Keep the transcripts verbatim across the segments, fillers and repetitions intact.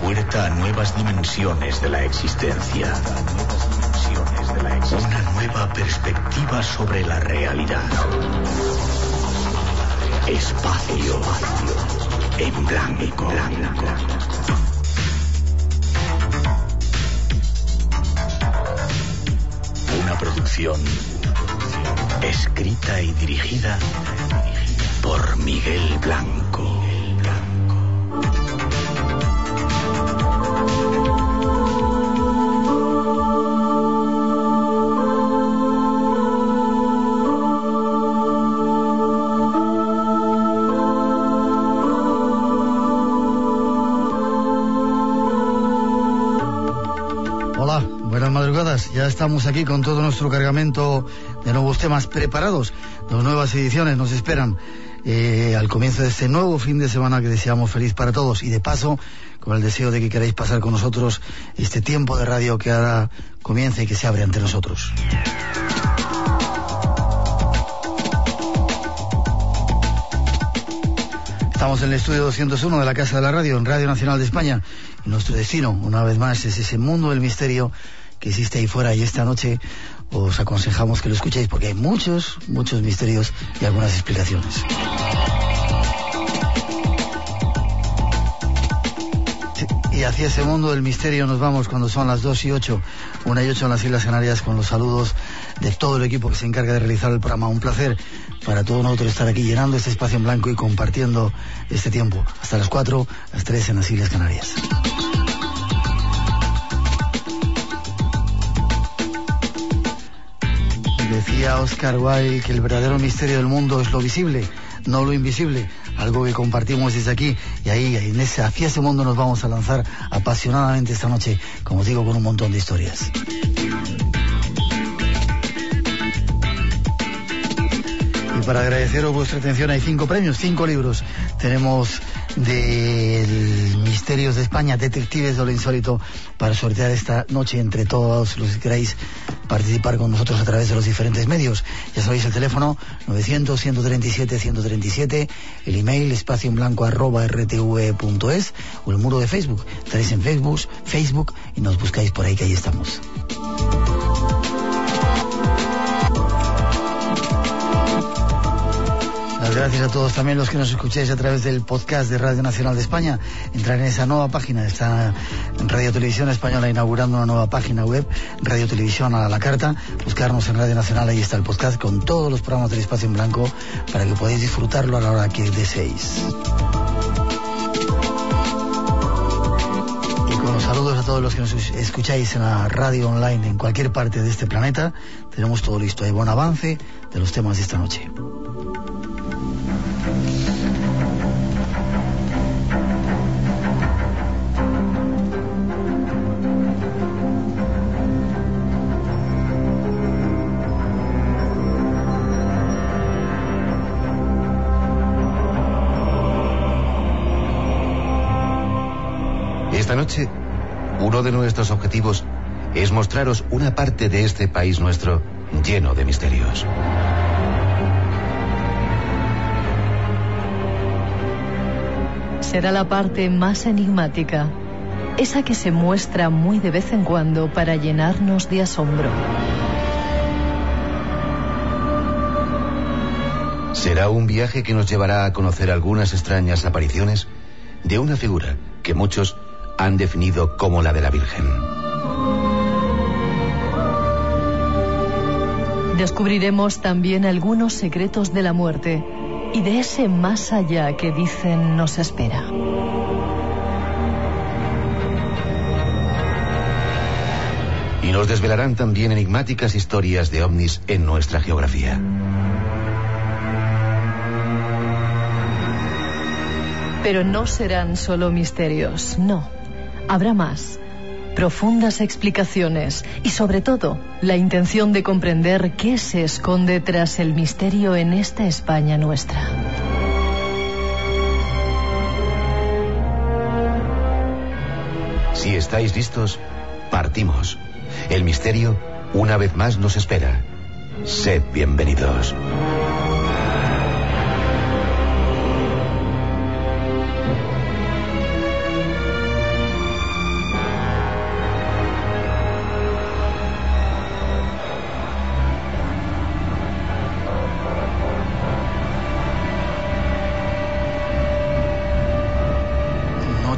puerta a nuevas dimensiones de la existencia. Una nueva perspectiva sobre la realidad. Espacio en blanco. Una producción escrita y dirigida por Miguel Blanco. Ya estamos aquí con todo nuestro cargamento de nuevos temas preparados. Las nuevas ediciones nos esperan eh, al comienzo de este nuevo fin de semana que deseamos feliz para todos. Y de paso, con el deseo de que queráis pasar con nosotros este tiempo de radio que ahora comienza y que se abre ante nosotros. Estamos en el estudio doscientos uno de la Casa de la Radio, en Radio Nacional de España. Y nuestro destino, una vez más, es ese mundo del misterio que existe ahí fuera, y esta noche os aconsejamos que lo escuchéis porque hay muchos, muchos misterios y algunas explicaciones. Y hacia ese mundo del misterio nos vamos cuando son las dos y ocho, una y ocho en las Islas Canarias, con los saludos de todo el equipo que se encarga de realizar el programa. Un placer para todos nosotros estar aquí llenando este espacio en blanco y compartiendo este tiempo. Hasta las cuatro, las tres en las Islas Canarias. Decía Oscar Wilde que el verdadero misterio del mundo es lo visible, no lo invisible, algo que compartimos desde aquí, y ahí, en ese, hacia ese mundo nos vamos a lanzar apasionadamente esta noche, como os digo, con un montón de historias. Y para agradeceros vuestra atención hay cinco premios, cinco libros. Tenemos de Misterios de España, Detectives de lo Insólito, para sortear esta noche entre todos los que queráis participar con nosotros a través de los diferentes medios. Ya sabéis el teléfono novecientos, ciento treinta y siete, ciento treinta y siete, el email espacio en blanco arroba rtv punto es o el muro de Facebook. Estaréis en Facebook, Facebook y nos buscáis por ahí, que ahí estamos. Gracias a todos también los que nos escucháis a través del podcast de Radio Nacional de España. Entrar en esa nueva página, está Radio Televisión Española inaugurando una nueva página web, Radio Televisión a la carta, buscarnos en Radio Nacional, ahí está el podcast con todos los programas del Espacio en Blanco para que podáis disfrutarlo a la hora que deseéis. Y con los saludos a todos los que nos escucháis en la radio online en cualquier parte de este planeta, tenemos todo listo, hay buen avance de los temas de esta noche. Esta noche, uno de nuestros objetivos es mostraros una parte de este país nuestro lleno de misterios. Será la parte más enigmática, esa que se muestra muy de vez en cuando para llenarnos de asombro. Será un viaje que nos llevará a conocer algunas extrañas apariciones de una figura que muchos han definido como la de la Virgen. Descubriremos también algunos secretos de la muerte y de ese más allá que dicen nos espera. Y nos desvelarán también enigmáticas historias de ovnis en nuestra geografía. Pero no serán solo misterios, no. Habrá más, profundas explicaciones y sobre todo la intención de comprender qué se esconde tras el misterio en esta España nuestra. Si estáis listos, partimos. El misterio una vez más nos espera. Sed bienvenidos.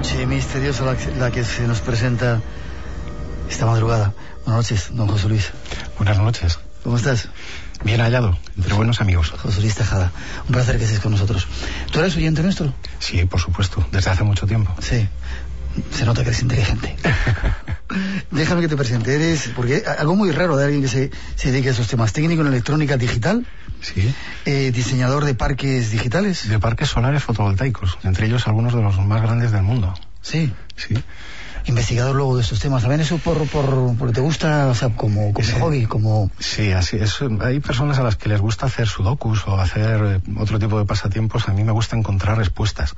Noche misteriosa la, la que se nos presenta esta madrugada. Buenas noches, don José Luis. Buenas noches. ¿Cómo estás? Bien hallado, entre buenos amigos. José Luis Tejada, un placer que estés con nosotros. ¿Tú eres oyente nuestro? Sí, por supuesto, desde hace mucho tiempo. Sí, se nota que eres inteligente. Déjame que te presente, eres, porque algo muy raro de alguien que se, se dedique a esos temas, técnico en electrónica digital. Sí. Eh, diseñador de parques digitales. De parques solares fotovoltaicos, entre ellos algunos de los más grandes del mundo. Sí. Sí. Investigador luego de estos temas. ¿También eso por, por, porque te gusta, o sea, como, como sí. hobby? Como... Sí, así es. Hay personas a las que les gusta hacer sudokus o hacer otro tipo de pasatiempos. A mí me gusta encontrar respuestas.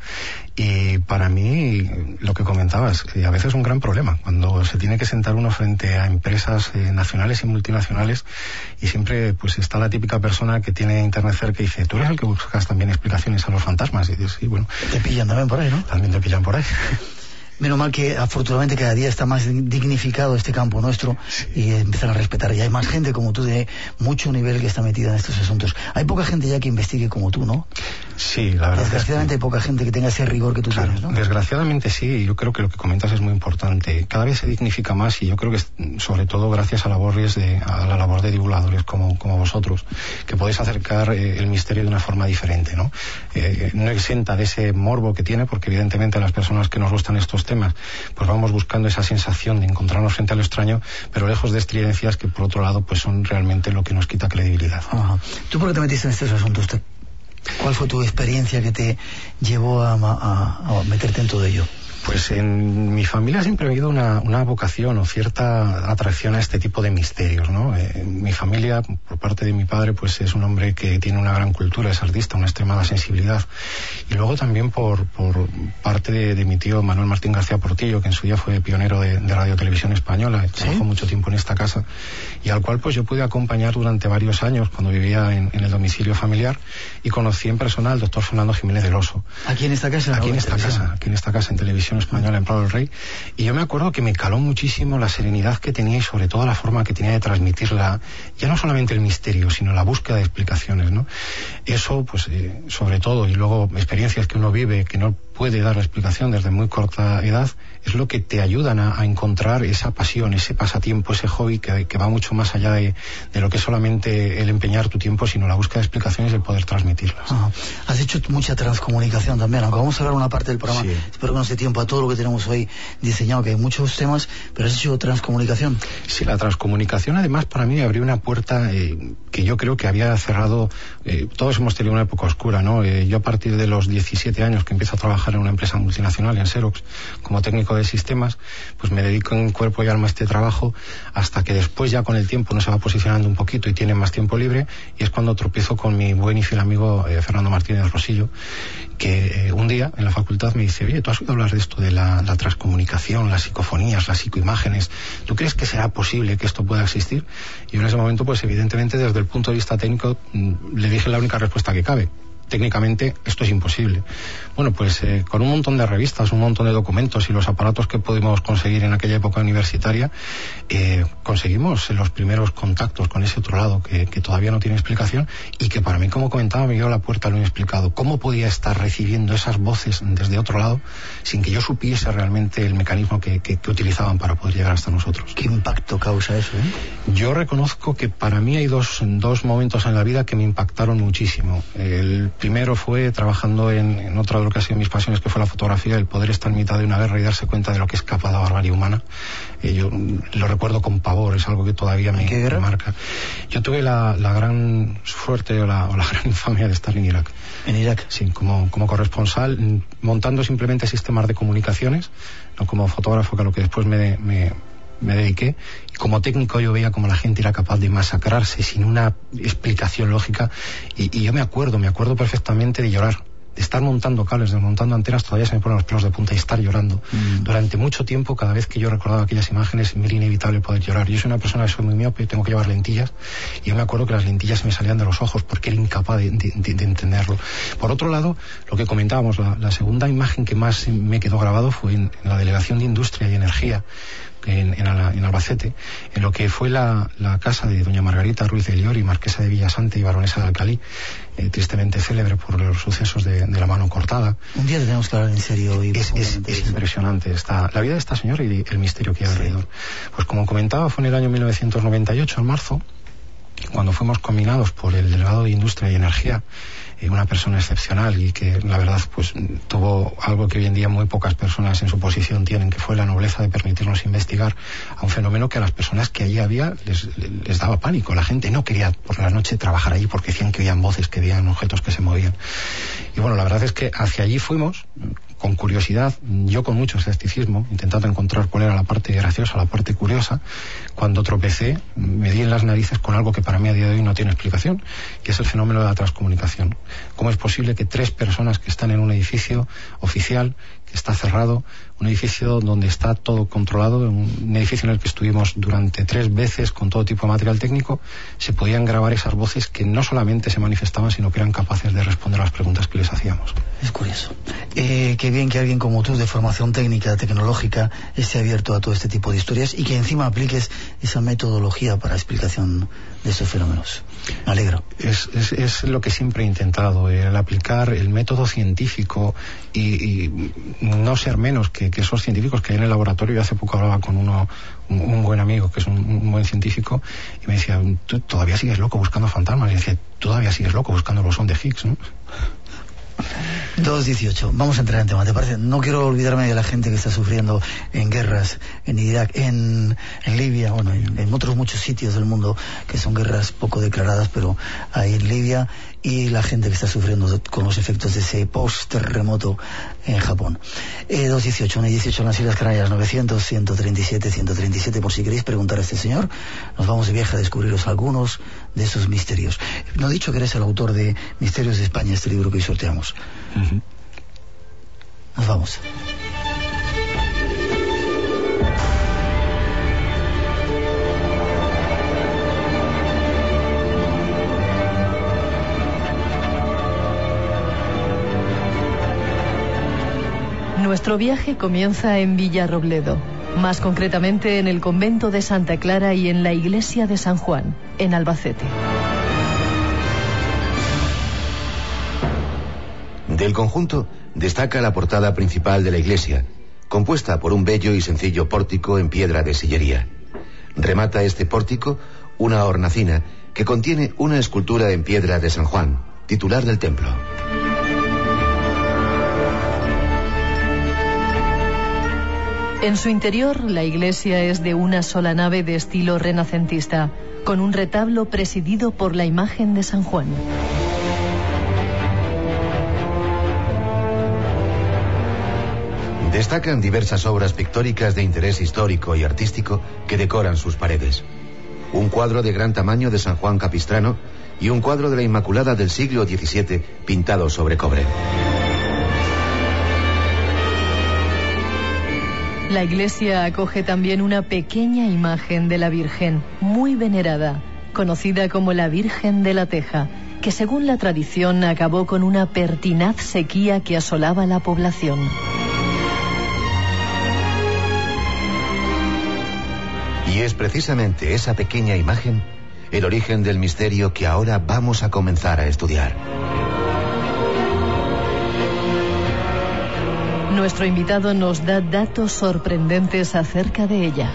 Y para mí, lo que comentabas, a veces es un gran problema. Cuando se tiene que sentar uno frente a empresas eh, nacionales y multinacionales, y siempre pues está la típica persona que tiene internet cerca y dice, ¿tú eres el que buscas también explicaciones a los fantasmas? Y dices, sí, bueno. Te pillan también por ahí, ¿no? También te pillan por ahí. Menos mal que afortunadamente cada día está más dignificado este campo nuestro, sí. Y empiezan a respetar. Y hay más gente como tú de mucho nivel que está metida en estos asuntos. Hay poca gente ya que investigue como tú, ¿no? Sí, la verdad. Desgraciadamente es que... hay poca gente que tenga ese rigor que tú claro, tienes, ¿no? Desgraciadamente sí, yo creo que lo que comentas es muy importante. Cada vez se dignifica más y yo creo que sobre todo gracias a, labores de, a la labor de divulgadores como, como vosotros, que podéis acercar eh, el misterio de una forma diferente, ¿no? Eh, no exenta de ese morbo que tiene, porque evidentemente a las personas que nos gustan estos temas, pues vamos buscando esa sensación de encontrarnos frente a lo extraño, pero lejos de estridencias que por otro lado pues son realmente lo que nos quita credibilidad. Ajá. ¿Tú por qué te metiste en estos asuntos? ¿Cuál fue tu experiencia que te llevó a, a, a meterte en todo ello? Pues en mi familia siempre ha habido una, una vocación o cierta atracción a este tipo de misterios, ¿no? Eh, mi familia, por parte de mi padre, pues es un hombre que tiene una gran cultura, es artista, una extremada sensibilidad. Y luego también por, por parte de, de mi tío Manuel Martín García Portillo, que en su día fue pionero de, de Radio Televisión Española, ¿sí? Trabajó mucho tiempo en esta casa, y al cual pues yo pude acompañar durante varios años cuando vivía en, en el domicilio familiar, y conocí en persona al doctor Fernando Jiménez del Oso. ¿Aquí en esta casa? Aquí en esta casa, aquí en esta casa, en Televisión Española, en Prado del Rey. Y yo me acuerdo que me caló muchísimo la serenidad que tenía y sobre todo la forma que tenía de transmitirla, ya no solamente el misterio, sino la búsqueda de explicaciones, ¿no? Eso, pues, eh, sobre todo, y luego experiencias que uno vive que no puede dar la explicación desde muy corta edad, es lo que te ayudan a, a encontrar esa pasión, ese pasatiempo, ese hobby que, que va mucho más allá de, de lo que es solamente el empeñar tu tiempo, sino la búsqueda de explicaciones y el poder transmitirlas. Ajá. Has hecho mucha transcomunicación también, aunque vamos a hablar una parte del programa, sí. Espero que nos dé tiempo a todo lo que tenemos hoy diseñado, que hay muchos temas, pero has hecho transcomunicación. Sí, la transcomunicación además para mí abrió una puerta eh, que yo creo que había cerrado, eh, todos hemos tenido una época oscura, ¿no? Eh, yo a partir de los diecisiete años que empiezo a trabajar en una empresa multinacional, en Xerox, como técnico de sistemas, pues me dedico en cuerpo y alma a este trabajo, hasta que después ya con el tiempo uno se va posicionando un poquito y tiene más tiempo libre, y es cuando tropiezo con mi buen y fiel amigo eh, Fernando Martínez Rosillo, que eh, un día en la facultad me dice, oye, ¿tú has oído hablar de esto de la, la transcomunicación, las psicofonías, las psicoimágenes? ¿Tú crees que será posible que esto pueda existir? Y yo en ese momento, pues evidentemente desde el punto de vista técnico, le dije la única respuesta que cabe. Técnicamente esto es imposible. Bueno, pues eh, con un montón de revistas, un montón de documentos y los aparatos que pudimos conseguir en aquella época universitaria, eh, conseguimos los primeros contactos con ese otro lado que, que todavía no tiene explicación, y que para mí, como comentaba, me dio la puerta a lo inexplicado. ¿Cómo podía estar recibiendo esas voces desde otro lado sin que yo supiese realmente el mecanismo que, que, que utilizaban para poder llegar hasta nosotros? ¿Qué impacto causa eso, eh? Yo reconozco que para mí hay dos, dos momentos en la vida que me impactaron muchísimo. El primero fue trabajando en, en otra de lo que ha sido mis pasiones, que fue la fotografía, el poder estar en mitad de una guerra y darse cuenta de lo que es capaz la barbarie humana. Eh, yo lo recuerdo con pavor, es algo que todavía me, me marca. Yo tuve la, la gran suerte o la, o la gran infamia de estar en Irak. ¿En Irak? Sí, como, como corresponsal, montando simplemente sistemas de comunicaciones, no como fotógrafo, que a lo que después me... me me dediqué, y como técnico yo veía como la gente era capaz de masacrarse sin una explicación lógica, y, y yo me acuerdo, me acuerdo perfectamente de llorar, de estar montando cables, desmontando antenas, todavía se me ponen los pelos de punta, y estar llorando. Mm. Durante mucho tiempo, cada vez que yo recordaba aquellas imágenes, me era inevitable poder llorar. Yo soy una persona que soy muy miope, tengo que llevar lentillas, y yo me acuerdo que las lentillas se me salían de los ojos porque era incapaz de, de, de, de entenderlo. Por otro lado, lo que comentábamos, la, la segunda imagen que más me quedó grabado fue en, en la Delegación de Industria y Energía, en, en, en Albacete, en lo que fue la, la casa de doña Margarita Ruiz de Liori, marquesa de Villasante y baronesa de Alcalí, eh, tristemente célebre por los sucesos de, de la mano cortada. Un día tenemos que hablar en serio. Y es, es, es impresionante esta, la vida de esta señora y el misterio que hay sí. alrededor. Pues como comentaba, fue en el año mil novecientos noventa y ocho, en marzo, cuando fuimos combinados por el delegado de Industria y Energía, eh, una persona excepcional y que la verdad pues tuvo algo que hoy en día muy pocas personas en su posición tienen, que fue la nobleza de permitirnos investigar a un fenómeno que a las personas que allí había les, les daba pánico. La gente no quería por la noche trabajar allí porque decían que oían voces, que veían objetos que se movían. Y bueno, la verdad es que hacia allí fuimos con curiosidad, yo con mucho escepticismo, intentando encontrar cuál era la parte graciosa, la parte curiosa. Cuando tropecé, me di en las narices con algo que para mí a día de hoy no tiene explicación, que es el fenómeno de la transcomunicación. ¿Cómo es posible que tres personas que están en un edificio oficial, que está cerrado, un edificio donde está todo controlado, un edificio en el que estuvimos durante tres veces con todo tipo de material técnico, se podían grabar esas voces que no solamente se manifestaban, sino que eran capaces de responder a las preguntas que les hacíamos? Es curioso. Eh, qué bien que alguien como tú, de formación técnica, tecnológica, esté abierto a todo este tipo de historias y que encima apliques esa metodología para explicación de estos fenómenos. Me alegro. Es, es, es lo que siempre he intentado, el aplicar el método científico y, y no ser menos que, que esos científicos que hay en el laboratorio. Yo hace poco hablaba con uno, un, un buen amigo que es un, un buen científico, y me decía, tú todavía sigues loco buscando fantasmas. Y decía, tú todavía sigues loco buscando el bosón de Higgs, ¿no? dos dieciocho, vamos a entrar en tema, ¿te parece? No quiero olvidarme de la gente que está sufriendo en guerras, en Irak, en, en Libia, bueno, en, en otros muchos sitios del mundo que son guerras poco declaradas, pero ahí en Libia, y la gente que está sufriendo con los efectos de ese post-terremoto en Japón. Eh, dos dieciocho, una y dieciocho en las Islas Canarias, novecientos, ciento treinta y siete, ciento treinta y siete, por si queréis preguntar a este señor. Nos vamos de viaje a descubriros algunos de esos misterios. No he dicho que eres el autor de Misterios de España, este libro que hoy sorteamos. Uh-huh. Nos vamos. Nuestro viaje comienza en Villarrobledo, más concretamente en el convento de Santa Clara y en la iglesia de San Juan, en Albacete. Del conjunto destaca la portada principal de la iglesia, compuesta por un bello y sencillo pórtico en piedra de sillería. Remata este pórtico una hornacina que contiene una escultura en piedra de San Juan, titular del templo. En su interior, la iglesia es de una sola nave de estilo renacentista, con un retablo presidido por la imagen de San Juan. Destacan diversas obras pictóricas de interés histórico y artístico que decoran sus paredes. Un cuadro de gran tamaño de San Juan Capistrano y un cuadro de la Inmaculada del siglo diecisiete pintado sobre cobre. La iglesia acoge también una pequeña imagen de la Virgen, muy venerada, conocida como la Virgen de la Teja, que según la tradición acabó con una pertinaz sequía que asolaba la población. Y es precisamente esa pequeña imagen el origen del misterio que ahora vamos a comenzar a estudiar. Nuestro invitado nos da datos sorprendentes acerca de ella.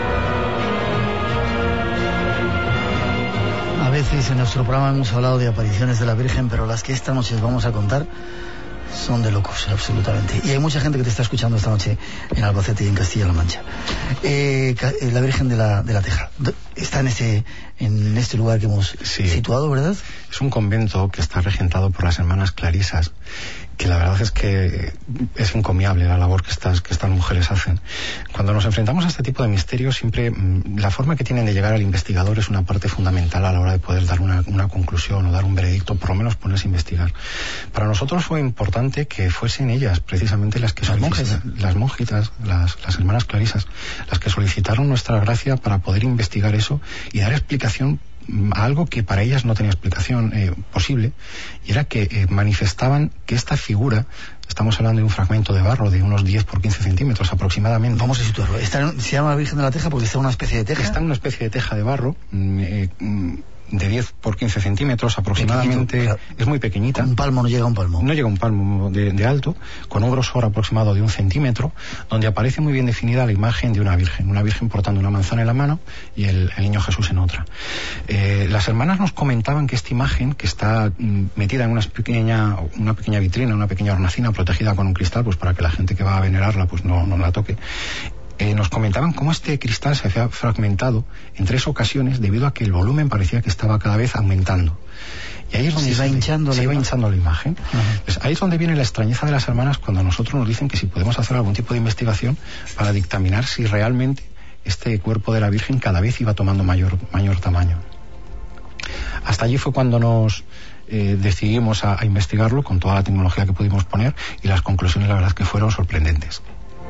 A veces en nuestro programa hemos hablado de apariciones de la Virgen, pero las que esta noche os vamos a contar son de locos, absolutamente. Y hay mucha gente que te está escuchando esta noche en Albacete y en Castilla-La Mancha. Eh, la Virgen de la, de la Teja está en este, en este lugar que hemos sí. situado, ¿verdad? Es un convento que está regentado por las hermanas clarisas, que la verdad es que es encomiable la labor que estas, que estas mujeres hacen. Cuando nos enfrentamos a este tipo de misterios, siempre la forma que tienen de llegar al investigador es una parte fundamental a la hora de poder dar una, una conclusión o dar un veredicto, por lo menos ponerse a investigar. Para nosotros fue importante que fuesen ellas, precisamente las que las monjas, las monjitas, las, las hermanas clarisas, las que solicitaron nuestra gracia para poder investigar eso y dar explicación a algo que para ellas no tenía explicación eh, posible, y era que eh, manifestaban que esta figura, estamos hablando de un fragmento de barro de unos diez por quince centímetros aproximadamente. Vamos a situarlo. Está en, se llama la Virgen de la Teja porque está en una especie de teja. Está en una especie de teja de barro, eh, de diez por quince centímetros aproximadamente. Pequeñito, claro. Es muy pequeñita. Un palmo, no llega a un palmo. No llega a un palmo de, de alto, con un grosor aproximado de un centímetro, donde aparece muy bien definida la imagen de una virgen. Una virgen portando una manzana en la mano y el, el niño Jesús en otra. Eh, las hermanas nos comentaban que esta imagen, que está mm, metida en una pequeña, una pequeña vitrina, una pequeña hornacina protegida con un cristal, pues para que la gente que va a venerarla pues no, no la toque. Eh, nos comentaban cómo este cristal se había fragmentado en tres ocasiones debido a que el volumen parecía que estaba cada vez aumentando. Y ahí es donde se, se, iba, hinchando se la iba hinchando la imagen. Pues ahí es donde viene la extrañeza de las hermanas cuando a nosotros nos dicen que si podemos hacer algún tipo de investigación para dictaminar si realmente este cuerpo de la Virgen cada vez iba tomando mayor, mayor tamaño. Hasta allí fue cuando nos eh, decidimos a, a investigarlo con toda la tecnología que pudimos poner, y las conclusiones la verdad es que fueron sorprendentes.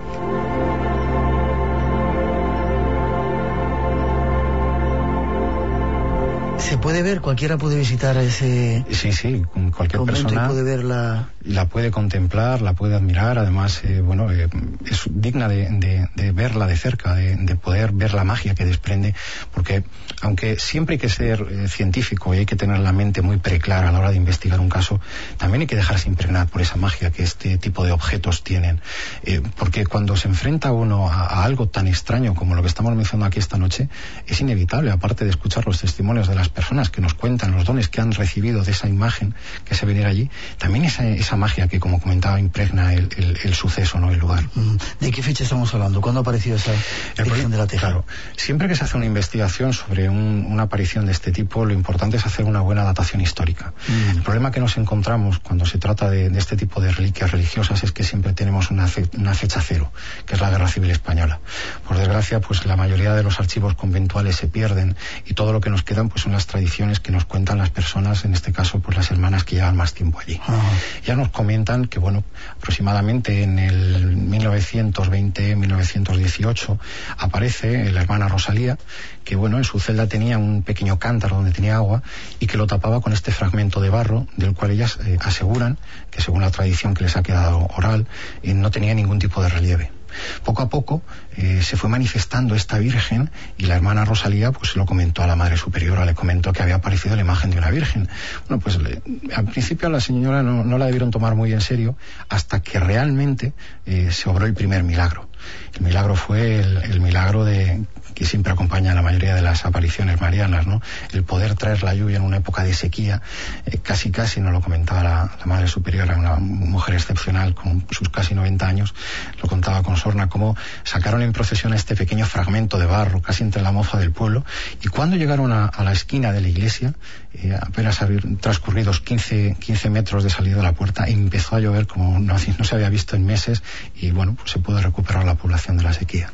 ¿Se puede ver? ¿Cualquiera puede visitar ese...? Sí, sí, cualquier persona puede ver la... la puede contemplar, la puede admirar. Además, eh, bueno, eh, es digna de, de, de verla de cerca, de, de poder ver la magia que desprende, porque aunque siempre hay que ser eh, científico y hay que tener la mente muy preclara a la hora de investigar un caso, también hay que dejarse impregnar por esa magia que este tipo de objetos tienen. Eh, porque cuando se enfrenta uno a, a algo tan extraño como lo que estamos mencionando aquí esta noche, es inevitable, aparte de escuchar los testimonios de las personas que nos cuentan los dones que han recibido de esa imagen que se venera allí, también esa, esa magia que, como comentaba, impregna el, el, el suceso, no el lugar. ¿De qué fecha estamos hablando? ¿Cuándo apareció esa Virgen de la Teja? Claro, siempre que se hace una investigación sobre un, una aparición de este tipo, lo importante es hacer una buena datación histórica. Mm. El problema que nos encontramos cuando se trata de, de este tipo de reliquias religiosas es que siempre tenemos una, fe, una fecha cero, que es la Guerra Civil Española. Por desgracia, pues la mayoría de los archivos conventuales se pierden, y todo lo que nos quedan pues son las tradiciones que nos cuentan las personas, en este caso pues las hermanas que llevan más tiempo allí. Uh-huh. Ya nos comentan que bueno, aproximadamente en el mil novecientos veinte, mil novecientos dieciocho aparece la hermana Rosalía, que bueno, en su celda tenía un pequeño cántaro donde tenía agua y que lo tapaba con este fragmento de barro, del cual ellas eh, aseguran que, según la tradición que les ha quedado oral, eh, no tenía ningún tipo de relieve. Poco a poco eh, se fue manifestando esta virgen, y la hermana Rosalía pues se lo comentó a la Madre Superiora, le comentó que había aparecido la imagen de una virgen. Bueno, pues le, al principio a la señora no, no la debieron tomar muy en serio, hasta que realmente eh, se obró el primer milagro. El milagro fue el, el milagro de que siempre acompaña a la mayoría de las apariciones marianas, ¿no? El poder traer la lluvia en una época de sequía. Eh, casi casi nos lo comentaba la, la Madre Superiora, una mujer excepcional con sus casi noventa años, lo contaba con sorna, cómo sacaron en procesión este pequeño fragmento de barro casi entre la mofa del pueblo, y cuando llegaron a, a la esquina de la iglesia, eh, apenas transcurridos quince, quince metros de salida de la puerta, empezó a llover como no, no se había visto en meses, y bueno, pues se pudo recuperar la población de la sequía.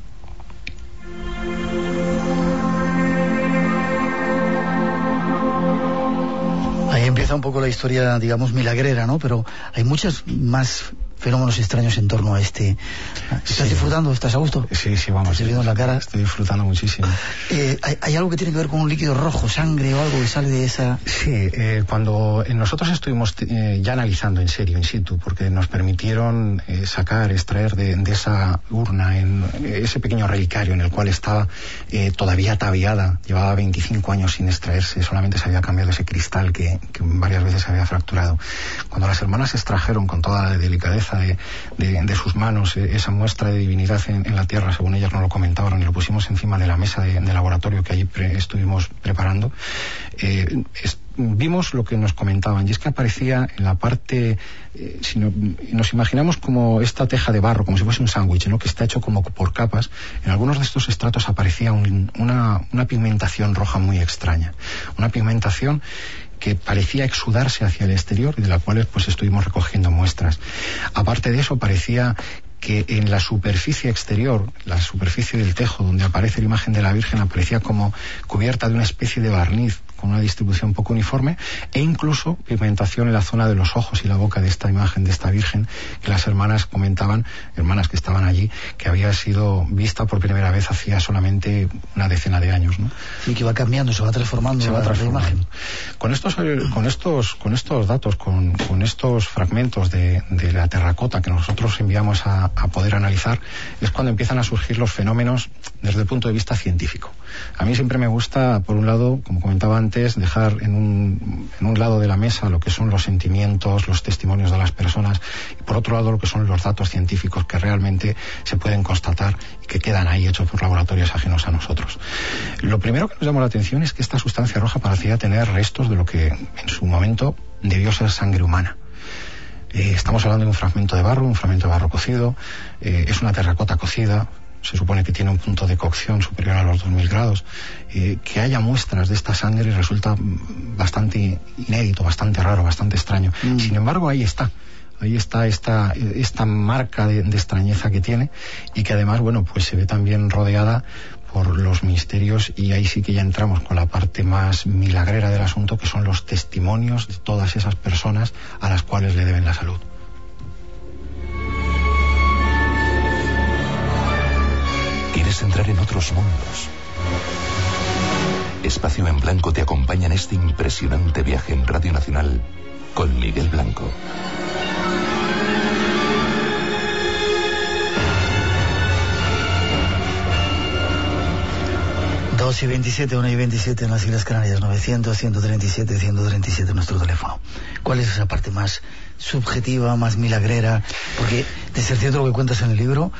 Ahí empieza un poco la historia, digamos, milagrera, ¿no? Pero hay muchos más fenómenos extraños en torno a este. ¿Estás sí. disfrutando? ¿Estás a gusto? Sí, sí, vamos. ¿Estás viendo en la cara? Estoy disfrutando muchísimo. Eh, ¿hay, ¿Hay algo que tiene que ver con un líquido rojo, sangre o algo que sale de esa...? Sí, eh, cuando nosotros estuvimos eh, ya analizando en serio, in situ, porque nos permitieron eh, sacar, extraer de, de esa urna, en ese pequeño relicario en el cual estaba eh, todavía ataviada, llevaba veinticinco años sin extraerse, solamente se había cambiado ese cristal que, que varias veces se había fracturado. Cuando las hermanas extrajeron con toda la delicadeza De, de, de sus manos eh, esa muestra de divinidad en, en la tierra, según ellas nos lo comentaban, y lo pusimos encima de la mesa de, de laboratorio que allí pre, estuvimos preparando, eh, es, vimos lo que nos comentaban, y es que aparecía en la parte, eh, si no, nos imaginamos como esta teja de barro, como si fuese un sándwich, ¿no?, que está hecho como por capas. En algunos de estos estratos aparecía un, una, una pigmentación roja muy extraña, una pigmentación que parecía exudarse hacia el exterior, y de la cual pues estuvimos recogiendo muestras. Aparte de eso, parecía que en la superficie exterior, la superficie del tejo donde aparece la imagen de la Virgen, aparecía como cubierta de una especie de barniz, con una distribución poco uniforme, e incluso pigmentación en la zona de los ojos y la boca de esta imagen, de esta Virgen, que las hermanas comentaban, hermanas que estaban allí, que había sido vista por primera vez hacía solamente una decena de años, ¿no? Sí, que va cambiando, se va transformando, se va la, transformando. la imagen. Con estos, con estos, con estos datos, con, con estos fragmentos de, de la terracota que nosotros enviamos a, a poder analizar, es cuando empiezan a surgir los fenómenos desde el punto de vista científico. A mí siempre me gusta, por un lado, como comentaba antes, dejar en un, en un lado de la mesa lo que son los sentimientos, los testimonios de las personas, y por otro lado lo que son los datos científicos que realmente se pueden constatar y que quedan ahí hechos por laboratorios ajenos a nosotros. Lo primero que nos llamó la atención es que esta sustancia roja parecía tener restos de lo que en su momento debió ser sangre humana. Eh, estamos hablando de un fragmento de barro, un fragmento de barro cocido, eh, es una terracota cocida, se supone que tiene un punto de cocción superior a los dos mil grados, eh, que haya muestras de esta sangre resulta bastante inédito, bastante raro, bastante extraño. Mm. Sin embargo, ahí está. Ahí está esta, esta marca de, de extrañeza que tiene, y que además, bueno, pues se ve también rodeada por los misterios, y ahí sí que ya entramos con la parte más milagrera del asunto, que son los testimonios de todas esas personas a las cuales le deben la salud. ¿Quieres entrar en otros mundos? Espacio en Blanco te acompaña en este impresionante viaje en Radio Nacional con Miguel Blanco. dos y veintisiete, una y veintisiete en las Islas Canarias, novecientos, ciento treinta y siete, ciento treinta y siete nuestro teléfono. ¿Cuál es esa parte más subjetiva, más milagrera? Porque de ser cierto lo que cuentas en el libro,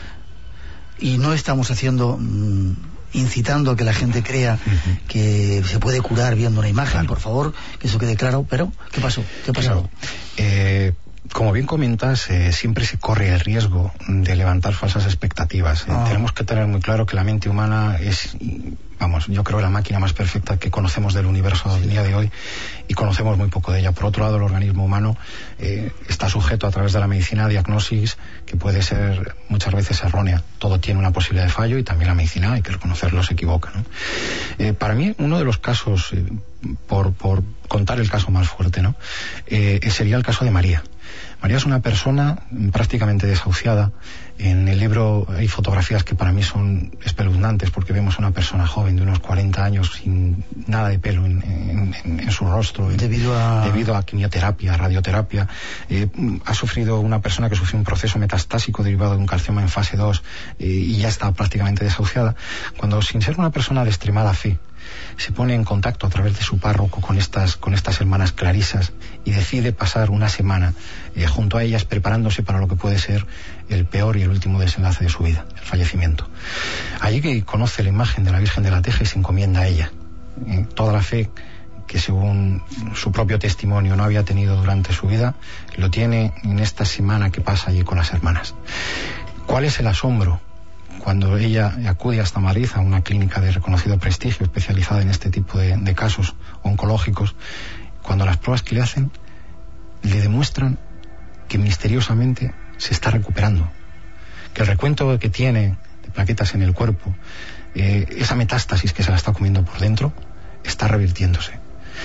y no estamos haciendo, mmm, incitando a que la gente crea uh-huh. que se puede curar viendo una imagen, claro. Por favor, que eso quede claro, pero ¿qué pasó? ¿Qué ha pasado? Claro. Eh... Como bien comentas, eh, siempre se corre el riesgo de levantar falsas expectativas. Eh, oh. Tenemos que tener muy claro que la mente humana es, vamos, yo creo la máquina más perfecta que conocemos del universo al día de hoy, y conocemos muy poco de ella. Por otro lado, el organismo humano eh, está sujeto a través de la medicina a diagnosis que puede ser muchas veces errónea. Todo tiene una posibilidad de fallo, y también la medicina, hay que reconocerlo, se equivoca, ¿no? Eh, para mí, uno de los casos, eh, por, por contar el caso más fuerte, ¿no? Eh, sería el caso de María. María es una persona prácticamente desahuciada. En el libro hay fotografías que para mí son espeluznantes, porque vemos a una persona joven de unos cuarenta años sin nada de pelo en, en, en su rostro, debido a... debido a quimioterapia, radioterapia. Eh, ha sufrido una persona que sufrió un proceso metastásico derivado de un carcinoma en fase dos, eh, y ya está prácticamente desahuciada, cuando, sin ser una persona de extremada fe, se pone en contacto a través de su párroco con estas, con estas hermanas clarisas, y decide pasar una semana eh, junto a ellas, preparándose para lo que puede ser el peor y el último desenlace de su vida, el fallecimiento. Allí que conoce la imagen de la Virgen de la Teja y se encomienda a ella. Eh, toda la fe que, según su propio testimonio, no había tenido durante su vida, lo tiene en esta semana que pasa allí con las hermanas. ¿Cuál es el asombro cuando ella acude hasta Madrid, a una clínica de reconocido prestigio especializada en este tipo de, de casos oncológicos, cuando las pruebas que le hacen le demuestran que misteriosamente se está recuperando, que el recuento que tiene de plaquetas en el cuerpo, eh, esa metástasis que se la está comiendo por dentro, está revirtiéndose?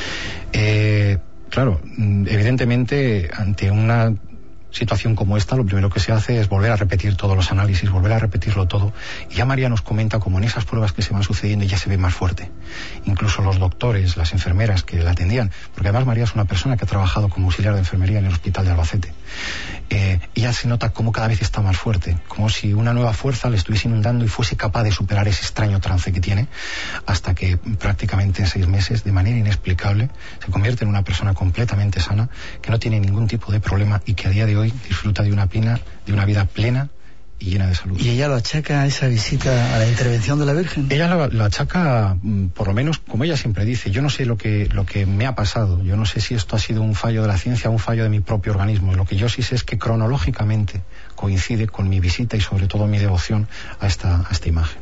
Eh, claro, evidentemente, ante una situación como esta, lo primero que se hace es volver a repetir todos los análisis, volver a repetirlo todo, y ya María nos comenta cómo en esas pruebas que se van sucediendo ya se ve más fuerte. Incluso los doctores, las enfermeras que la atendían, porque además María es una persona que ha trabajado como auxiliar de enfermería en el hospital de Albacete, eh, y ya se nota cómo cada vez está más fuerte, como si una nueva fuerza le estuviese inundando y fuese capaz de superar ese extraño trance que tiene, hasta que prácticamente en seis meses, de manera inexplicable, se convierte en una persona completamente sana, que no tiene ningún tipo de problema, y que a día de hoy disfruta de una pina, de una vida plena y llena de salud. ¿Y ella lo achaca a esa visita, a la intervención de la Virgen? Ella lo, lo achaca, por lo menos, como ella siempre dice, yo no sé lo que, lo que me ha pasado, yo no sé si esto ha sido un fallo de la ciencia o un fallo de mi propio organismo. Lo que yo sí sé es que cronológicamente coincide con mi visita y sobre todo mi devoción a esta, a esta imagen.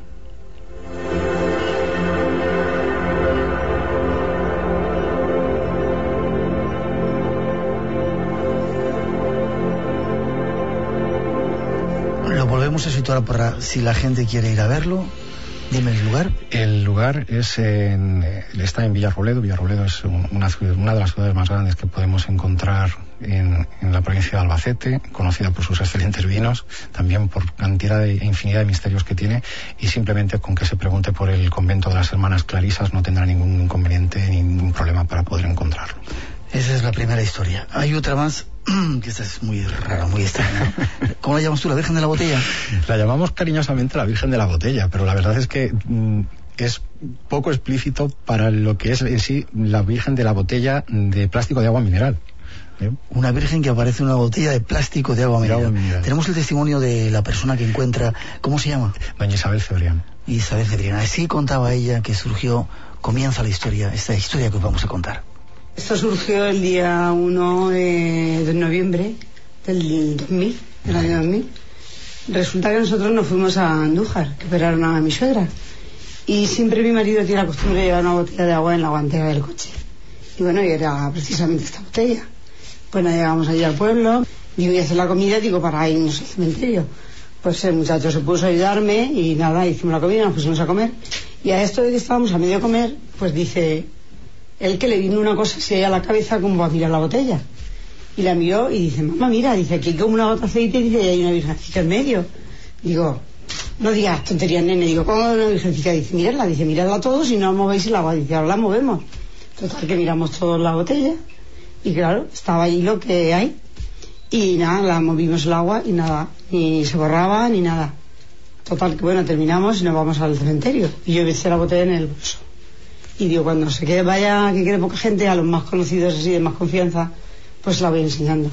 Volvemos a situar para si la gente quiere ir a verlo. Dime el lugar. El lugar es en, está en Villarrobledo. Villarrobledo es una, una de las ciudades más grandes que podemos encontrar en, en la provincia de Albacete, conocida por sus excelentes vinos, también por cantidad de infinidad de misterios que tiene, y simplemente con que se pregunte por el convento de las Hermanas Clarisas no tendrá ningún inconveniente, ningún problema para poder encontrarlo. Esa es la primera historia. Hay otra más, que esta es muy rara, muy extraña. ¿Cómo la llamas tú, la Virgen de la Botella? La llamamos cariñosamente la Virgen de la Botella, pero la verdad es que mm, es poco explícito para lo que es en sí la Virgen de la Botella de plástico de agua mineral. ¿Eh? Una virgen que aparece en una botella de plástico de agua mineral. agua mineral. Tenemos el testimonio de la persona que encuentra, ¿cómo se llama? Doña Isabel Cebrián. Isabel Cebrián. Así contaba ella que surgió, comienza la historia, esta historia que os vamos a contar. Esto surgió el día uno de noviembre del dos mil, del año dos mil. Resulta que nosotros nos fuimos a Andújar, que operaron a mi suegra. Y siempre mi marido tiene la costumbre de llevar una botella de agua en la guantera del coche. Y bueno, y era precisamente esta botella. Bueno, llegamos allí al pueblo, digo, voy a hacer la comida, digo, para irnos al cementerio. Pues el muchacho se puso a ayudarme y nada, hicimos la comida, nos pusimos a comer. Y a esto de que estábamos a medio comer, pues dice él que le vino una cosa así a la cabeza como a mirar la botella. Y la miró y dice, mamá, mira, dice, aquí hay como una gota de aceite, dice, y hay una virgencita en medio. Digo, no digas tonterías, nene. Digo, ¿cómo una virgencita? Dice, miradla, dice, miradla todos y no movéis el agua. Dice, ahora la movemos. Total, que miramos todos la botella y claro, estaba ahí lo que hay. Y nada, la movimos el agua y nada, ni se borraba ni nada. Total, que bueno, terminamos y nos vamos al cementerio. Y yo besé la botella en el bolso. Y digo, cuando se quede, vaya, que quede poca gente, a los más conocidos así de más confianza, pues la voy enseñando.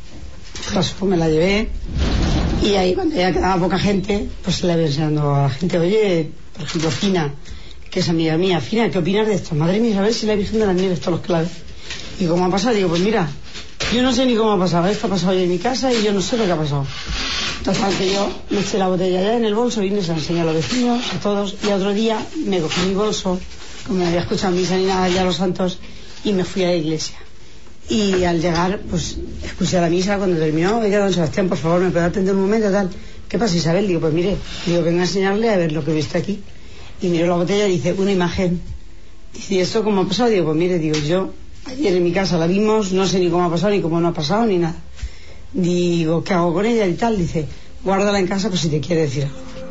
Pues me la llevé y ahí cuando ya quedaba poca gente, pues la voy enseñando a la gente. Oye, por ejemplo, Fina, que es amiga mía, Fina, ¿qué opinas de esto? Madre mía, a ver si la Virgen de las Nieves, todos los claves. Y cómo ha pasado, digo, pues mira, yo no sé ni cómo ha pasado, esto ha pasado hoy en mi casa y yo no sé lo que ha pasado. Total, que yo me eché la botella ya en el bolso y les enseñé a los vecinos, a todos, y otro día me cogí mi bolso, como me había escuchado misa ni nada ya los santos, y me fui a la iglesia. Y al llegar, pues escuché la misa. Cuando terminó, oiga, don Sebastián, por favor, ¿me puede atender un momento? Tal. ¿Qué pasa, Isabel? Digo, pues mire, digo, venga a enseñarle a ver lo que he visto aquí. Y miró la botella y dice, una imagen. Dice, ¿y esto cómo ha pasado? Digo, pues mire, digo, yo ayer en mi casa la vimos, no sé ni cómo ha pasado, ni cómo no ha pasado, ni nada. Digo, ¿qué hago con ella? Y tal. Dice, guárdala en casa por si te quiere decir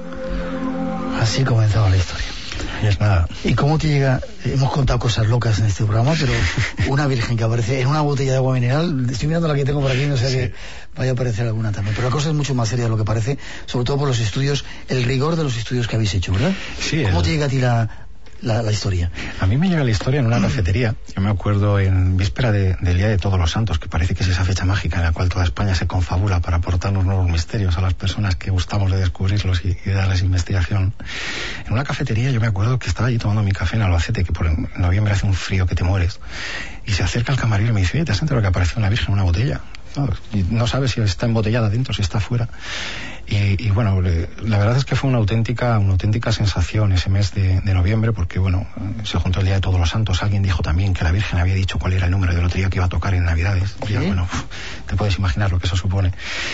algo. Así comenzaba la historia. Y es nada. ¿Y cómo te llega? Hemos contado cosas locas en este programa, pero una virgen que aparece en una botella de agua mineral, estoy mirando la que tengo por aquí, no sé sí. que vaya a aparecer alguna también. Pero la cosa es mucho más seria de lo que parece, sobre todo por los estudios, el rigor de los estudios que habéis hecho, ¿verdad? Sí. ¿Cómo el... te llega a ti la, la, la historia? A mí me llega la historia en una cafetería. Yo me acuerdo en víspera de, del Día de Todos los Santos, que parece que es esa fecha mágica en la cual toda España se confabula para aportarnos nuevos misterios a las personas que gustamos de descubrirlos y, y de darles investigación. En una cafetería yo me acuerdo que estaba allí tomando mi café en Albacete, que por en noviembre hace un frío que te mueres, y se acerca el camarero y me dice, oye, ¿te has enterado que apareció una virgen en una botella? No, y no sabes si está embotellada dentro, si está fuera. Y, y bueno, le, la verdad es que fue una auténtica una auténtica sensación ese mes de, de noviembre, porque bueno, se juntó el Día de Todos los Santos. Alguien dijo también que la Virgen había dicho cuál era el número de lotería que iba a tocar en Navidades. ¿Sí? Y bueno, te puedes imaginar lo que eso supone.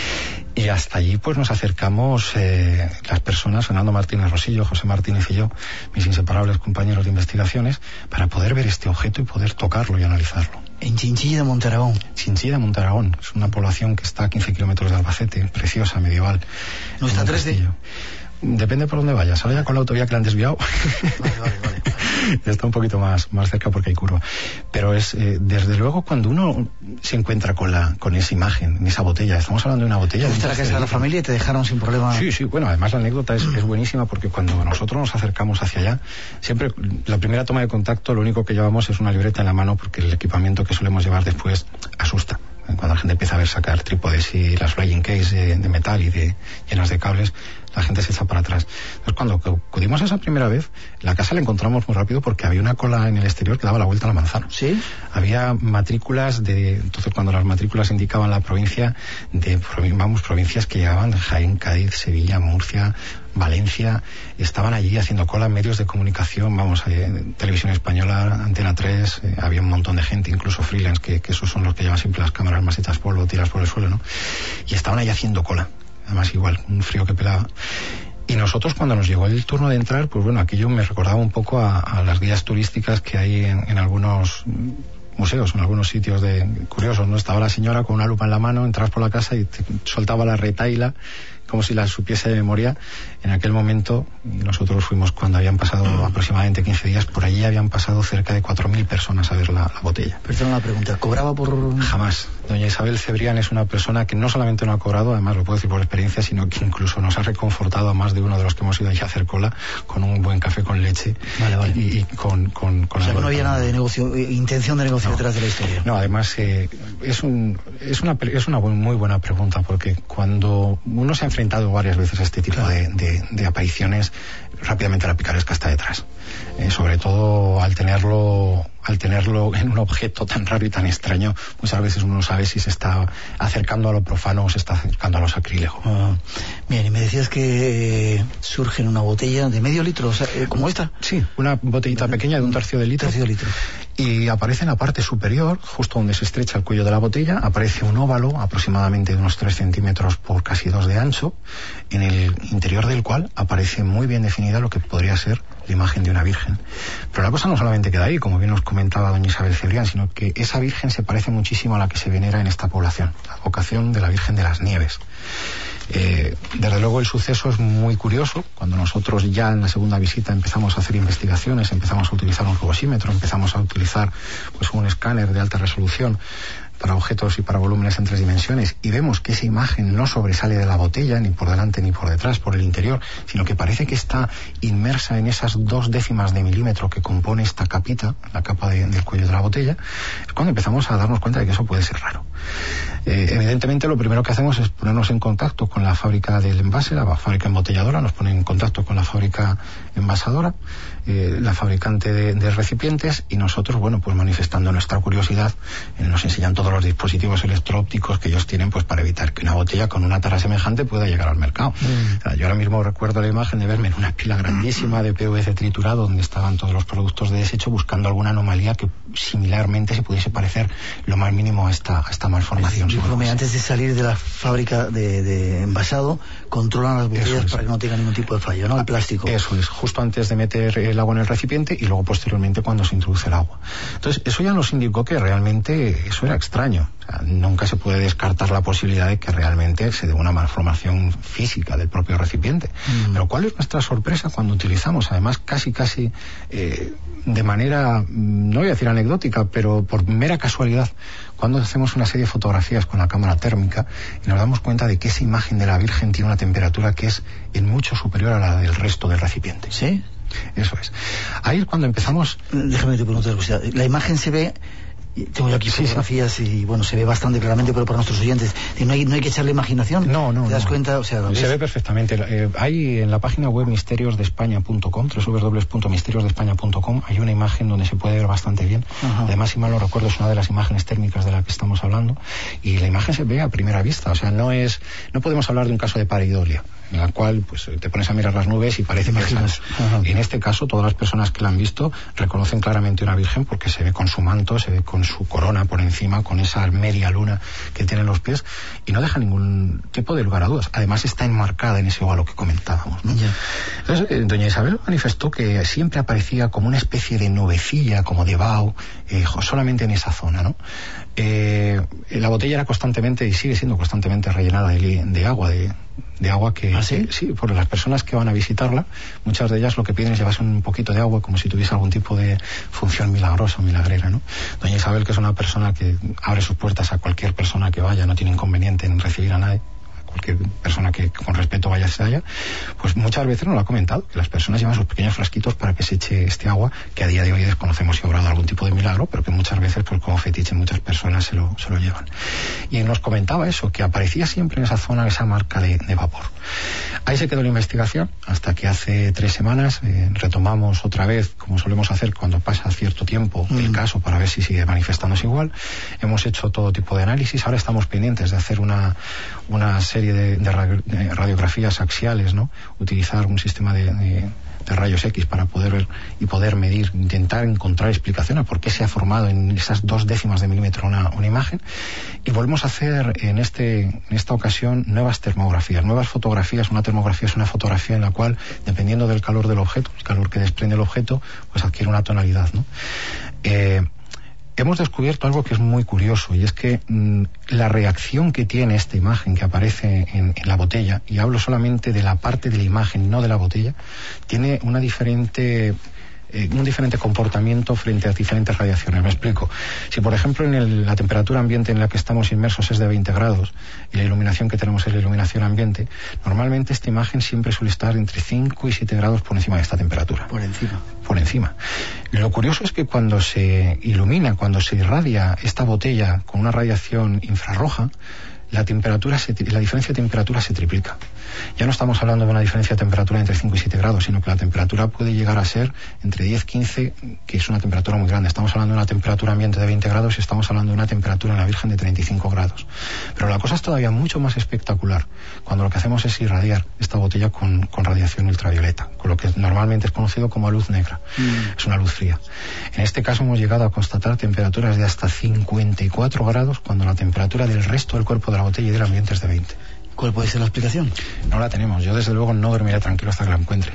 Y hasta allí pues nos acercamos eh, las personas, Fernando Martínez Rosillo, José Martínez y yo, mis inseparables compañeros de investigaciones, para poder ver este objeto y poder tocarlo y analizarlo. En Chinchilla de Montaragón. Chinchilla de Montaragón, es una población que está a quince kilómetros de Albacete, preciosa, medieval. ¿No está a tres D? Depende por dónde vayas. Ahora ya con la autovía que le han desviado. Vale, vale, vale. Está un poquito más, más cerca porque hay curva. Pero es, eh, desde luego, cuando uno se encuentra con la con esa imagen, en esa botella, estamos hablando de una botella. ¿Fuiste a la casa de la familia y te dejaron sin problema? Sí, sí, bueno, además la anécdota es, es buenísima porque cuando nosotros nos acercamos hacia allá, siempre la primera toma de contacto, lo único que llevamos es una libreta en la mano porque el equipamiento que solemos llevar después asusta. Cuando la gente empieza a ver sacar trípodes y las flying case de, de metal y de llenas de cables, la gente se echa para atrás. Entonces, cuando acudimos esa primera vez, la casa la encontramos muy rápido porque había una cola en el exterior que daba la vuelta a la manzana. ¿Sí? Había matrículas de... Entonces, cuando las matrículas indicaban la provincia, de, vamos, provincias que llegaban Jaén, Cádiz, Sevilla, Murcia, Valencia, estaban allí haciendo cola en medios de comunicación, vamos, eh, Televisión Española, Antena tres, eh, había un montón de gente, incluso freelance, que, que esos son los que llevan siempre las cámaras más hechas polvo, tiras por el suelo, ¿no? Y estaban allí haciendo cola, además igual, un frío que pelaba. Y nosotros, cuando nos llegó el turno de entrar, pues bueno, aquello me recordaba un poco a, a las guías turísticas que hay en, en algunos museos, en algunos sitios de curiosos, ¿no? Estaba la señora con una lupa en la mano, entras por la casa y te soltaba la retahíla como si la supiese de memoria. En aquel momento, y nosotros fuimos cuando habían pasado aproximadamente quince días, por allí habían pasado cerca de cuatro mil personas a ver la, la botella. Perdona la pregunta, ¿cobraba por...? Jamás. Doña Isabel Cebrián es una persona que no solamente no ha cobrado, además lo puedo decir por experiencia, sino que incluso nos ha reconfortado a más de uno de los que hemos ido allí a hacer cola con un buen café con leche. Vale, vale. Y, y con, con, con o sea, que no había nada de negocio, intención de negocio no. detrás de la historia. No, además eh, es, un, es una, es una muy buena pregunta, porque cuando uno se ha enfrentado varias veces a este tipo claro. de, de, de apariciones, rápidamente la picaresca está detrás. Eh, sobre todo al tenerlo al tenerlo en un objeto tan raro y tan extraño, muchas veces uno no sabe si se está acercando a lo profano o se está acercando a lo sacrílego. Ah, bien, y me decías que eh, surge en una botella de medio litro, o sea, eh, ¿como esta? Sí, una botellita pequeña de un tercio de litro. Tercio de litro. Y aparece en la parte superior, justo donde se estrecha el cuello de la botella, aparece un óvalo aproximadamente de unos tres centímetros por casi dos de ancho, en el interior del cual aparece muy bien definida lo que podría ser la imagen de una virgen. Pero la cosa no solamente queda ahí, como bien nos comentaba doña Isabel Cebrián, sino que esa virgen se parece muchísimo a la que se venera en esta población, la advocación de la Virgen de las Nieves. Eh, desde luego el suceso es muy curioso. Cuando nosotros ya en la segunda visita empezamos a hacer investigaciones, empezamos a utilizar un rugosímetro, empezamos a utilizar pues un escáner de alta resolución para objetos y para volúmenes en tres dimensiones, y vemos que esa imagen no sobresale de la botella, ni por delante ni por detrás, por el interior, sino que parece que está inmersa en esas dos décimas de milímetro que compone esta capita, la capa de, del cuello de la botella, es cuando empezamos a darnos cuenta de que eso puede ser raro. Eh, evidentemente lo primero que hacemos es ponernos en contacto con la fábrica del envase, la fábrica embotelladora, nos pone en contacto con la fábrica envasadora, eh, la fabricante de, de recipientes, y nosotros, bueno, pues manifestando nuestra curiosidad, eh, nos enseñan todos los dispositivos electro-ópticos que ellos tienen pues para evitar que una botella con una tara semejante pueda llegar al mercado. Mm. O sea, yo ahora mismo recuerdo la imagen de verme en una pila grandísima de P V C triturado donde estaban todos los productos de desecho, buscando alguna anomalía que similarmente se pudiese parecer lo más mínimo a esta, a esta malformación. Dígame, antes de salir de la fábrica de, de envasado, controlan las botellas para que no tenga ningún tipo de fallo, ¿no? El plástico. Eso es, justo antes de meter el agua en el recipiente y luego posteriormente cuando se introduce el agua. Entonces, eso ya nos indicó que realmente eso era extraño. O sea, nunca se puede descartar la posibilidad de que realmente se dé una malformación física del propio recipiente. Mm. Pero ¿cuál es nuestra sorpresa cuando utilizamos, además casi casi eh, de manera, no voy a decir anecdótica, pero por mera casualidad, cuando hacemos una serie de fotografías con la cámara térmica y nos damos cuenta de que esa imagen de la Virgen tiene una temperatura que es en mucho superior a la del resto del recipiente? ¿Sí? Eso es. Ahí es cuando empezamos... Déjame te preguntar, la imagen se ve... Tengo yo aquí sí, fotografías sí. y bueno, se ve bastante claramente, pero para nuestros oyentes, no hay, no hay que echarle imaginación. No, no. ¿Te das no. cuenta? O sea, se ve perfectamente. Eh, hay en la página web misterios de españa punto com, doble u doble u doble u punto misterios de españa punto com, hay una imagen donde se puede ver bastante bien. Ajá. Además, si mal no recuerdo, es una de las imágenes térmicas de la que estamos hablando, y la imagen se ve a primera vista. O sea, no es, no podemos hablar de un caso de pareidolia, en la cual pues te pones a mirar las nubes y parece que es. En este caso, todas las personas que la han visto reconocen claramente una virgen porque se ve con su manto, se ve con su corona por encima, con esa media luna que tiene en los pies, y no deja ningún tipo de lugar a dudas. Además está enmarcada en ese óvalo que comentábamos, ¿no? Yeah. Entonces, eh, doña Isabel manifestó que siempre aparecía como una especie de nubecilla, como de vaho, eh, solamente en esa zona, ¿no? Eh, la botella era constantemente, y sigue siendo constantemente rellenada de, de agua, de de agua que, ¿Ah, sí? que sí, por las personas que van a visitarla, muchas de ellas lo que piden es llevarse un poquito de agua como si tuviese algún tipo de función milagrosa o milagrera, ¿no? Doña Isabel, que es una persona que abre sus puertas a cualquier persona que vaya, no tiene inconveniente en recibir a nadie, cualquier persona que con respeto vaya hacia allá, pues muchas veces nos lo ha comentado, que las personas llevan sus pequeños frasquitos para que se eche este agua, que a día de hoy desconocemos si ha obrado algún tipo de milagro, pero que muchas veces, pues como fetiche, muchas personas se lo, se lo llevan. Y nos comentaba eso, que aparecía siempre en esa zona esa marca de, de vapor. Ahí se quedó la investigación, hasta que hace tres semanas eh, retomamos otra vez, como solemos hacer cuando pasa cierto tiempo, mm. el caso, para ver si sigue manifestándose igual. Hemos hecho todo tipo de análisis, ahora estamos pendientes de hacer una, una serie de, de, radio, de radiografías axiales, ¿no? Utilizar un sistema de, de, de rayos X para poder ver y poder medir, intentar encontrar explicaciones a por qué se ha formado en esas dos décimas de milímetro una, una imagen. Y volvemos a hacer en, este, en esta ocasión nuevas termografías, nuevas fotografías. Una termografía es una fotografía en la cual, dependiendo del calor del objeto, el calor que desprende el objeto, pues adquiere una tonalidad, ¿no? Eh, hemos descubierto algo que es muy curioso, y es que mmm, la reacción que tiene esta imagen que aparece en, en la botella, y hablo solamente de la parte de la imagen, no de la botella, tiene una diferente... Eh, un diferente comportamiento frente a diferentes radiaciones. Me explico. Si, por ejemplo, en el, la temperatura ambiente en la que estamos inmersos es de veinte grados y la iluminación que tenemos es la iluminación ambiente, normalmente esta imagen siempre suele estar entre cinco y siete grados por encima de esta temperatura. Por encima. Por encima. Lo curioso es que cuando se ilumina, cuando se irradia esta botella con una radiación infrarroja, la temperatura se, la diferencia de temperatura se triplica. Ya no estamos hablando de una diferencia de temperatura entre cinco y siete grados, sino que la temperatura puede llegar a ser entre diez y quince, que es una temperatura muy grande. Estamos hablando de una temperatura ambiente de veinte grados y estamos hablando de una temperatura en la Virgen de treinta y cinco grados. Pero la cosa es todavía mucho más espectacular cuando lo que hacemos es irradiar esta botella con, con radiación ultravioleta, con lo que normalmente es conocido como luz negra. Mm. Es una luz fría. En este caso hemos llegado a constatar temperaturas de hasta cincuenta y cuatro grados cuando la temperatura del resto del cuerpo de la botella y del ambiente es de veinte. ¿Cuál puede ser la explicación? No la tenemos. Yo desde luego no dormiré tranquilo hasta que la encuentre.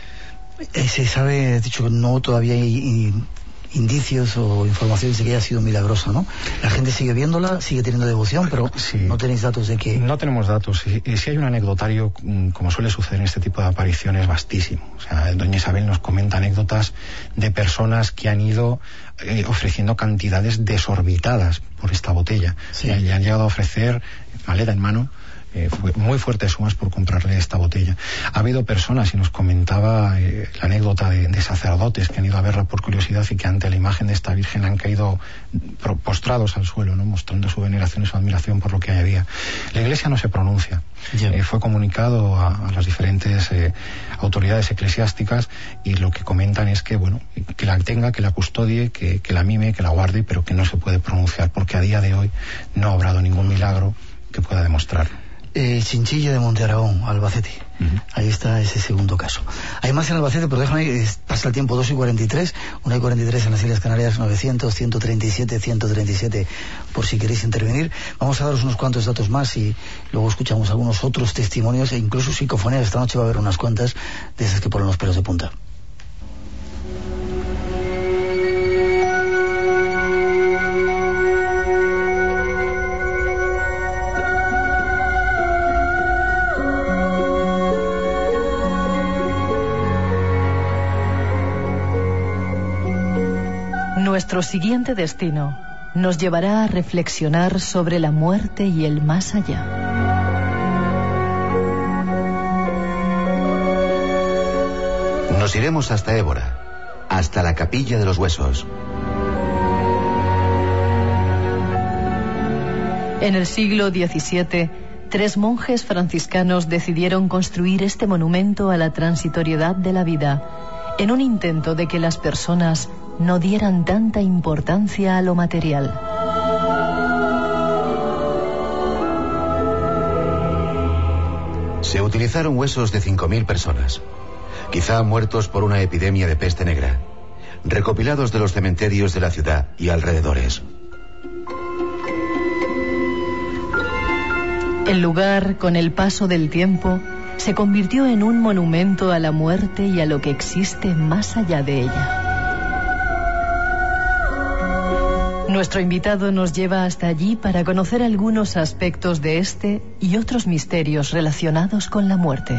Eh, se sabe, dicho que no todavía hay indicios o informaciones de que haya sido milagrosa, ¿no? La gente sigue viéndola, sigue teniendo devoción, pero sí. No tenéis datos de que... No tenemos datos. Y, y sí hay un anecdotario, como suele suceder en este tipo de apariciones, vastísimo. O sea, doña Isabel nos comenta anécdotas de personas que han ido eh, ofreciendo cantidades desorbitadas por esta botella. Sí. Y han llegado a ofrecer, maleta en mano, Eh, fue muy fuertes sumas por comprarle esta botella. Ha habido personas, y nos comentaba eh, la anécdota de, de sacerdotes que han ido a verla por curiosidad y que ante la imagen de esta Virgen han caído postrados al suelo, ¿no? Mostrando su veneración y su admiración por lo que había. La Iglesia no se pronuncia. Eh, fue comunicado a, a las diferentes eh, autoridades eclesiásticas, y lo que comentan es que, bueno, que la tenga, que la custodie, que, que la mime, que la guarde, pero que no se puede pronunciar porque a día de hoy no ha obrado ningún milagro que pueda demostrarlo. Eh, Chinchilla de Monte Aragón, Albacete. Uh-huh. Ahí está ese segundo caso. Hay más en Albacete, pero déjame, pasa el tiempo, dos y cuarenta y tres, una y cuarenta y tres en las Islas Canarias, novecientos, ciento treinta y siete, ciento treinta y siete, por si queréis intervenir. Vamos a daros unos cuantos datos más y luego escuchamos algunos otros testimonios e incluso psicofonías. Esta noche va a haber unas cuantas de esas que ponen los pelos de punta. Nuestro siguiente destino nos llevará a reflexionar sobre la muerte y el más allá. Nos iremos hasta Évora, hasta la Capilla de los Huesos. En el siglo diecisiete, tres monjes franciscanos decidieron construir este monumento a la transitoriedad de la vida, en un intento de que las personas no dieran tanta importancia a lo material. Se utilizaron huesos de cinco mil personas, quizá muertos por una epidemia de peste negra, recopilados de los cementerios de la ciudad y alrededores. El lugar, con el paso del tiempo, se convirtió en un monumento a la muerte y a lo que existe más allá de ella. Nuestro invitado nos lleva hasta allí para conocer algunos aspectos de este y otros misterios relacionados con la muerte.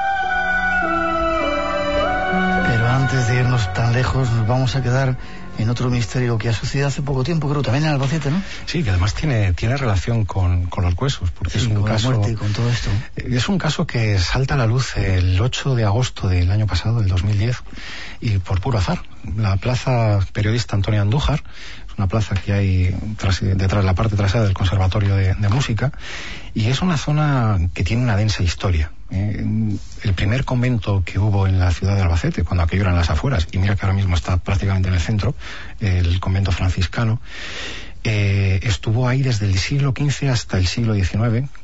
Pero antes de irnos tan lejos, nos vamos a quedar en otro misterio que ha sucedido hace poco tiempo, creo, también en Albacete, ¿no? Sí, que además tiene, tiene relación con, con los huesos, porque sí, es un con caso... la muerte y con todo esto. Es un caso que salta a la luz el ocho de agosto del año pasado, del dos mil diez, y por puro azar. La plaza periodista Antonio Andújar, una plaza que hay tras, detrás, la parte trasera del Conservatorio de, de Música, y es una zona que tiene una densa historia. Eh, el primer convento que hubo en la ciudad de Albacete, cuando aquello eran las afueras, y mira que ahora mismo está prácticamente en el centro, el convento franciscano, eh, estuvo ahí desde el siglo quince hasta el siglo diecinueve,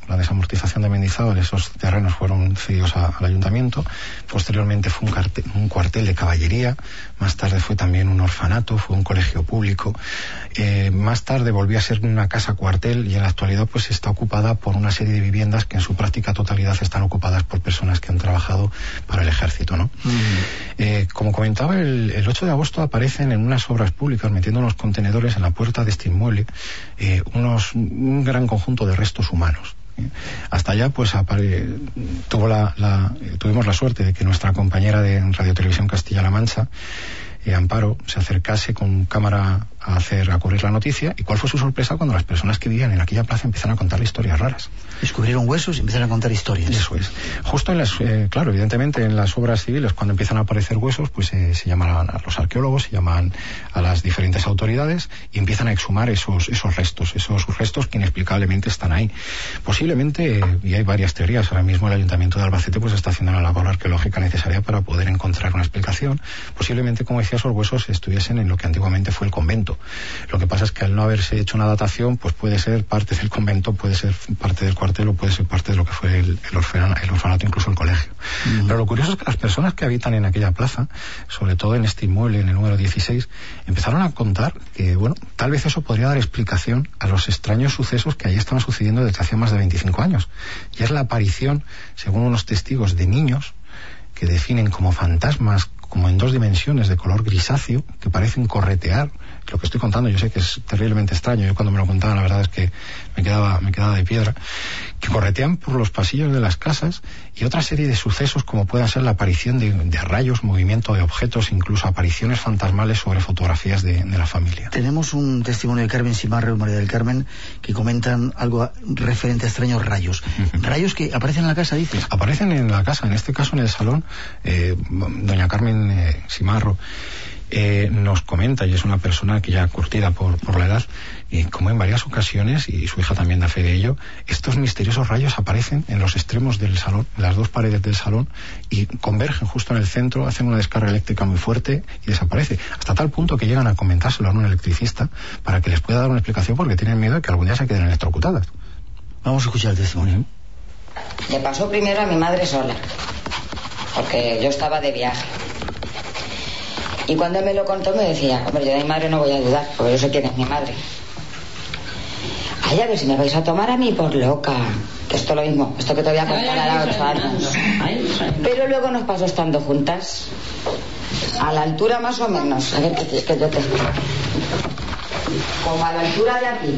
la desamortización de Mendizábal, esos terrenos fueron cedidos a, al ayuntamiento. Posteriormente fue un, cartel, un cuartel de caballería, más tarde fue también un orfanato, fue un colegio público. Eh, más tarde volvió a ser una casa cuartel y en la actualidad pues está ocupada por una serie de viviendas que en su práctica totalidad están ocupadas por personas que han trabajado para el ejército, ¿no? Mm. Eh, como comentaba, el, el ocho de agosto aparecen en unas obras públicas, metiendo unos contenedores en la puerta de este inmueble, eh, unos, un gran conjunto de restos humanos. Hasta allá pues apare... tuvo la, la, tuvimos la suerte de que nuestra compañera de Radio Televisión Castilla-La Mancha, eh, Amparo, se acercase con cámara a hacer a cubrir la noticia. ¿Y cuál fue su sorpresa cuando las personas que vivían en aquella plaza empezaron a contar historias raras? Descubrieron huesos y empezaron a contar historias. Eso es. Justo en las, eh, claro, evidentemente en las obras civiles, cuando empiezan a aparecer huesos, pues eh, se llaman a los arqueólogos, se llaman a las diferentes autoridades y empiezan a exhumar esos, esos restos, esos restos que inexplicablemente están ahí. Posiblemente, eh, y hay varias teorías, ahora mismo el Ayuntamiento de Albacete pues está haciendo la labor arqueológica necesaria para poder encontrar una explicación. Posiblemente, como decía, esos huesos estuviesen en lo que antiguamente fue el convento. Lo que pasa es que al no haberse hecho una datación, pues puede ser parte del convento, puede ser parte del cuartel o puede ser parte de lo que fue el, el, orfanato, el orfanato, incluso el colegio. Mm. Pero lo curioso es que las personas que habitan en aquella plaza, sobre todo en este inmueble, en el número dieciséis, empezaron a contar que, bueno, tal vez eso podría dar explicación a los extraños sucesos que allí estaban sucediendo desde hace más de veinticinco años. Y es la aparición, según unos testigos, de niños que definen como fantasmas, como en dos dimensiones de color grisáceo, que parecen corretear. Lo que estoy contando yo sé que es terriblemente extraño, yo cuando me lo contaban la verdad es que me quedaba, me quedaba de piedra, que corretean por los pasillos de las casas, y otra serie de sucesos como puedan ser la aparición de, de rayos, movimiento de objetos, incluso apariciones fantasmales sobre fotografías de, de la familia. Tenemos un testimonio de Carmen Simarro y María del Carmen que comentan algo referente a extraños rayos. Uh-huh. Rayos que aparecen en la casa, dices. Aparecen en la casa, en este caso en el salón. eh, doña Carmen eh, Simarro Eh, nos comenta, y es una persona que ya curtida por, por la edad, y como en varias ocasiones, y su hija también da fe de ello, estos misteriosos rayos aparecen en los extremos del salón, en las dos paredes del salón, y convergen justo en el centro, hacen una descarga eléctrica muy fuerte y desaparece, hasta tal punto que llegan a comentárselo a un electricista para que les pueda dar una explicación, porque tienen miedo de que algún día se queden electrocutadas. Vamos a escuchar el testimonio. Le pasó primero a mi madre sola, porque yo estaba de viaje. Y cuando él me lo contó me decía, hombre, yo de mi madre no voy a dudar, porque yo sé quién es mi madre. Ay, a ver si me vais a tomar a mí por loca. Que esto es lo mismo, esto que te voy a contar a ocho años. Pero luego nos pasó estando juntas, a la altura más o menos, a ver que, que yo te... como a la altura de aquí.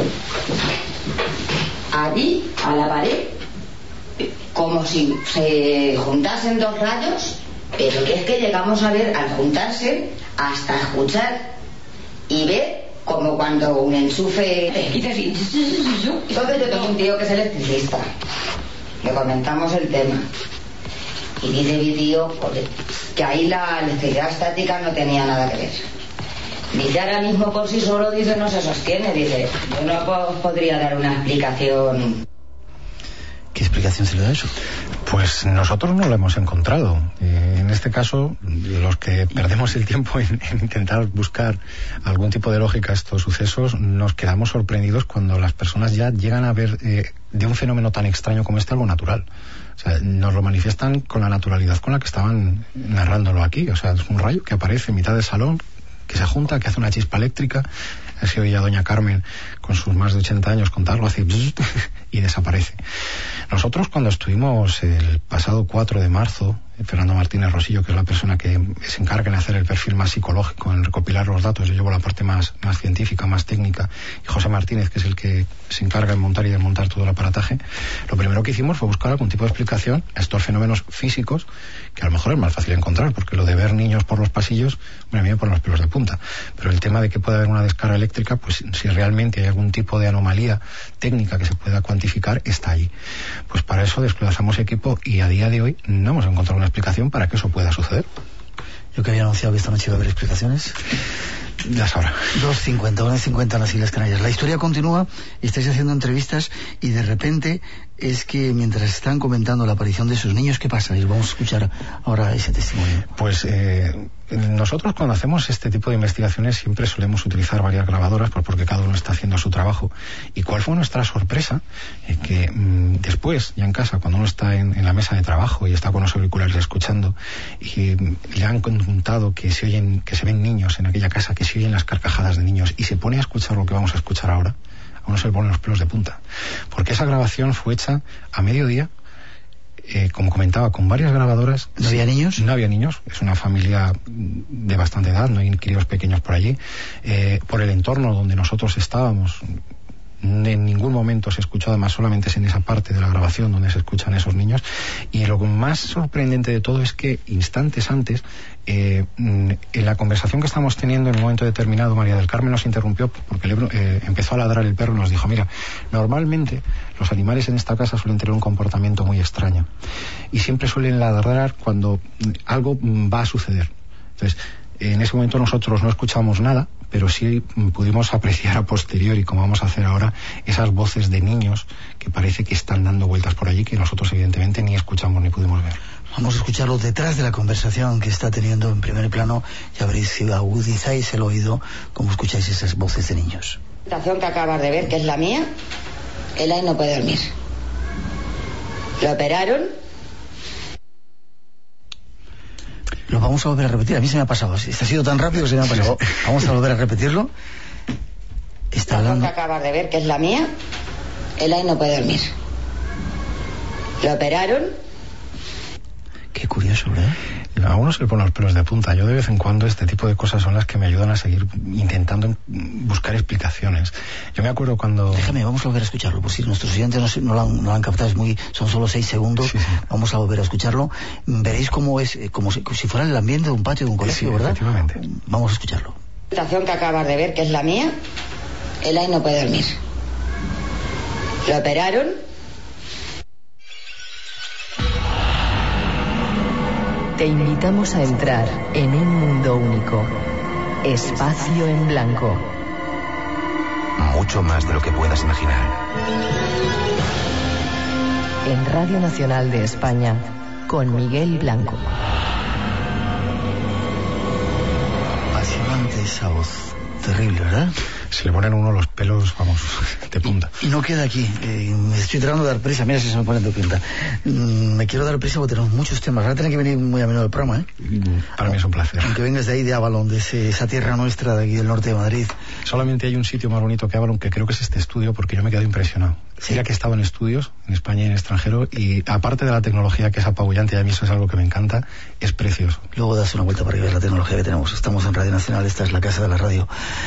Allí, a la pared, como si se juntasen dos rayos. Pero que es que llegamos a ver, al juntarse, hasta escuchar y ver como cuando un enchufe... Entonces yo tengo un tío que es electricista. Le comentamos el tema. Y dice mi tío, joder, que ahí la electricidad estática no tenía nada que ver. Dice, ahora mismo por sí solo, dice, no se sostiene. Dice, yo no os podría dar una explicación... ¿Qué explicación se le da a eso? Pues nosotros no lo hemos encontrado. Eh, en este caso, los que perdemos el tiempo en, en intentar buscar algún tipo de lógica a estos sucesos, nos quedamos sorprendidos cuando las personas ya llegan a ver eh, de un fenómeno tan extraño como este algo natural. O sea, nos lo manifiestan con la naturalidad con la que estaban narrándolo aquí. O sea, es un rayo que aparece en mitad del salón, que se junta, que hace una chispa eléctrica. Así oía doña Carmen, con sus más de ochenta años, contarlo, hace y desaparece. Nosotros, cuando estuvimos el pasado cuatro de marzo, Fernando Martínez Rosillo, que es la persona que se encarga en hacer el perfil más psicológico, en recopilar los datos, yo llevo la parte más, más científica, más técnica, y José Martínez, que es el que se encarga en montar y desmontar todo el aparataje, lo primero que hicimos fue buscar algún tipo de explicación a estos fenómenos físicos, que a lo mejor es más fácil encontrar, porque lo de ver niños por los pasillos, bueno, a mí me ponen los pelos de punta, pero el tema de que pueda haber una descarga eléctrica, pues si realmente hay algún tipo de anomalía técnica que se pueda cuantificar, está allí. Pues para eso desplazamos equipo y a día de hoy no hemos encontrado una explicación para que eso pueda suceder. Yo que había anunciado que esta noche iba a haber explicaciones. Ya sabrá. dos cincuenta, una cincuenta en las Islas Canarias. La historia continúa y estáis haciendo entrevistas y de repente es que mientras están comentando la aparición de sus niños, ¿qué pasa? Y vamos a escuchar ahora ese testimonio. Pues eh, nosotros cuando hacemos este tipo de investigaciones siempre solemos utilizar varias grabadoras, pues porque cada uno está haciendo su trabajo. ¿Y cuál fue nuestra sorpresa? Eh, que mmm, después, ya en casa, cuando uno está en, en la mesa de trabajo y está con los auriculares escuchando, y mm, le han contado que se oyen, que se ven niños en aquella casa, que se oyen las carcajadas de niños, y se pone a escuchar lo que vamos a escuchar ahora, a uno se le ponen los pelos de punta, porque esa grabación fue hecha a mediodía, eh, como comentaba, con varias grabadoras. ¿No había niños? No había niños, es una familia de bastante edad, no hay críos pequeños por allí. Eh, por el entorno donde nosotros estábamos, en ningún momento se escuchó, además solamente es en esa parte de la grabación donde se escuchan esos niños. Y lo más sorprendente de todo es que instantes antes, eh, en la conversación que estábamos teniendo, en un momento determinado, María del Carmen nos interrumpió porque le, eh, empezó a ladrar el perro y nos dijo: mira, normalmente los animales en esta casa suelen tener un comportamiento muy extraño y siempre suelen ladrar cuando algo va a suceder. Entonces, en ese momento nosotros no escuchamos nada, pero sí pudimos apreciar a posteriori, como vamos a hacer ahora, esas voces de niños que parece que están dando vueltas por allí, que nosotros evidentemente ni escuchamos ni pudimos ver. Vamos a escucharlo detrás de la conversación que está teniendo en primer plano. Ya veréis si agudizáis el oído, como escucháis esas voces de niños. La habitación que acabas de ver, que es la mía, Elay no puede dormir. Lo operaron. Lo vamos a volver a repetir. A mí se me ha pasado. Este ha sido tan rápido que se me ha pasado. Vamos a volver a repetirlo. Está hablando. La que acabas de ver, que es la mía, Elay no puede dormir. Lo operaron. Qué curioso, ¿verdad? A uno se le ponen los pelos de punta. Yo de vez en cuando este tipo de cosas son las que me ayudan a seguir intentando buscar explicaciones. Yo me acuerdo cuando... Déjame, vamos a volver a escucharlo, por si nuestros oyentes no, no, lo, han, no lo han captado, es muy, son solo seis segundos. Sí, sí. Vamos a volver a escucharlo. Veréis cómo es, como si, como si fuera el ambiente de un patio de un colegio, sí, ¿verdad? Efectivamente. Vamos a escucharlo. La habitación que acabas de ver, que es la mía, Elay no puede dormir. Lo operaron. Te invitamos a entrar en un mundo único. Espacio en blanco. Mucho más de lo que puedas imaginar. En Radio Nacional de España, con Miguel Blanco. Apasionante esa voz. Terrible, ¿verdad? Se le ponen a uno los pelos, vamos, de punta. Y, y no queda aquí. Eh, me estoy tratando de dar prisa. Mira si se me ponen de punta. Mm, me quiero dar prisa porque tenemos muchos temas. Ahora tiene que venir muy a menudo el programa, ¿eh? Para mí es un placer. Aunque vengas de ahí, de Avalon, de ese, esa tierra nuestra de aquí del norte de Madrid. Solamente hay un sitio más bonito que Avalon, que creo que es este estudio, porque yo me he quedado impresionado. Sí. Mira que he estado en estudios, en España y en el extranjero, y aparte de la tecnología, que es apabullante, y a mí eso es algo que me encanta, es precioso. Luego das una vuelta para que veas la tecnología que tenemos. Estamos en Radio Nacional, esta es la casa de la radio.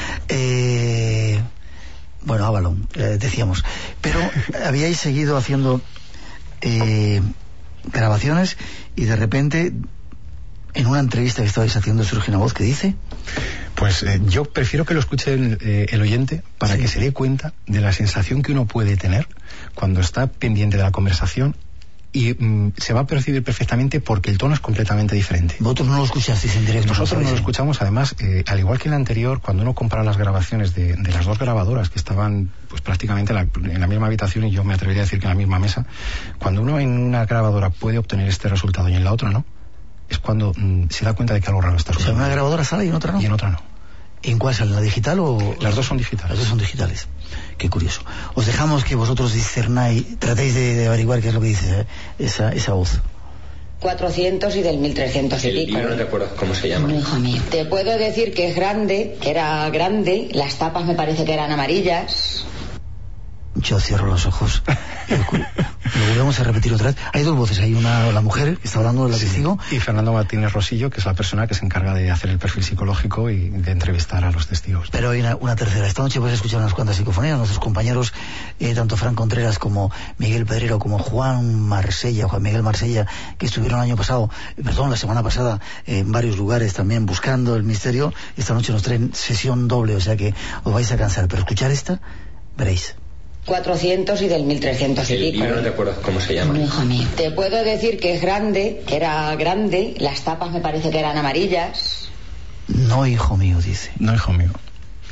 Eh... Bueno, Avalon, eh, decíamos. Pero habíais seguido haciendo eh, grabaciones y de repente, en una entrevista que estabais haciendo, surge una voz que dice... Pues eh, yo prefiero que lo escuche el, eh, el oyente para sí. que se dé cuenta de la sensación que uno puede tener cuando está pendiente de la conversación y mm, se va a percibir perfectamente porque el tono es completamente diferente. ¿Vosotros no lo escuchasteis en directo? Nosotros no lo escuchamos, además, eh, al igual que en la anterior, cuando uno compara las grabaciones de, de las dos grabadoras que estaban pues prácticamente en la, en la misma habitación, y yo me atrevería a decir que en la misma mesa, cuando uno en una grabadora puede obtener este resultado y en la otra no, es cuando mm, se da cuenta de que algo raro está sucediendo. O sea, en una grabadora sale y en otra no. Y en otra no. ¿En cuál sale? ¿La digital o...? Las dos son digitales. Las dos son digitales. Qué curioso. Os dejamos que vosotros discernáis, tratéis de, de averiguar qué es lo que dice ¿eh? esa, esa voz. cuatrocientos y del mil trescientos y pico. Yo no recuerdo cómo se llama. No, hijo mío. Te puedo decir que es grande, que era grande, las tapas me parece que eran amarillas. Yo cierro los ojos. Lo volvemos a repetir otra vez. Hay dos voces. Hay una, la mujer que está hablando, la sí, testigo. Y Fernando Martínez Rosillo, que es la persona que se encarga de hacer el perfil psicológico y de entrevistar a los testigos. Pero hay una, una tercera. Esta noche vais a escuchar unas cuantas psicofonías. Nuestros compañeros, eh, tanto Fran Contreras como Miguel Pedrero, como Juan Marsella, Juan Miguel Marsella, que estuvieron el año pasado, eh, perdón, la semana pasada, eh, en varios lugares también buscando el misterio. Esta noche nos traen sesión doble, o sea que os vais a cansar. Pero escuchar esta, veréis. cuatrocientos y del mil trescientos y pico. Yo no recuerdo cómo se llama. No, hijo mío. Te puedo decir que es grande, que era grande, las tapas me parece que eran amarillas. No, hijo mío, dice. No, hijo mío.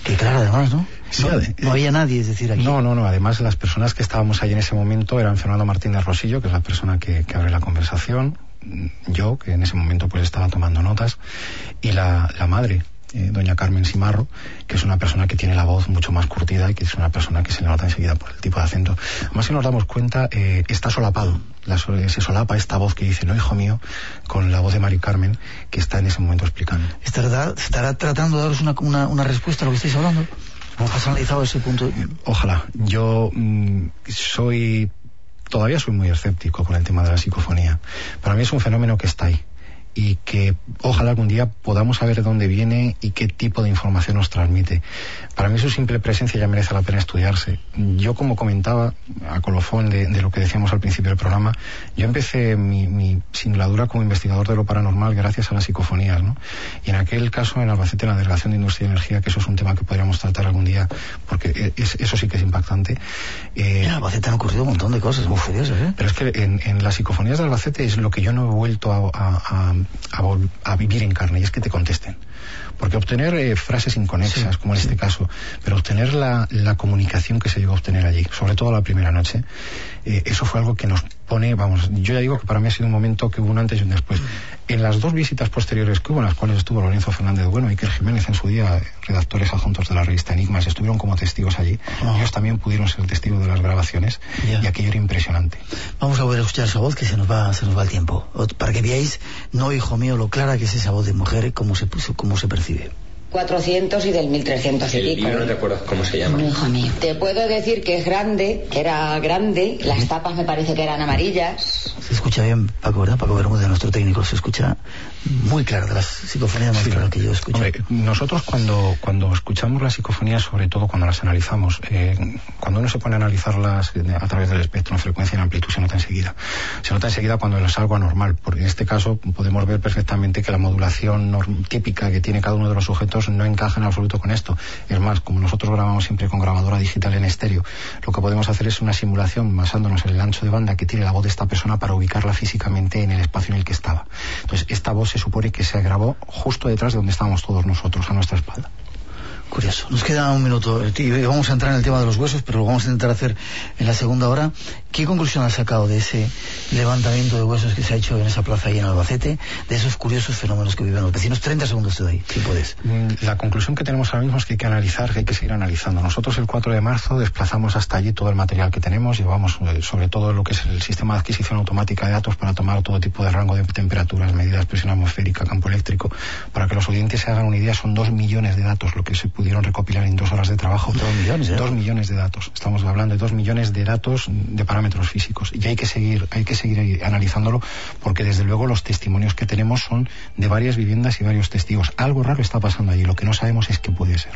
Qué clara además, ¿no? Sí, no, ade- no había nadie, es decir, aquí. No, no, no. Además, las personas que estábamos ahí en ese momento eran Fernando Martínez Rosillo, que es la persona que, que abre la conversación, yo, que en ese momento pues estaba tomando notas, y la, la madre, eh, doña Carmen Simarro, que es una persona que tiene la voz mucho más curtida y que es una persona que se le nota enseguida por el tipo de acento. Además, si nos damos cuenta, eh, está solapado. La, se solapa esta voz que dice, no, hijo mío, con la voz de Mari Carmen, que está en ese momento explicando. ¿Estará, estará tratando de daros una, una, una respuesta a lo que estáis hablando? ¿Has analizado ese punto? Ojalá. Yo mmm, soy... Todavía soy muy escéptico con el tema de la psicofonía. Para mí es un fenómeno que está ahí y que ojalá algún día podamos saber de dónde viene y qué tipo de información nos transmite. Para mí su simple presencia ya merece la pena estudiarse. Yo, como comentaba, a colofón de, de lo que decíamos al principio del programa, yo empecé mi, mi singladura como investigador de lo paranormal gracias a las psicofonías, ¿no? Y en aquel caso, en Albacete, en la Delegación de Industria y Energía, que eso es un tema que podríamos tratar algún día, porque es, eso sí que es impactante. Eh, en Albacete han ocurrido un montón de cosas muy curiosas, ¿eh? Pero es que en, en las psicofonías de Albacete es lo que yo no he vuelto a, a, a A, a vivir en carne, y es que te contesten. Porque obtener eh, frases inconexas, sí, como en sí. este caso, pero obtener la, la comunicación que se llegó a obtener allí, sobre todo la primera noche, eh, eso fue algo que nos pone, vamos, yo ya digo que para mí ha sido un momento que hubo un antes y un después. En las dos visitas posteriores que hubo, en las cuales estuvo Lorenzo Fernández Bueno y Iker Jiménez en su día, redactores adjuntos de la revista Enigmas, estuvieron como testigos allí. Oh. Ellos también pudieron ser testigos de las grabaciones, yeah. y aquello era impresionante. Vamos a poder escuchar esa voz, que se nos va, se nos va el tiempo, para que veáis, no, hijo mío, lo clara que es esa voz de mujer, cómo se, cómo se percibe. cuatrocientos y del mil trescientos y pico. Yo no te acuerdas cómo se llama. No, hijo mío. Te puedo decir que es grande, que era grande, las tapas me parece que eran amarillas. Se escucha bien, Paco, ¿verdad? Paco Bermúdez, nuestro técnico, se escucha muy claro, de las psicofonías más sí, claras que yo escucho. Hombre, nosotros cuando, cuando escuchamos las psicofonías, sobre todo cuando las analizamos, eh, cuando uno se pone a analizarlas a través del espectro en frecuencia y en amplitud, se nota enseguida. Se nota enseguida cuando es algo anormal, porque en este caso podemos ver perfectamente que la modulación norm- típica que tiene cada uno de los sujetos no encaja en absoluto con esto. Es más, como nosotros grabamos siempre con grabadora digital en estéreo, lo que podemos hacer es una simulación basándonos en el ancho de banda que tiene la voz de esta persona para ubicarla físicamente en el espacio en el que estaba. Entonces, esta voz se supone que se grabó justo detrás de donde estábamos todos nosotros, a nuestra espalda. Curioso. Nos queda un minuto, tío, vamos a entrar en el tema de los huesos, pero lo vamos a intentar hacer en la segunda hora. ¿Qué conclusión has sacado de ese levantamiento de huesos que se ha hecho en esa plaza ahí en Albacete, de esos curiosos fenómenos que viven los vecinos? treinta segundos te doy, si puedes. La conclusión que tenemos ahora mismo es que hay que analizar, que hay que seguir analizando. Nosotros el cuatro de marzo desplazamos hasta allí todo el material que tenemos, llevamos sobre todo lo que es el sistema de adquisición automática de datos para tomar todo tipo de rango de temperaturas, medidas, presión atmosférica, campo eléctrico. Para que los oyentes se hagan una idea, son dos millones de datos lo que se pudieron recopilar en dos horas de trabajo. Dos millones, ¿eh? Dos millones de datos. Estamos hablando de dos millones de datos de parámetros físicos. Y hay que seguir, hay que seguir analizándolo, porque desde luego los testimonios que tenemos son de varias viviendas y varios testigos. Algo raro está pasando allí. Lo que no sabemos es qué puede ser.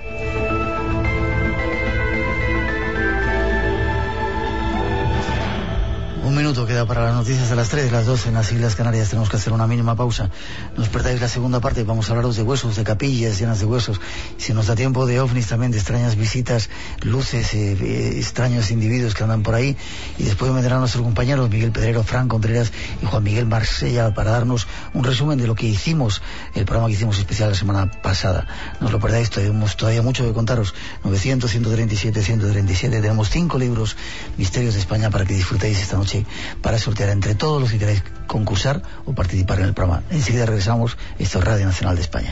Un minuto queda para las noticias de las tres, de las dos en las Islas Canarias. Tenemos que hacer una mínima pausa. Nos perdáis la segunda parte, vamos a hablaros de huesos, de capillas llenas de huesos. Si nos da tiempo, de ovnis también, de extrañas visitas, luces, eh, eh, extraños individuos que andan por ahí. Y después vendrán nuestros compañeros Miguel Pedrero, Fran Contreras y Juan Miguel Marsella para darnos un resumen de lo que hicimos, el programa que hicimos especial la semana pasada. No os lo perdáis, tenemos todavía mucho que contaros. novecientos, ciento treinta y siete, ciento treinta y siete. Tenemos cinco libros, Misterios de España, para que disfrutéis esta noche, para sortear entre todos los que queráis concursar o participar en el programa. Enseguida regresamos. Esto es Radio Nacional de España.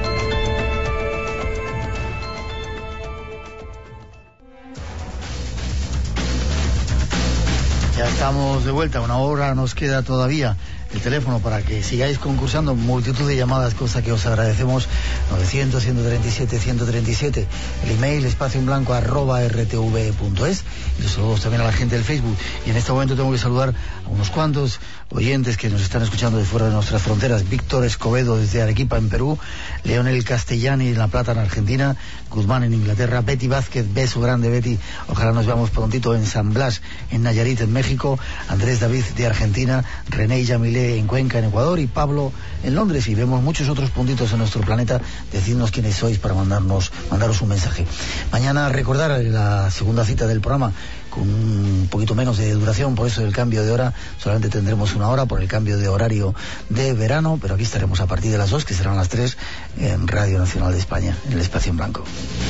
Ya estamos de vuelta, una hora nos queda todavía. El teléfono para que sigáis concursando, multitud de llamadas, cosa que os agradecemos. Novecientos, ciento treinta y siete, ciento treinta y siete. El email espacio en blanco arroba rtv punto es. Y los saludos también a la gente del Facebook. Y en este momento tengo que saludar a unos cuantos oyentes que nos están escuchando de fuera de nuestras fronteras. Víctor Escobedo desde Arequipa en Perú, Leonel Castellani en La Plata en Argentina, Guzmán en Inglaterra, Betty Vázquez, beso grande Betty, ojalá nos veamos prontito en San Blas en Nayarit en México, Andrés David de Argentina, René Yamilé en Cuenca en Ecuador y Pablo en Londres. Y vemos muchos otros puntitos en nuestro planeta. Decidnos quiénes sois para mandarnos mandaros un mensaje. Mañana recordar la segunda cita del programa con un poquito menos de duración, por eso el cambio de hora, solamente tendremos una hora por el cambio de horario de verano, pero aquí estaremos a partir de las dos, que serán las tres, en Radio Nacional de España, en el Espacio en Blanco.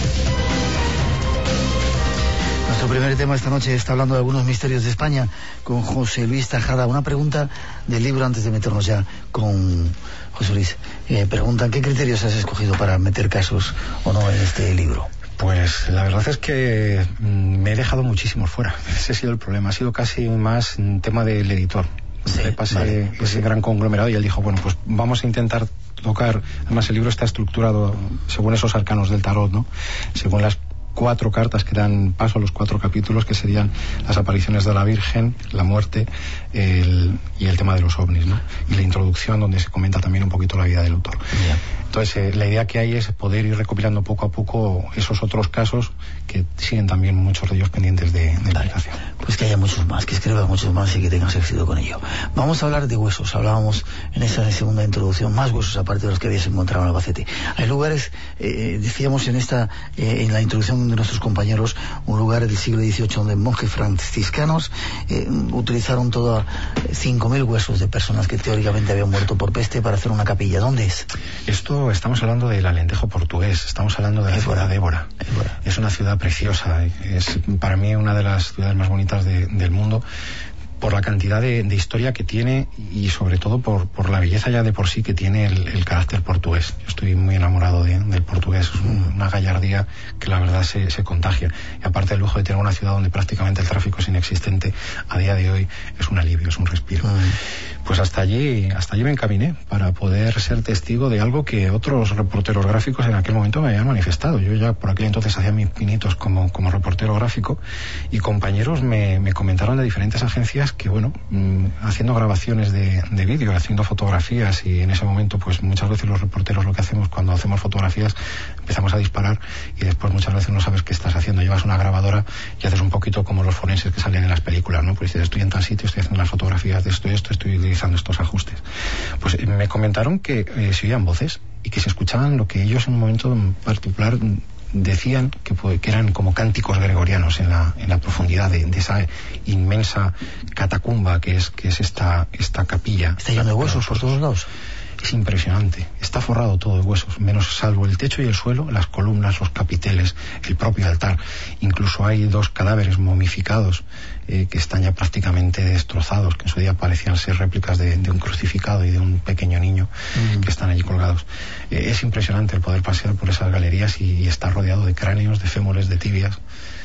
Nuestro primer tema esta noche está hablando de algunos misterios de España con José Luis Tajada. Una pregunta del libro antes de meternos ya con José Luis. Eh, preguntan, ¿qué criterios has escogido para meter casos o no en este libro? Pues la verdad es que me he dejado muchísimos fuera. Ese ha sido el problema. Ha sido casi más un tema del editor. Sí, Le pasé vale, ese pues sí. gran conglomerado y él dijo, bueno, pues vamos a intentar tocar. Además, el libro está estructurado según esos arcanos del tarot, ¿no? Según las cuatro cartas que dan paso a los cuatro capítulos, que serían las apariciones de la Virgen, la muerte el, y el tema de los ovnis, ¿no? Y la introducción, donde se comenta también un poquito la vida del autor. Yeah. Entonces, eh, la idea que hay es poder ir recopilando poco a poco esos otros casos que siguen también muchos de ellos pendientes de, de Vale. explicación. Pues que haya muchos más, que escriban muchos más y que tengas éxito con ello. Vamos a hablar de huesos. Hablábamos en esa segunda introducción, más huesos aparte de los que habías encontrado en Albacete. Hay lugares, eh, decíamos en esta, eh, en la introducción de nuestros compañeros, un lugar del siglo dieciocho donde monjes franciscanos eh, utilizaron todos cinco mil huesos de personas que teóricamente habían muerto por peste para hacer una capilla. ¿Dónde es? Esto estamos hablando del Alentejo portugués, estamos hablando de la Évora. ciudad de Évora. Évora. Es una ciudad preciosa, es para mí una de las ciudades más bonitas de, del mundo, por la cantidad de, de historia que tiene y sobre todo por, por la belleza ya de por sí que tiene el, el carácter portugués. Yo estoy muy enamorado de, del portugués, es un, una gallardía que la verdad se, se contagia. Y aparte del lujo de tener una ciudad donde prácticamente el tráfico es inexistente, a día de hoy es un alivio, es un respiro. Mm. Pues hasta allí, hasta allí me encaminé para poder ser testigo de algo que otros reporteros gráficos en aquel momento me habían manifestado. Yo ya por aquel entonces hacía mis pinitos como, como reportero gráfico y compañeros me, me comentaron de diferentes agencias que, bueno, mmm, haciendo grabaciones de, de vídeo, haciendo fotografías, y en ese momento pues muchas veces los reporteros lo que hacemos cuando hacemos fotografías, empezamos a disparar y después muchas veces no sabes qué estás haciendo, llevas una grabadora y haces un poquito como los forenses que salen en las películas, ¿no? Pues dices, estoy en tal sitio, estoy haciendo las fotografías de esto y esto, estoy utilizando estos ajustes. Pues eh, me comentaron que eh, se oían voces y que se escuchaban lo que ellos en un momento en particular decían que, que eran como cánticos gregorianos en la, en la profundidad de, de esa inmensa catacumba que es, que es esta, esta capilla. Está lleno de huesos por todos lados. Es impresionante, está forrado todo de huesos, menos salvo el techo y el suelo, las columnas, los capiteles, el propio altar. Incluso hay dos cadáveres momificados eh, que están ya prácticamente destrozados, que en su día parecían ser réplicas de, de un crucificado y de un pequeño niño mm. que están allí colgados. Eh, es impresionante el poder pasear por esas galerías y, y estar rodeado de cráneos, de fémures, de tibias.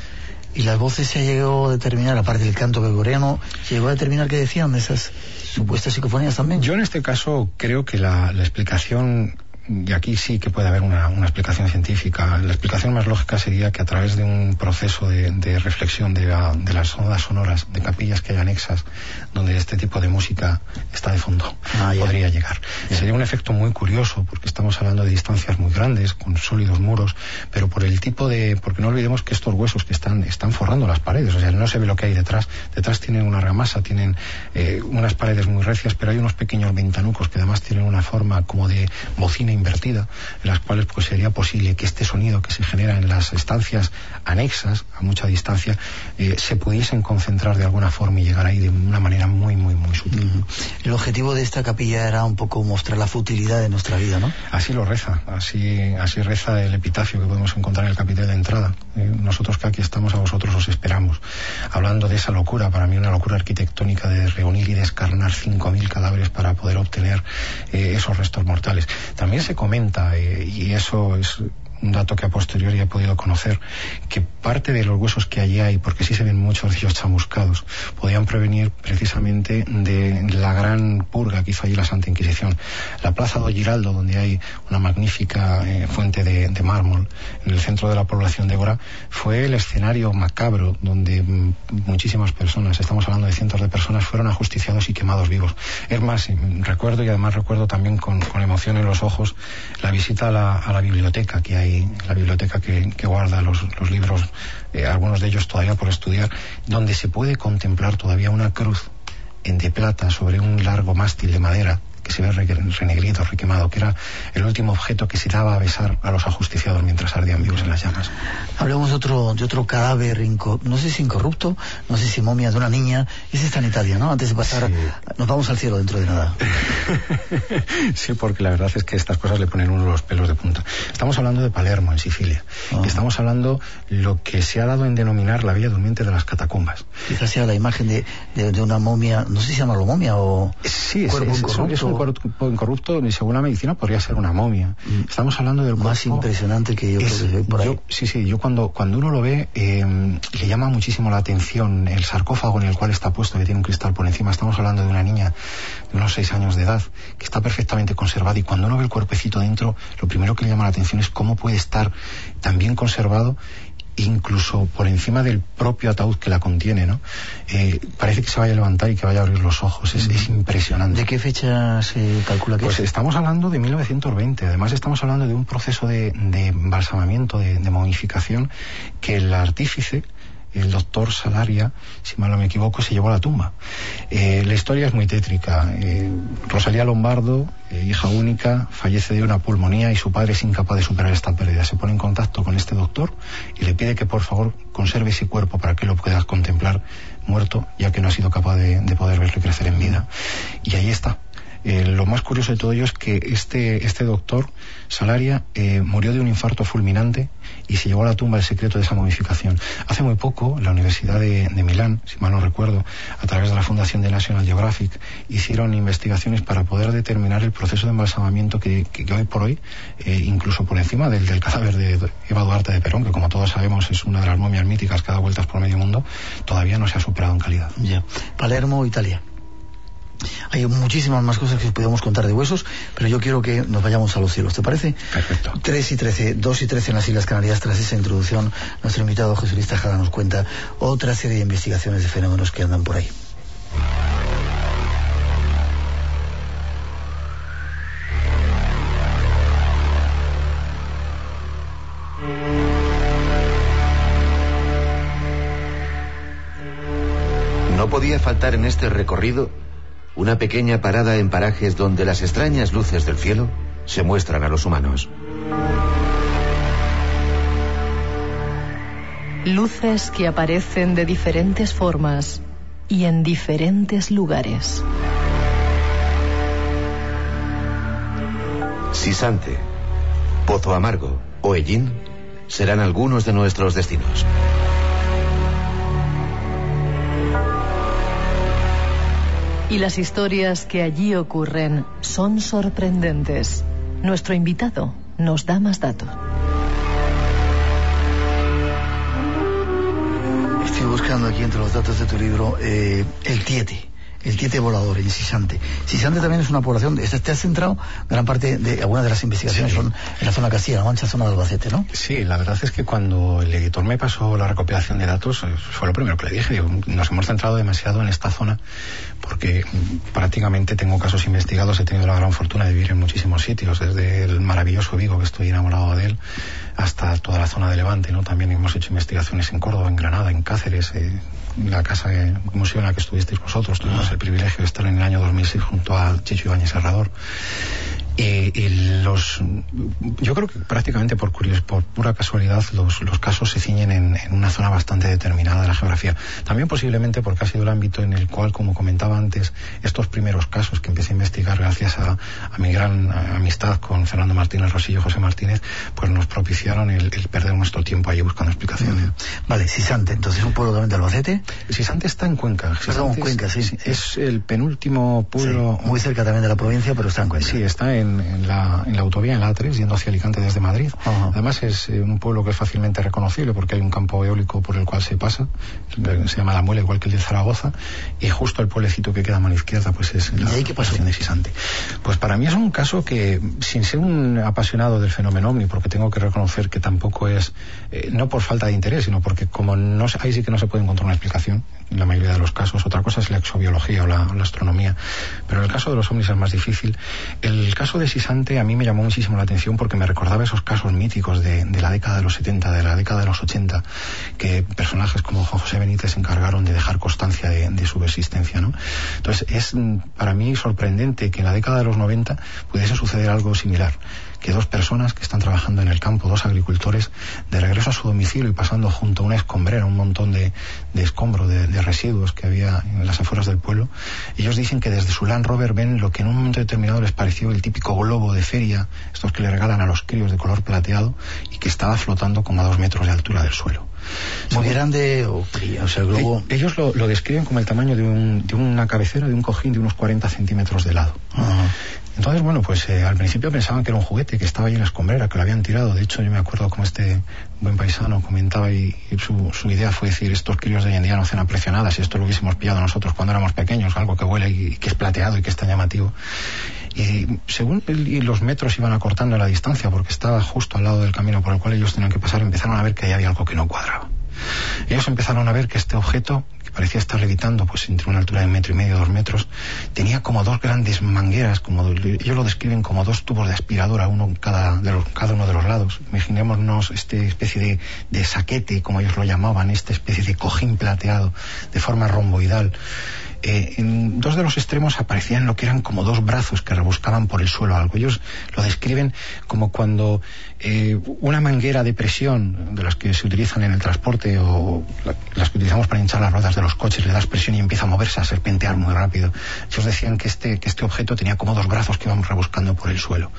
Y las voces se llegó a determinar, aparte del canto gregoriano, se llegó a determinar qué decían de esas supuestas psicofonías también. Yo en este caso creo que la, la explicación, y aquí sí que puede haber una, una explicación científica, la explicación más lógica sería que a través de un proceso de, de reflexión de, la, de las ondas sonoras, de capillas que hay anexas, donde este tipo de música está de fondo, ah, podría llegar. Yeah. Sería un efecto muy curioso, porque estamos hablando de distancias muy grandes, con sólidos muros, pero por el tipo de... porque no olvidemos que estos huesos que están, están forrando las paredes, o sea, no se ve lo que hay detrás. Detrás tienen una argamasa, tienen eh, unas paredes muy recias, pero hay unos pequeños ventanucos que además tienen una forma como de bocina invertida, en las cuales pues sería posible que este sonido que se genera en las estancias anexas a mucha distancia eh, se pudiesen concentrar de alguna forma y llegar ahí de una manera muy muy muy sutil. Uh-huh. El objetivo de esta capilla era un poco mostrar la futilidad de nuestra vida, ¿no? Así lo reza, así así reza el epitafio que podemos encontrar en el capitel de entrada. Eh, nosotros que aquí estamos, a vosotros os esperamos. Hablando de esa locura, para mí una locura arquitectónica de reunir y descarnar cinco mil cadáveres para poder obtener eh, esos restos mortales. También se comenta, eh, y eso es un dato que a posteriori he podido conocer, que parte de los huesos que allí hay, porque sí se ven muchos de ellos chamuscados, podían prevenir precisamente de la gran purga que hizo allí la Santa Inquisición. La Plaza do Giraldo, donde hay una magnífica eh, fuente de, de mármol en el centro de la población de Évora, fue el escenario macabro donde m- muchísimas personas, estamos hablando de cientos de personas, fueron ajusticiados y quemados vivos. Es más, recuerdo, y además recuerdo también con, con emoción en los ojos, la visita a la, a la biblioteca que hay, la biblioteca que, que guarda los, los libros, eh, algunos de ellos todavía por estudiar, donde se puede contemplar todavía una cruz en de plata sobre un largo mástil de madera, que que se ve renegrido, requemado, que era el último objeto que se daba a besar a los ajusticiados mientras ardían vivos en las llamas. Hablemos de otro, de otro cadáver, no sé si incorrupto, no sé si momia de una niña. Ese está en Italia, ¿no? Antes de pasar, sí. Nos vamos al cielo dentro de nada. Sí, porque la verdad es que estas cosas le ponen uno los pelos de punta. Estamos hablando de Palermo, en Sicilia. Oh. Estamos hablando lo que se ha dado en denominar la Villa Durmiente de las Catacumbas. Quizás sea la imagen de, de, de una momia, no sé si se llama momia o sí, cuerpo es, incorrupto. Es un cuerpo incorrupto, ni según la medicina podría ser una momia. Mm. Estamos hablando del más cuerpo impresionante que yo es, creo que ve por ahí. Yo, sí, sí, yo cuando, cuando uno lo ve eh, le llama muchísimo la atención el sarcófago en el cual está puesto, que tiene un cristal por encima. Estamos hablando de una niña de unos seis años de edad que está perfectamente conservada, y cuando uno ve el cuerpecito dentro, lo primero que le llama la atención es cómo puede estar tan bien conservado, incluso por encima del propio ataúd que la contiene, ¿no? Eh, parece que se vaya a levantar y que vaya a abrir los ojos. Es, es impresionante. ¿De qué fecha se calcula que Pues es? Estamos hablando de mil novecientos veinte. Además estamos hablando de un proceso de, de embalsamamiento, de, de momificación, que el artífice, el doctor Salaria, si mal no me equivoco, se llevó a la tumba. Eh, la historia es muy tétrica. Eh, Rosalía Lombardo, eh, hija única, fallece de una pulmonía y su padre es incapaz de superar esta pérdida. Se pone en contacto con este doctor y le pide que por favor conserve ese cuerpo para que lo puedas contemplar muerto, ya que no ha sido capaz de, de poder verlo crecer en vida. Y ahí está. Eh, lo más curioso de todo ello es que este, este doctor, Salaria, eh, murió de un infarto fulminante y se llevó a la tumba el secreto de esa momificación. Hace muy poco, la Universidad de, de Milán, si mal no recuerdo, a través de la Fundación de National Geographic, hicieron investigaciones para poder determinar el proceso de embalsamamiento que, que, que hoy por hoy, eh, incluso por encima del, del cadáver de Eva Duarte de Perón, que como todos sabemos es una de las momias míticas que da vueltas por medio mundo, todavía no se ha superado en calidad. Ya. Palermo, Italia. Hay muchísimas más cosas que podemos contar de huesos, pero yo quiero que nos vayamos a los cielos, ¿te parece? Perfecto. tres y trece, dos y trece en las Islas Canarias. Tras esa introducción, nuestro invitado José Luis Tejada nos cuenta otra serie de investigaciones de fenómenos que andan por ahí. No podía faltar en este recorrido una pequeña parada en parajes donde las extrañas luces del cielo se muestran a los humanos. Luces que aparecen de diferentes formas y en diferentes lugares. Sisante, Pozo Amargo o Ellín serán algunos de nuestros destinos. Y las historias que allí ocurren son sorprendentes. Nuestro invitado nos da más datos. Estoy buscando aquí entre los datos de tu libro eh, el Tiete. El Tiete volador en Sisante. Sisante también es una población, te has centrado gran parte de algunas de las investigaciones, sí, son en la zona Castilla-La Mancha, zona de Albacete, ¿no? Sí, la verdad es que cuando el editor me pasó la recopilación de datos, fue lo primero que le dije. Digo, nos hemos centrado demasiado en esta zona porque prácticamente tengo casos investigados, he tenido la gran fortuna de vivir en muchísimos sitios, desde el maravilloso Vigo, que estoy enamorado de él, hasta toda la zona de Levante, ¿no? También hemos hecho investigaciones en Córdoba, en Granada, en Cáceres, eh, en la casa, de museo en la que estuvisteis vosotros. Tuvimos el privilegio de estar en el año dos mil seis junto a Chicho Ibáñez Serrador. Y, y los, yo creo que prácticamente por curiosidad, por pura casualidad, los, los casos se ciñen en, en una zona bastante determinada de la geografía. También posiblemente porque ha sido el ámbito en el cual, como comentaba antes, estos primeros casos que empecé a investigar gracias a, a mi gran amistad con Fernando Martínez Rosillo y José Martínez, pues nos propiciaron el, el perder nuestro tiempo allí buscando explicaciones. Mm. Vale, Sisante, entonces un pueblo también de Albacete. Sisante está en Cuenca. Perdón, en Cuenca, sí. Es, es el penúltimo pueblo. Sí, muy cerca también de la provincia, pero está en Cuenca. Sí, está en En, la, en la autovía, en la A tres, yendo hacia Alicante desde Madrid. Ajá. Además es eh, un pueblo que es fácilmente reconocible porque hay un campo eólico por el cual se pasa, se llama La Muela, igual que el de Zaragoza, y justo el pueblecito que queda a mano izquierda pues es la población de Sisante. Pues para mí es un caso que, sin ser un apasionado del fenómeno ovni, porque tengo que reconocer que tampoco es, eh, no por falta de interés, sino porque como no, ahí sí que no se puede encontrar una explicación en la mayoría de los casos. Otra cosa es la exobiología o la, la astronomía, pero en el caso de los ovnis es más difícil. El caso caso de Sisante a mí me llamó muchísimo la atención porque me recordaba esos casos míticos de, de la década de los setenta, de la década de los ochenta, que personajes como Juan José Benítez se encargaron de dejar constancia de, de su existencia, ¿no? Entonces es para mí sorprendente que en la década de los noventa pudiese suceder algo similar, que dos personas que están trabajando en el campo, dos agricultores, de regreso a su domicilio y pasando junto a una escombrera, un montón de, de escombro, de, de residuos que había en las afueras del pueblo, ellos dicen que desde su Land Rover ven lo que en un momento determinado les pareció el típico globo de feria, estos que le regalan a los críos de color plateado, y que estaba flotando como a dos metros de altura del suelo. Muy grande o, o sea, el globo... Ellos lo, lo describen como el tamaño de, un, de una cabecera, de un cojín de unos cuarenta centímetros de lado. Uh-huh. Entonces, bueno, pues eh, al principio pensaban que era un juguete, que estaba ahí en la escombrera, que lo habían tirado. De hecho, yo me acuerdo como este buen paisano comentaba y, y su, su idea fue decir, estos críos de hoy en día no hacen presionadas, si esto lo hubiésemos pillado nosotros cuando éramos pequeños, algo que huele y, y que es plateado y que está llamativo. Y según el, y los metros iban acortando la distancia, porque estaba justo al lado del camino por el cual ellos tenían que pasar, empezaron a ver que ahí había algo que no cuadraba. Ellos empezaron a ver que este objeto, que parecía estar levitando pues entre una altura de metro y medio, dos metros, tenía como dos grandes mangueras, como ellos lo describen como dos tubos de aspiradora, uno en cada, de los, cada uno de los lados. Imaginémonos esta especie de, de saquete, como ellos lo llamaban, esta especie de cojín plateado de forma romboidal. Eh, en dos de los extremos aparecían lo que eran como dos brazos que rebuscaban por el suelo algo. Ellos lo describen como cuando eh, una manguera de presión, de las que se utilizan en el transporte o la, las que utilizamos para hinchar las ruedas de los coches, le das presión y empieza a moverse, a serpentear muy rápido. Ellos decían que este, que este objeto tenía como dos brazos que iban rebuscando por el suelo.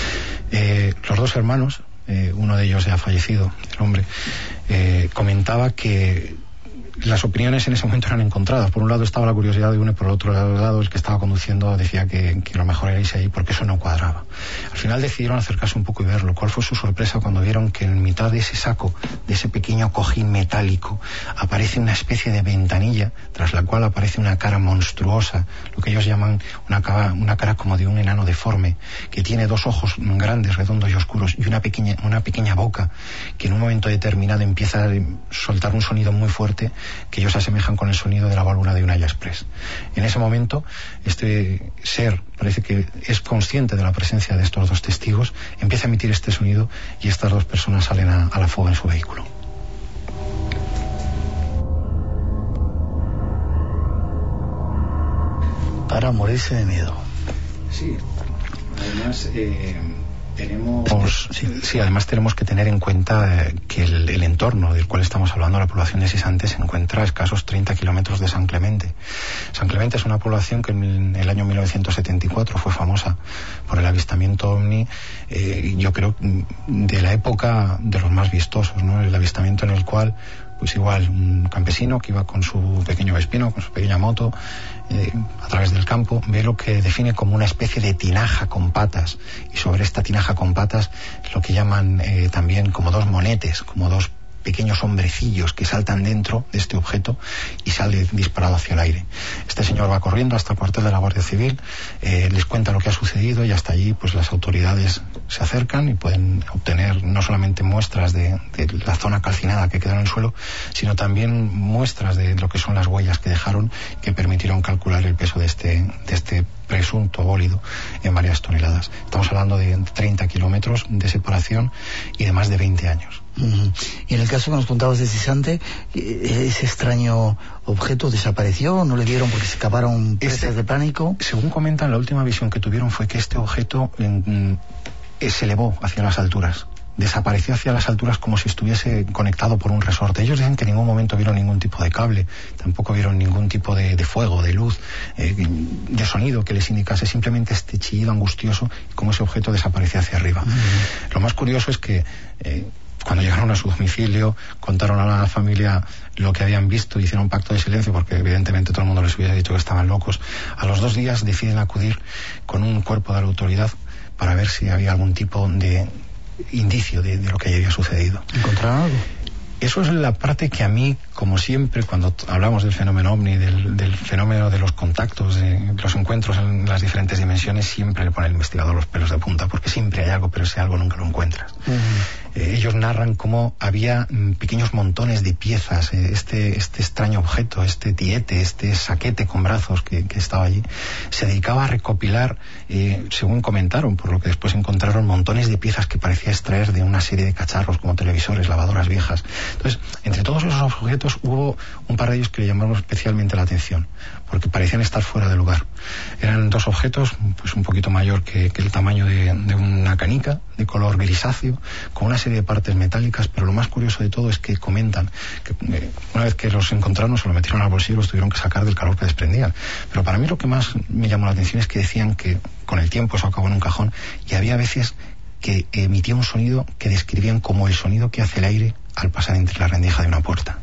Eh, los dos hermanos, eh, uno de ellos ya ha fallecido, el hombre, eh, comentaba que las opiniones en ese momento eran encontradas. Por un lado estaba la curiosidad de uno y por el otro lado el que estaba conduciendo decía que, que lo mejor era irse ahí porque eso no cuadraba. Al final decidieron acercarse un poco y verlo. ¿Cuál fue su sorpresa cuando vieron que en mitad de ese saco, de ese pequeño cojín metálico, aparece una especie de ventanilla tras la cual aparece una cara monstruosa, lo que ellos llaman una cara, una cara como de un enano deforme, que tiene dos ojos grandes, redondos y oscuros y una pequeña, una pequeña boca que en un momento determinado empieza a soltar un sonido muy fuerte que ellos asemejan con el sonido de la válvula de un Haya Express. En ese momento, este ser parece que es consciente de la presencia de estos dos testigos, empieza a emitir este sonido y estas dos personas salen a, a la fuga en su vehículo. Para morirse de miedo. Sí, además... Eh... Tenemos, sí, sí, además tenemos que tener en cuenta eh, que el, el entorno del cual estamos hablando, la población de Sisante, se encuentra a escasos treinta kilómetros de San Clemente. San Clemente es una población que en el año mil novecientos setenta y cuatro fue famosa por el avistamiento ovni, eh, yo creo, de la época de los más vistosos, ¿no? El avistamiento en el cual, pues igual, un campesino que iba con su pequeño Vespino, con su pequeña moto, eh, a través del campo, ve lo que define como una especie de tinaja con patas, y sobre esta tinaja con patas lo que llaman eh, también como dos monetes, como dos pequeños hombrecillos que saltan dentro de este objeto y sale disparado hacia el aire. Este señor va corriendo hasta el cuartel de la Guardia Civil, eh, les cuenta lo que ha sucedido y hasta allí pues las autoridades se acercan y pueden obtener no solamente muestras de, de la zona calcinada que quedó en el suelo, sino también muestras de lo que son las huellas que dejaron, que permitieron calcular el peso de este, de este presunto bólido en varias toneladas. Estamos hablando de treinta kilómetros de separación y de más de veinte años. Uh-huh. Y en el caso que nos contabas de Sisante, ese extraño objeto desapareció, no le dieron porque se escaparon presas este, de pánico. Según comentan, la última visión que tuvieron fue que este objeto en, en, se elevó hacia las alturas, desapareció hacia las alturas como si estuviese conectado por un resorte. Ellos dicen que en ningún momento vieron ningún tipo de cable, tampoco vieron ningún tipo de, de fuego, de luz, eh, de sonido que les indicase, simplemente este chillido angustioso y como ese objeto desaparecía hacia arriba. Uh-huh. Lo más curioso es que eh, cuando llegaron a su domicilio, contaron a la familia lo que habían visto, hicieron un pacto de silencio porque evidentemente todo el mundo les hubiera dicho que estaban locos. A los dos días deciden acudir con un cuerpo de la autoridad para ver si había algún tipo de indicio de, de lo que había sucedido. ¿Encontraron algo? Eso es la parte que a mí, como siempre, cuando hablamos del fenómeno ovni, del, del fenómeno de los contactos, de los encuentros en las diferentes dimensiones, siempre le pone al investigador los pelos de punta, porque siempre hay algo, pero ese algo nunca lo encuentras. Uh-huh. Eh, ellos narran cómo había mm, pequeños montones de piezas, eh, este, este extraño objeto, este tiete, este saquete con brazos que, que estaba allí, se dedicaba a recopilar, eh, según comentaron, por lo que después encontraron, montones de piezas que parecía extraer de una serie de cacharros como televisores, lavadoras viejas. Entonces, entre todos esos objetos hubo un par de ellos que le llamaron especialmente la atención, porque parecían estar fuera de lugar. Eran dos objetos, pues un poquito mayor que, que el tamaño de, de una canica, de color grisáceo, con una serie de partes metálicas, pero lo más curioso de todo es que comentan que eh, una vez que los encontraron se lo metieron al bolsillo y los tuvieron que sacar del calor que desprendían. Pero para mí lo que más me llamó la atención es que decían que con el tiempo eso acabó en un cajón y había veces que emitía un sonido que describían como el sonido que hace el aire al pasar entre la rendija de una puerta.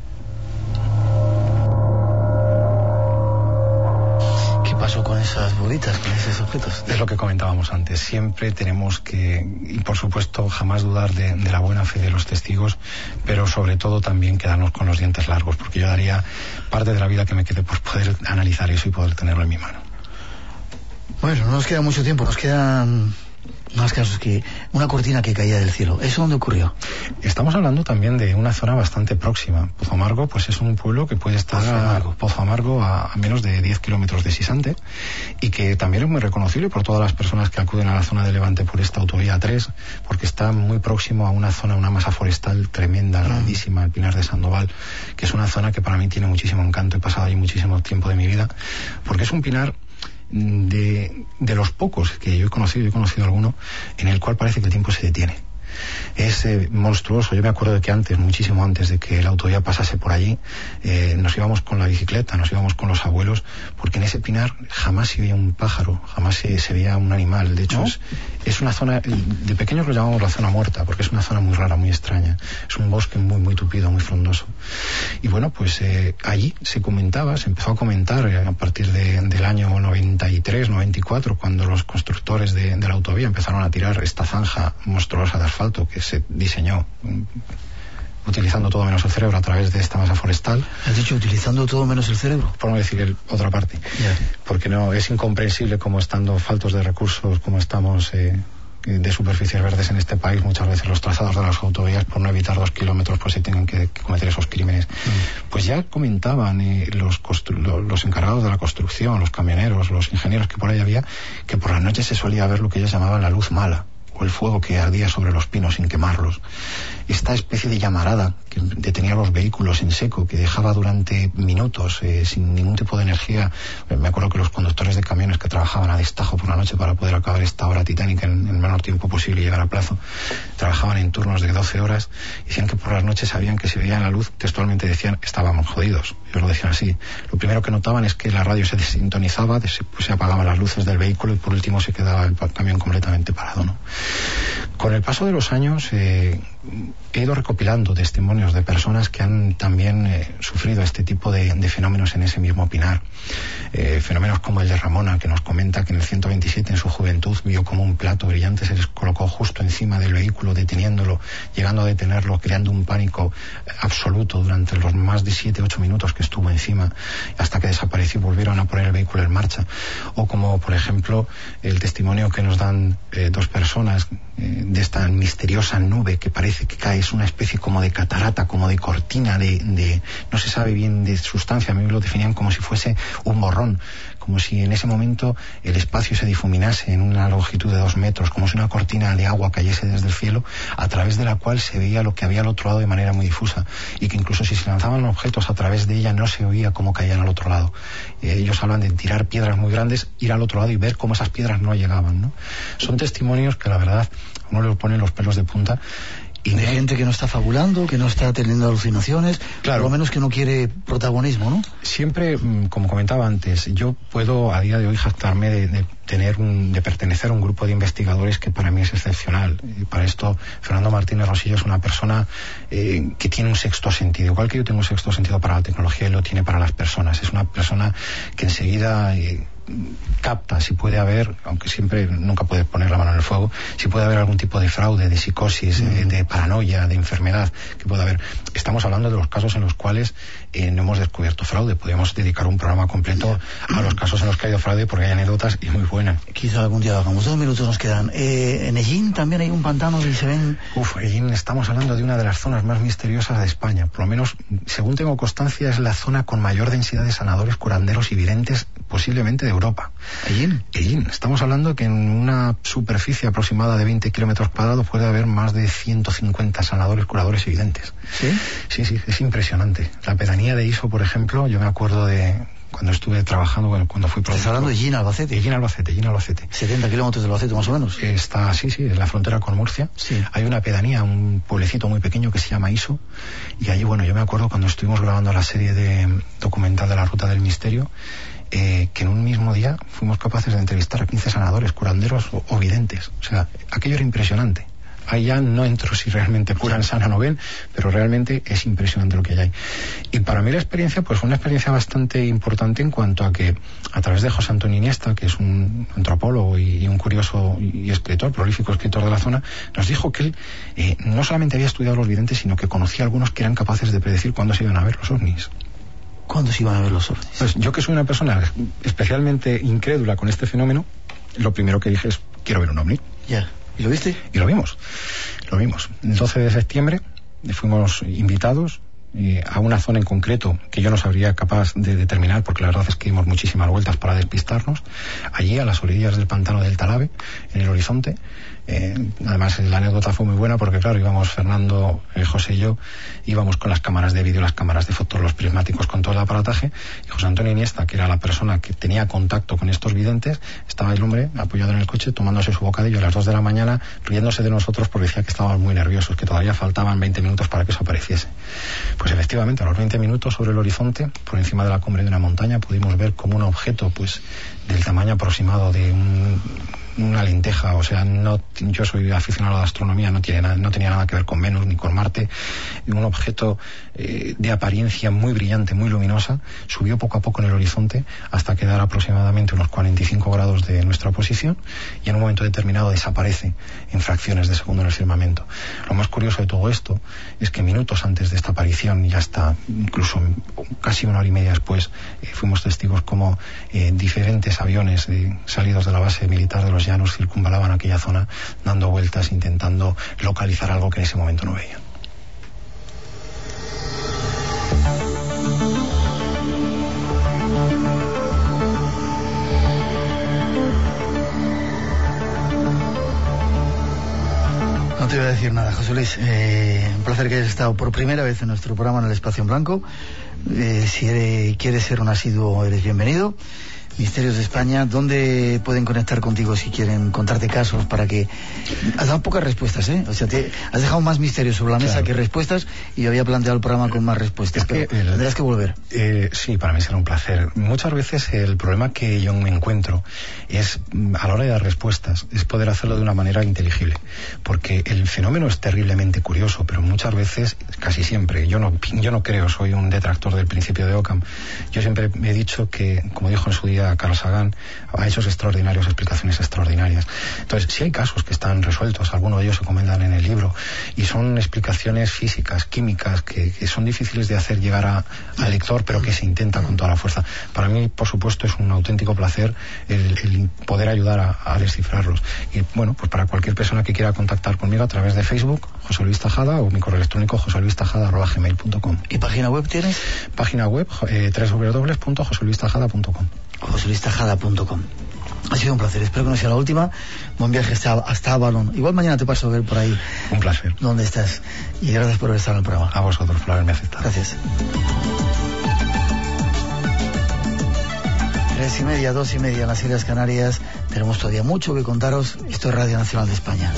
¿Qué pasó con esas bolitas, con esos objetos? Es lo que comentábamos antes. Siempre tenemos que, y por supuesto, jamás dudar de, de la buena fe de los testigos, pero sobre todo también quedarnos con los dientes largos, porque yo daría parte de la vida que me quede por poder analizar eso y poder tenerlo en mi mano. Bueno, no nos queda mucho tiempo, nos quedan más casos que una cortina que caía del cielo. ¿Eso dónde ocurrió? Estamos hablando también de una zona bastante próxima. Pozo Amargo, pues es un pueblo que puede estar Pozo Amargo, Pozo Amargo a, a menos de diez kilómetros de Sisante y que también es muy reconocible por todas las personas que acuden a la zona de Levante por esta autovía tres, porque está muy próximo a una zona, una masa forestal tremenda, grandísima, el Pinar de Sandoval, que es una zona que para mí tiene muchísimo encanto. He pasado allí muchísimo tiempo de mi vida, porque es un pinar de, de los pocos que yo he conocido, yo he conocido alguno, en el cual parece que el tiempo se detiene. Es eh, monstruoso. Yo me acuerdo de que antes, muchísimo antes de que la autovía pasase por allí, eh, nos íbamos con la bicicleta, nos íbamos con los abuelos, porque en ese pinar jamás se veía un pájaro, jamás se, se veía un animal. De hecho, ¿no? es, es una zona, de pequeños lo llamamos la zona muerta, porque es una zona muy rara, muy extraña. Es un bosque muy, muy tupido, muy frondoso. Y bueno, pues eh, allí se comentaba, se empezó a comentar eh, a partir de, del año noventa y tres, noventa y cuatro, cuando los constructores de, de la autovía empezaron a tirar esta zanja monstruosa de asfalto que se diseñó utilizando todo menos el cerebro a través de esta masa forestal. ¿Has dicho utilizando todo menos el cerebro? Por no decir el, otra parte. Yeah. Porque no es incomprensible como estando faltos de recursos, como estamos eh, de superficies verdes en este país, muchas veces los trazados de las autovías, por no evitar dos kilómetros, pues se tienen que, que cometer esos crímenes. Mm. Pues ya comentaban eh, los, constru- los encargados de la construcción, los camioneros, los ingenieros que por ahí había, que por la noche se solía ver lo que ellos llamaban la luz mala, o el fuego que ardía sobre los pinos sin quemarlos. Esta especie de llamarada que detenía los vehículos en seco, que dejaba durante minutos eh, sin ningún tipo de energía. Me acuerdo que los conductores de camiones que trabajaban a destajo por la noche para poder acabar esta obra titánica en, en el menor tiempo posible y llegar a plazo, trabajaban en turnos de doce horas, y decían que por las noches sabían que si veían la luz, textualmente decían, estábamos jodidos. Ellos lo decían así. Lo primero que notaban es que la radio se desintonizaba, pues se apagaban las luces del vehículo y por último se quedaba el camión completamente parado, ¿no? Con el paso de los años eh, he ido recopilando testimonios de personas que han también eh, sufrido este tipo de, de fenómenos en ese mismo pinar. Eh, fenómenos como el de Ramona, que nos comenta que en el ciento veintisiete en su juventud vio como un plato brillante se les colocó justo encima del vehículo, deteniéndolo, llegando a detenerlo, creando un pánico absoluto durante los más de siete, ocho minutos que estuvo encima, hasta que desapareció y volvieron a poner el vehículo en marcha. O como, por ejemplo, el testimonio que nos dan eh, dos personas eh, de esta misteriosa nube que parece que cae, es una especie como de catarata, como de cortina, de, de no se sabe bien de sustancia. A mí me lo definían como si fuese un borrón, como si en ese momento el espacio se difuminase en una longitud de dos metros, como si una cortina de agua cayese desde el cielo, a través de la cual se veía lo que había al otro lado de manera muy difusa, y que incluso si se lanzaban objetos a través de ella no se oía cómo caían al otro lado. Eh, ellos hablan de tirar piedras muy grandes, ir al otro lado y ver cómo esas piedras no llegaban, ¿no? Son testimonios que la verdad a uno le ponen los pelos de punta. Y de gente que no está fabulando, que no está teniendo alucinaciones, claro, por lo menos que no quiere protagonismo, ¿no? Siempre, como comentaba antes, yo puedo a día de hoy jactarme de, de tener un, de pertenecer a un grupo de investigadores que para mí es excepcional. Y para esto, Fernando Martínez Rosillo es una persona eh, que tiene un sexto sentido, igual que yo tengo un sexto sentido para la tecnología, él lo tiene para las personas. Es una persona que enseguida eh, capta si puede haber, aunque siempre nunca puedes poner la mano en el fuego, si puede haber algún tipo de fraude, de psicosis, mm. eh, de paranoia, de enfermedad que pueda haber. Estamos hablando de los casos en los cuales eh, no hemos descubierto fraude. Podríamos dedicar un programa completo a los casos en los que ha habido fraude, porque hay anécdotas y muy buenas. Quizá algún día lo hagamos. Dos minutos nos quedan. Eh, en Ellín también hay un pantano y se ven... Uf, Ellín, estamos hablando de una de las zonas más misteriosas de España. Por lo menos, según tengo constancia, es la zona con mayor densidad de sanadores, curanderos y videntes posiblemente de Europa. ¿Ellín? Ellín. Estamos hablando que en una superficie aproximada de veinte kilómetros cuadrados puede haber más de ciento cincuenta sanadores, curadores y videntes. ¿Sí? Sí, sí, es impresionante. La pedanía de Iso, por ejemplo, yo me acuerdo de cuando estuve trabajando, cuando fui profesor. ¿Estás hablando de Ellín, Albacete? Ellín, Albacete, Ellín, Albacete. setenta kilómetros de Albacete, más o menos. Está, sí, sí, en la frontera con Murcia. Sí. Hay una pedanía, un pueblecito muy pequeño que se llama Iso, y allí, bueno, yo me acuerdo cuando estuvimos grabando la serie de documental de la Ruta del Misterio, eh, que en un mismo día fuimos capaces de entrevistar a quince sanadores, curanderos o, o videntes. O sea, aquello era impresionante. Ahí ya no entro si realmente curan, sanan o ven, pero realmente es impresionante lo que hay ahí. Y para mí la experiencia, pues fue una experiencia bastante importante en cuanto a que, a través de José Antonio Iniesta, que es un antropólogo y, y un curioso y escritor, prolífico escritor de la zona, nos dijo que él eh, no solamente había estudiado los videntes, sino que conocía a algunos que eran capaces de predecir cuándo se iban a ver los ovnis. ¿Cuándo se iban a ver los ovnis? Pues yo, que soy una persona especialmente incrédula con este fenómeno, lo primero que dije es, quiero ver un ovni. Ya. Yeah. ¿Y lo viste? Y lo vimos, lo vimos. El doce de septiembre fuimos invitados eh, a una zona en concreto que yo no sabría capaz de determinar, porque la verdad es que dimos muchísimas vueltas para despistarnos. Allí, a las orillas del pantano del Talabe, en el horizonte. Eh, además, la anécdota fue muy buena porque, claro, íbamos Fernando, eh, José y yo, íbamos con las cámaras de vídeo, las cámaras de fotos, los prismáticos, con todo el aparataje, y José Antonio Iniesta, que era la persona que tenía contacto con estos videntes, estaba el hombre apoyado en el coche tomándose su bocadillo a las dos de la mañana, riéndose de nosotros porque decía que estábamos muy nerviosos, que todavía faltaban veinte minutos para que eso apareciese. Pues efectivamente, a los veinte minutos, sobre el horizonte, por encima de la cumbre de una montaña, pudimos ver como un objeto, pues, del tamaño aproximado de un... una lenteja, o sea, no, yo soy aficionado a la astronomía, no, tiene nada, no tenía nada que ver con Venus ni con Marte, un objeto eh, de apariencia muy brillante, muy luminosa, subió poco a poco en el horizonte hasta quedar aproximadamente unos cuarenta y cinco grados de nuestra posición, y en un momento determinado desaparece en fracciones de segundo en el firmamento. Lo más curioso de todo esto es que minutos antes de esta aparición, y hasta incluso casi una hora y media después, eh, fuimos testigos como eh, diferentes aviones eh, salidos de la base militar de los llanos circunvalaban aquella zona dando vueltas, intentando localizar algo que en ese momento no veían. No te voy a decir nada, José Luis. Eh, un placer que hayas estado por primera vez en nuestro programa en el Espacio en Blanco. Eh, si eres, quieres ser un asiduo, eres bienvenido. Misterios de España, ¿dónde pueden conectar contigo si quieren contarte casos? Para que... Has dado pocas respuestas, ¿eh? O sea, te has dejado más misterios sobre la mesa, claro, que respuestas, y yo había planteado el programa con más respuestas. Es que pero el, tendrás que volver. Eh, sí, para mí será un placer. Muchas veces el problema que yo me encuentro es, a la hora de dar respuestas, es poder hacerlo de una manera inteligible. Porque el fenómeno es terriblemente curioso, pero muchas veces, casi siempre, yo no, yo no creo, soy un detractor del principio de Occam. Yo siempre he dicho que, como dijo en su día Carl Sagan, ha hecho extraordinarios, explicaciones extraordinarias. Entonces, si hay casos que están resueltos, algunos de ellos se comentan en el libro, y son explicaciones físicas, químicas, que, que son difíciles de hacer llegar a, al lector, pero que se intenta con toda la fuerza. Para mí, por supuesto, es un auténtico placer el, el poder ayudar a, a descifrarlos. Y bueno, pues para cualquier persona que quiera contactar conmigo a través de Facebook, José Luis Tajada, o mi correo electrónico, joseluistajada arroba gmail punto com. ¿Y página web tienes? Página web, eh, doble u doble u doble u punto joseluistajada punto com. joseluistajada punto com. Ha sido un placer, espero que no sea la última. Buen viaje hasta, hasta Avalon. Igual mañana te paso a ver por ahí. Un placer. ¿Dónde estás? Y gracias por estar en el programa. A vosotros por haberme aceptado. Gracias. Tres y media, dos y media en las Islas Canarias. Tenemos todavía mucho que contaros. Esto es Radio Nacional de España.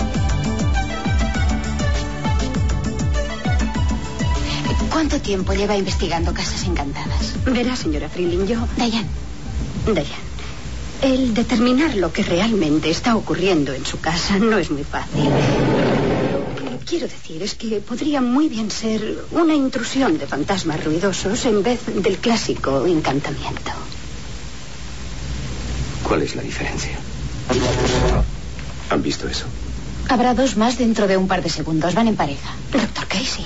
¿Cuánto tiempo lleva investigando casas encantadas? Verá, señora Freeling, yo... Dayan. Dayan. El determinar lo que realmente está ocurriendo en su casa no es muy fácil. Lo que quiero decir es que podría muy bien ser una intrusión de fantasmas ruidosos en vez del clásico encantamiento. ¿Cuál es la diferencia? ¿Han visto eso? Habrá dos más dentro de un par de segundos. Van en pareja. Doctor Casey.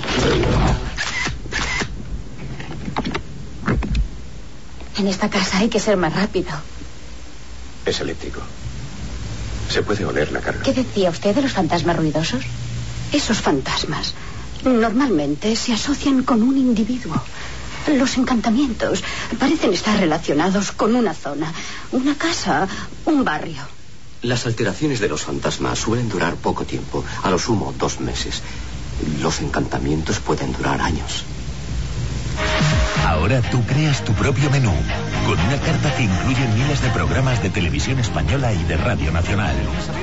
En esta casa hay que ser más rápido. Es eléctrico. Se puede oler la carga. ¿Qué decía usted de los fantasmas ruidosos? Esos fantasmas normalmente se asocian con un individuo. Los encantamientos parecen estar relacionados con una zona, una casa, un barrio. Las alteraciones de los fantasmas suelen durar poco tiempo, a lo sumo dos meses. Los encantamientos pueden durar años. Ahora tú creas tu propio menú, con una carta que incluye miles de programas de televisión española y de Radio Nacional.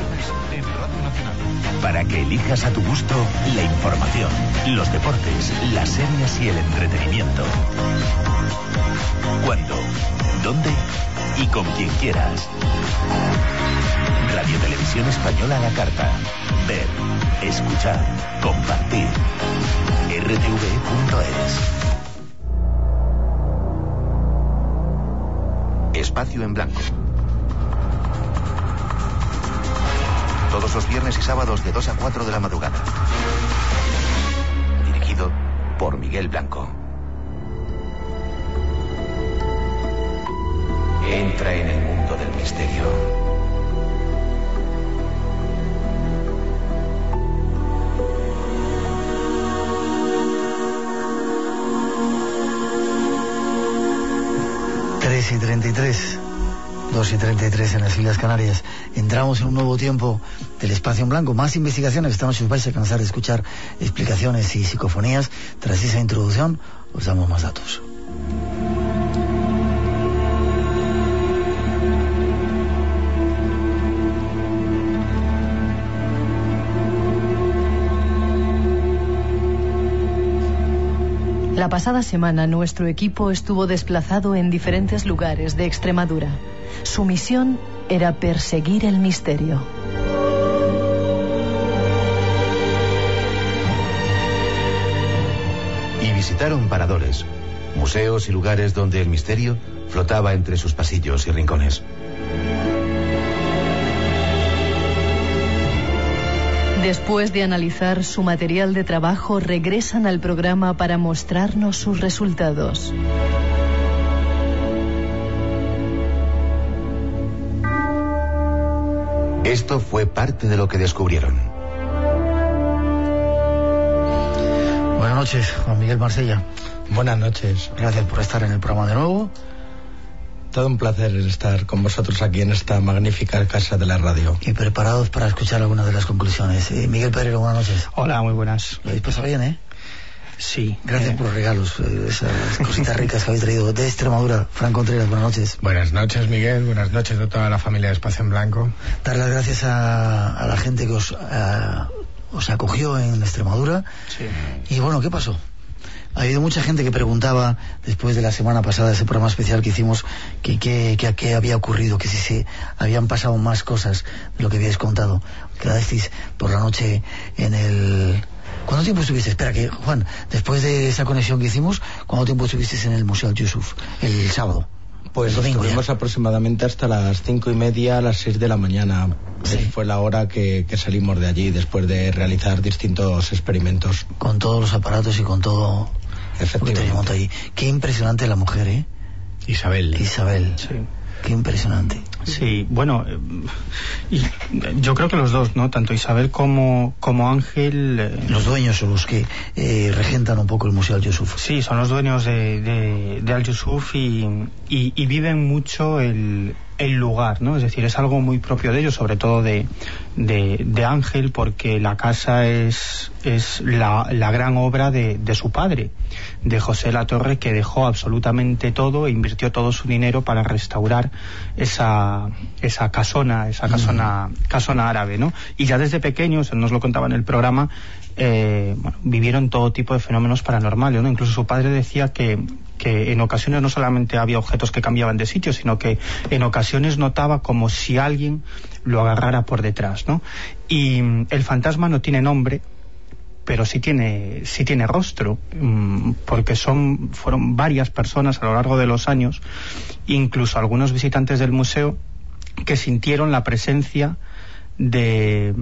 Para que elijas a tu gusto la información, los deportes, las series y el entretenimiento. ¿Cuándo? ¿Dónde? Y con quien quieras. Radio Televisión Española a la carta. Ver, escuchar, compartir. R T V punto es. Espacio en blanco. Todos los viernes y sábados de dos a cuatro de la madrugada. Dirigido por Miguel Blanco. Entra en el mundo del misterio. tres y treinta y tres, dos y treinta y tres en las Islas Canarias. Entramos en un nuevo tiempo del Espacio en Blanco. Más investigaciones. Esta noche os vais a cansar de escuchar explicaciones y psicofonías. Tras esa introducción, os damos más datos. La pasada semana nuestro equipo estuvo desplazado en diferentes lugares de Extremadura. Su misión era perseguir el misterio. Y visitaron paradores, museos y lugares donde el misterio flotaba entre sus pasillos y rincones. Después de analizar su material de trabajo, regresan al programa para mostrarnos sus resultados. Esto fue parte de lo que descubrieron. Buenas noches, Juan Miguel Marsella. Buenas noches. Gracias por estar en el programa de nuevo. Todo un placer estar con vosotros aquí en esta magnífica casa de la radio. Y preparados para escuchar algunas de las conclusiones. Eh, Miguel Pereiro, buenas noches. Hola, muy buenas. Lo habéis pasado bien, ¿eh? Sí. Gracias eh... por los regalos, eh, esas cositas ricas que habéis traído de Extremadura. Fran Contreras, buenas noches. Buenas noches, Miguel. Buenas noches a toda la familia de Espacio en Blanco. Dar las gracias a, a la gente que os, a, os acogió en Extremadura. Sí. Y bueno, ¿qué pasó? Ha habido mucha gente que preguntaba, después de la semana pasada, ese programa especial que hicimos, que qué había ocurrido, que si se habían pasado más cosas de lo que habíais contado. Quedasteis por la noche en el... ¿Cuánto tiempo estuviste? Espera, que Juan, después de esa conexión que hicimos, ¿cuánto tiempo estuviste en el Museo Al-Yusuf el sábado? Pues el domingo, estuvimos ya aproximadamente hasta las cinco y media, a las seis de la mañana. Sí. Fue la hora que, que salimos de allí, después de realizar distintos experimentos. Con todos los aparatos y con todo... Efectivamente. Allí. Qué impresionante la mujer, ¿eh? Isabel. Isabel. Sí. Qué impresionante. Sí, bueno, eh, y yo creo que los dos, ¿no? Tanto Isabel como, como Ángel... Eh, los dueños son los que eh, regentan un poco el Museo Al-Yusuf. Sí, son los dueños de, de, de Al-Yusuf y, y, y viven mucho el, el lugar, ¿no? Es decir, es algo muy propio de ellos, sobre todo de, de, de Ángel, porque la casa es, es la, la gran obra de, de su padre, de José Latorre, que dejó absolutamente todo e invirtió todo su dinero para restaurar esa, esa casona, esa casona, mm. casona árabe, ¿no? Y ya desde pequeños, él nos lo contaba en el programa, eh, bueno, vivieron todo tipo de fenómenos paranormales, ¿no? Incluso su padre decía que, que en ocasiones no solamente había objetos que cambiaban de sitio, sino que en ocasiones notaba como si alguien lo agarrara por detrás, ¿no? Y el fantasma no tiene nombre, pero sí tiene, sí tiene rostro, porque son, fueron varias personas a lo largo de los años, incluso algunos visitantes del museo que sintieron la presencia de,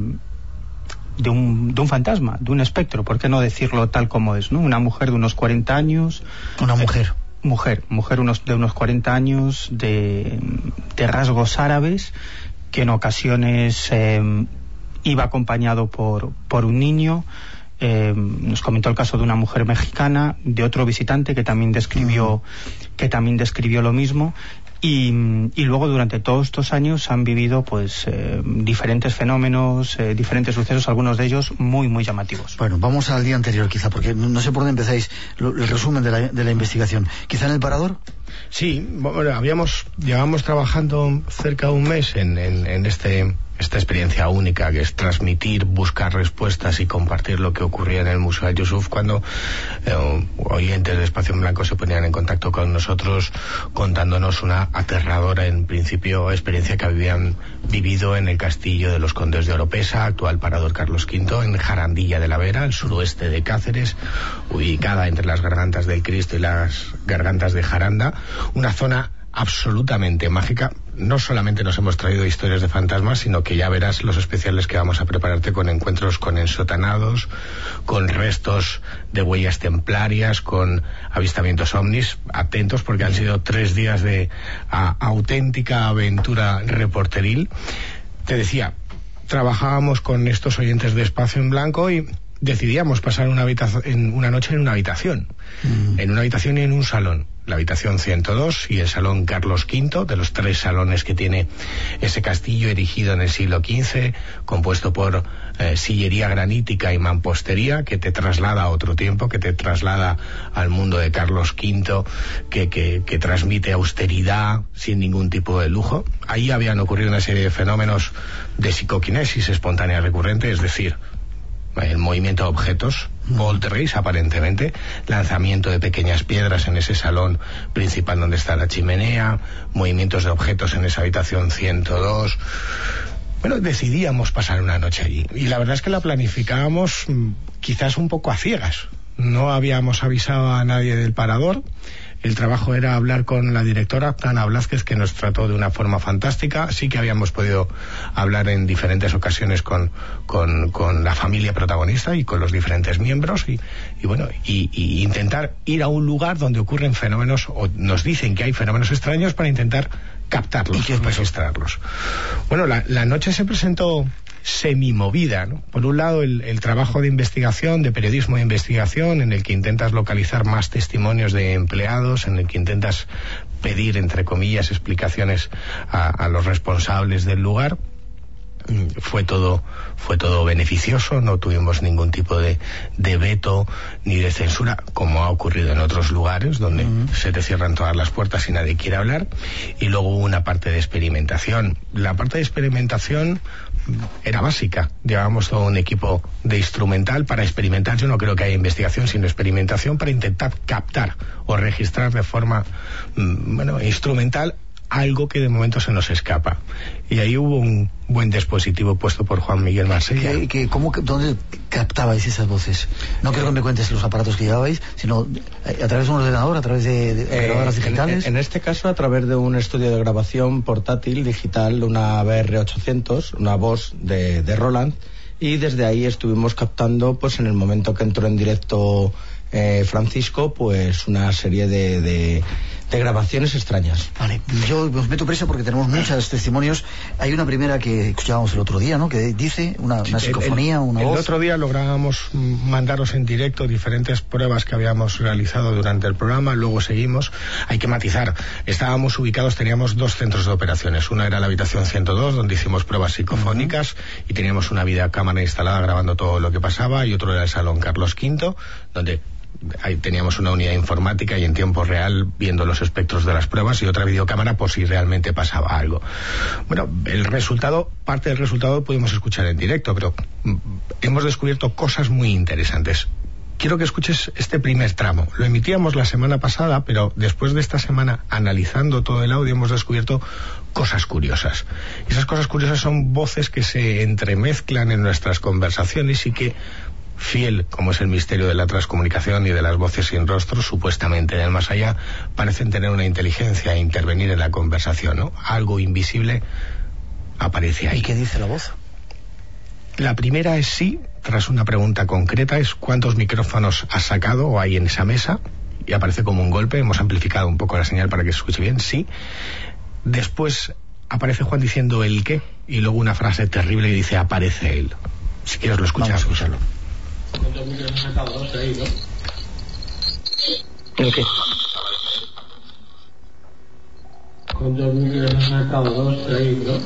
de, un, de un fantasma, de un espectro, ¿por qué no decirlo tal como es, ¿no? Una mujer de unos cuarenta años. Una mujer. Eh, mujer, mujer unos, de unos cuarenta años, de, de rasgos árabes, que en ocasiones eh, iba acompañado por, por un niño. Eh, nos comentó el caso de una mujer mexicana, de otro visitante que también describió, uh-huh. que también describió lo mismo. Y, y luego durante todos estos años han vivido pues eh, diferentes fenómenos, eh, diferentes sucesos, algunos de ellos muy muy llamativos. Bueno, vamos al día anterior quizá, porque no sé por dónde empezáis lo, el resumen de la, de la investigación. ¿Quizá en el Parador? Sí, bueno, habíamos, llevamos trabajando cerca de un mes en, en, en este... esta experiencia única que es transmitir, buscar respuestas y compartir lo que ocurría en el Museo Al-Yusuf, cuando eh, oyentes de Espacio en Blanco se ponían en contacto con nosotros contándonos una aterradora, en principio, experiencia que habían vivido en el castillo de los Condes de Oropesa, actual Parador Carlos quinto, en Jarandilla de la Vera, al suroeste de Cáceres, ubicada entre las Gargantas del Cristo y las Gargantas de Jaranda, una zona absolutamente mágica. No solamente nos hemos traído historias de fantasmas, sino que ya verás los especiales que vamos a prepararte con encuentros con ensotanados, con restos de huellas templarias, con avistamientos ovnis. Atentos, porque han sido tres días de a, auténtica aventura reporteril. Te decía, trabajábamos con estos oyentes de Espacio en Blanco y decidíamos pasar una, habitación, en una noche en una habitación, mm. en una habitación y en un salón. La habitación ciento dos y el salón Carlos quinto, de los tres salones que tiene ese castillo erigido en el siglo quince, compuesto por eh, sillería granítica y mampostería, que te traslada a otro tiempo, que te traslada al mundo de Carlos quinto, que, que, que transmite austeridad sin ningún tipo de lujo. Ahí habían ocurrido una serie de fenómenos de psicoquinesis espontánea recurrente, es decir, el movimiento de objetos, poltergeist aparentemente, lanzamiento de pequeñas piedras en ese salón principal donde está la chimenea, movimientos de objetos en esa habitación ciento dos. Bueno, decidíamos pasar una noche allí y la verdad es que la planificábamos quizás un poco a ciegas. No habíamos avisado a nadie del Parador. El trabajo era hablar con la directora, Ana Blázquez, que nos trató de una forma fantástica. Sí que habíamos podido hablar en diferentes ocasiones con, con, con la familia protagonista y con los diferentes miembros y, y bueno, y, y intentar ir a un lugar donde ocurren fenómenos, o nos dicen que hay fenómenos extraños, para intentar captarlos y registrarlos. Bueno, la, la noche se presentó semimovida, ¿no? Por un lado el, el trabajo de investigación, de periodismo de investigación, en el que intentas localizar más testimonios de empleados, en el que intentas pedir, entre comillas, explicaciones a, a los responsables del lugar. Fue todo, fue todo beneficioso, no tuvimos ningún tipo de, de veto ni de censura, como ha ocurrido en otros lugares donde uh-huh. se te cierran todas las puertas y nadie quiere hablar. Y luego hubo una parte de experimentación. La parte de experimentación era básica. Llevábamos todo un equipo de instrumental para experimentar. Yo no creo que haya investigación, sino experimentación para intentar captar o registrar de forma bueno, instrumental algo que de momento se nos escapa. Y ahí hubo un buen dispositivo puesto por Juan Miguel Marsella. ¿Qué, qué, cómo, ¿Dónde captabais esas voces? No quiero que me cuentes los aparatos que llevabais, sino a través de un ordenador, a través de, de eh, grabadoras digitales. En, en este caso, a través de un estudio de grabación portátil, digital, una B R ochocientos, una voz de, de Roland, y desde ahí estuvimos captando, pues en el momento que entró en directo eh, Francisco, pues una serie de... de de grabaciones extrañas. Vale, yo os meto prisa porque tenemos muchos testimonios. Hay una primera que escuchábamos el otro día, ¿no? Que dice una, una psicofonía, el, el, una el voz. El otro día lográbamos mandaros en directo diferentes pruebas que habíamos realizado durante el programa, luego seguimos. Hay que matizar, estábamos ubicados, teníamos dos centros de operaciones. Una era la habitación ciento dos, donde hicimos pruebas psicofónicas uh-huh. y teníamos una videocámara instalada grabando todo lo que pasaba, y otro era el salón Carlos quinto, donde ahí teníamos una unidad informática y en tiempo real viendo los espectros de las pruebas, y otra videocámara por si realmente pasaba algo. Bueno, el resultado, parte del resultado pudimos escuchar en directo, pero hemos descubierto cosas muy interesantes. Quiero que escuches este primer tramo. Lo emitíamos la semana pasada, pero después de esta semana, analizando todo el audio, hemos descubierto cosas curiosas. Y esas cosas curiosas son voces que se entremezclan en nuestras conversaciones y que, fiel como es el misterio de la transcomunicación y de las voces sin rostro, supuestamente del más allá, parecen tener una inteligencia e intervenir en la conversación, ¿no? Algo invisible aparece ahí. ¿Y qué dice la voz? La primera es sí, tras una pregunta concreta, es ¿cuántos micrófonos has sacado o hay en esa mesa? Y aparece como un golpe, hemos amplificado un poco la señal para que se escuche bien, sí. Después aparece Juan diciendo el qué, y luego una frase terrible que dice aparece él. Si quieres lo escuchamos. Vamos a escucharlo. ¿Cuántos micrófonos has sacado? Dos ahí, ¿no? ¿El qué? ¿Cuántos micrófonos has sacado? Dos ahí, ¿no?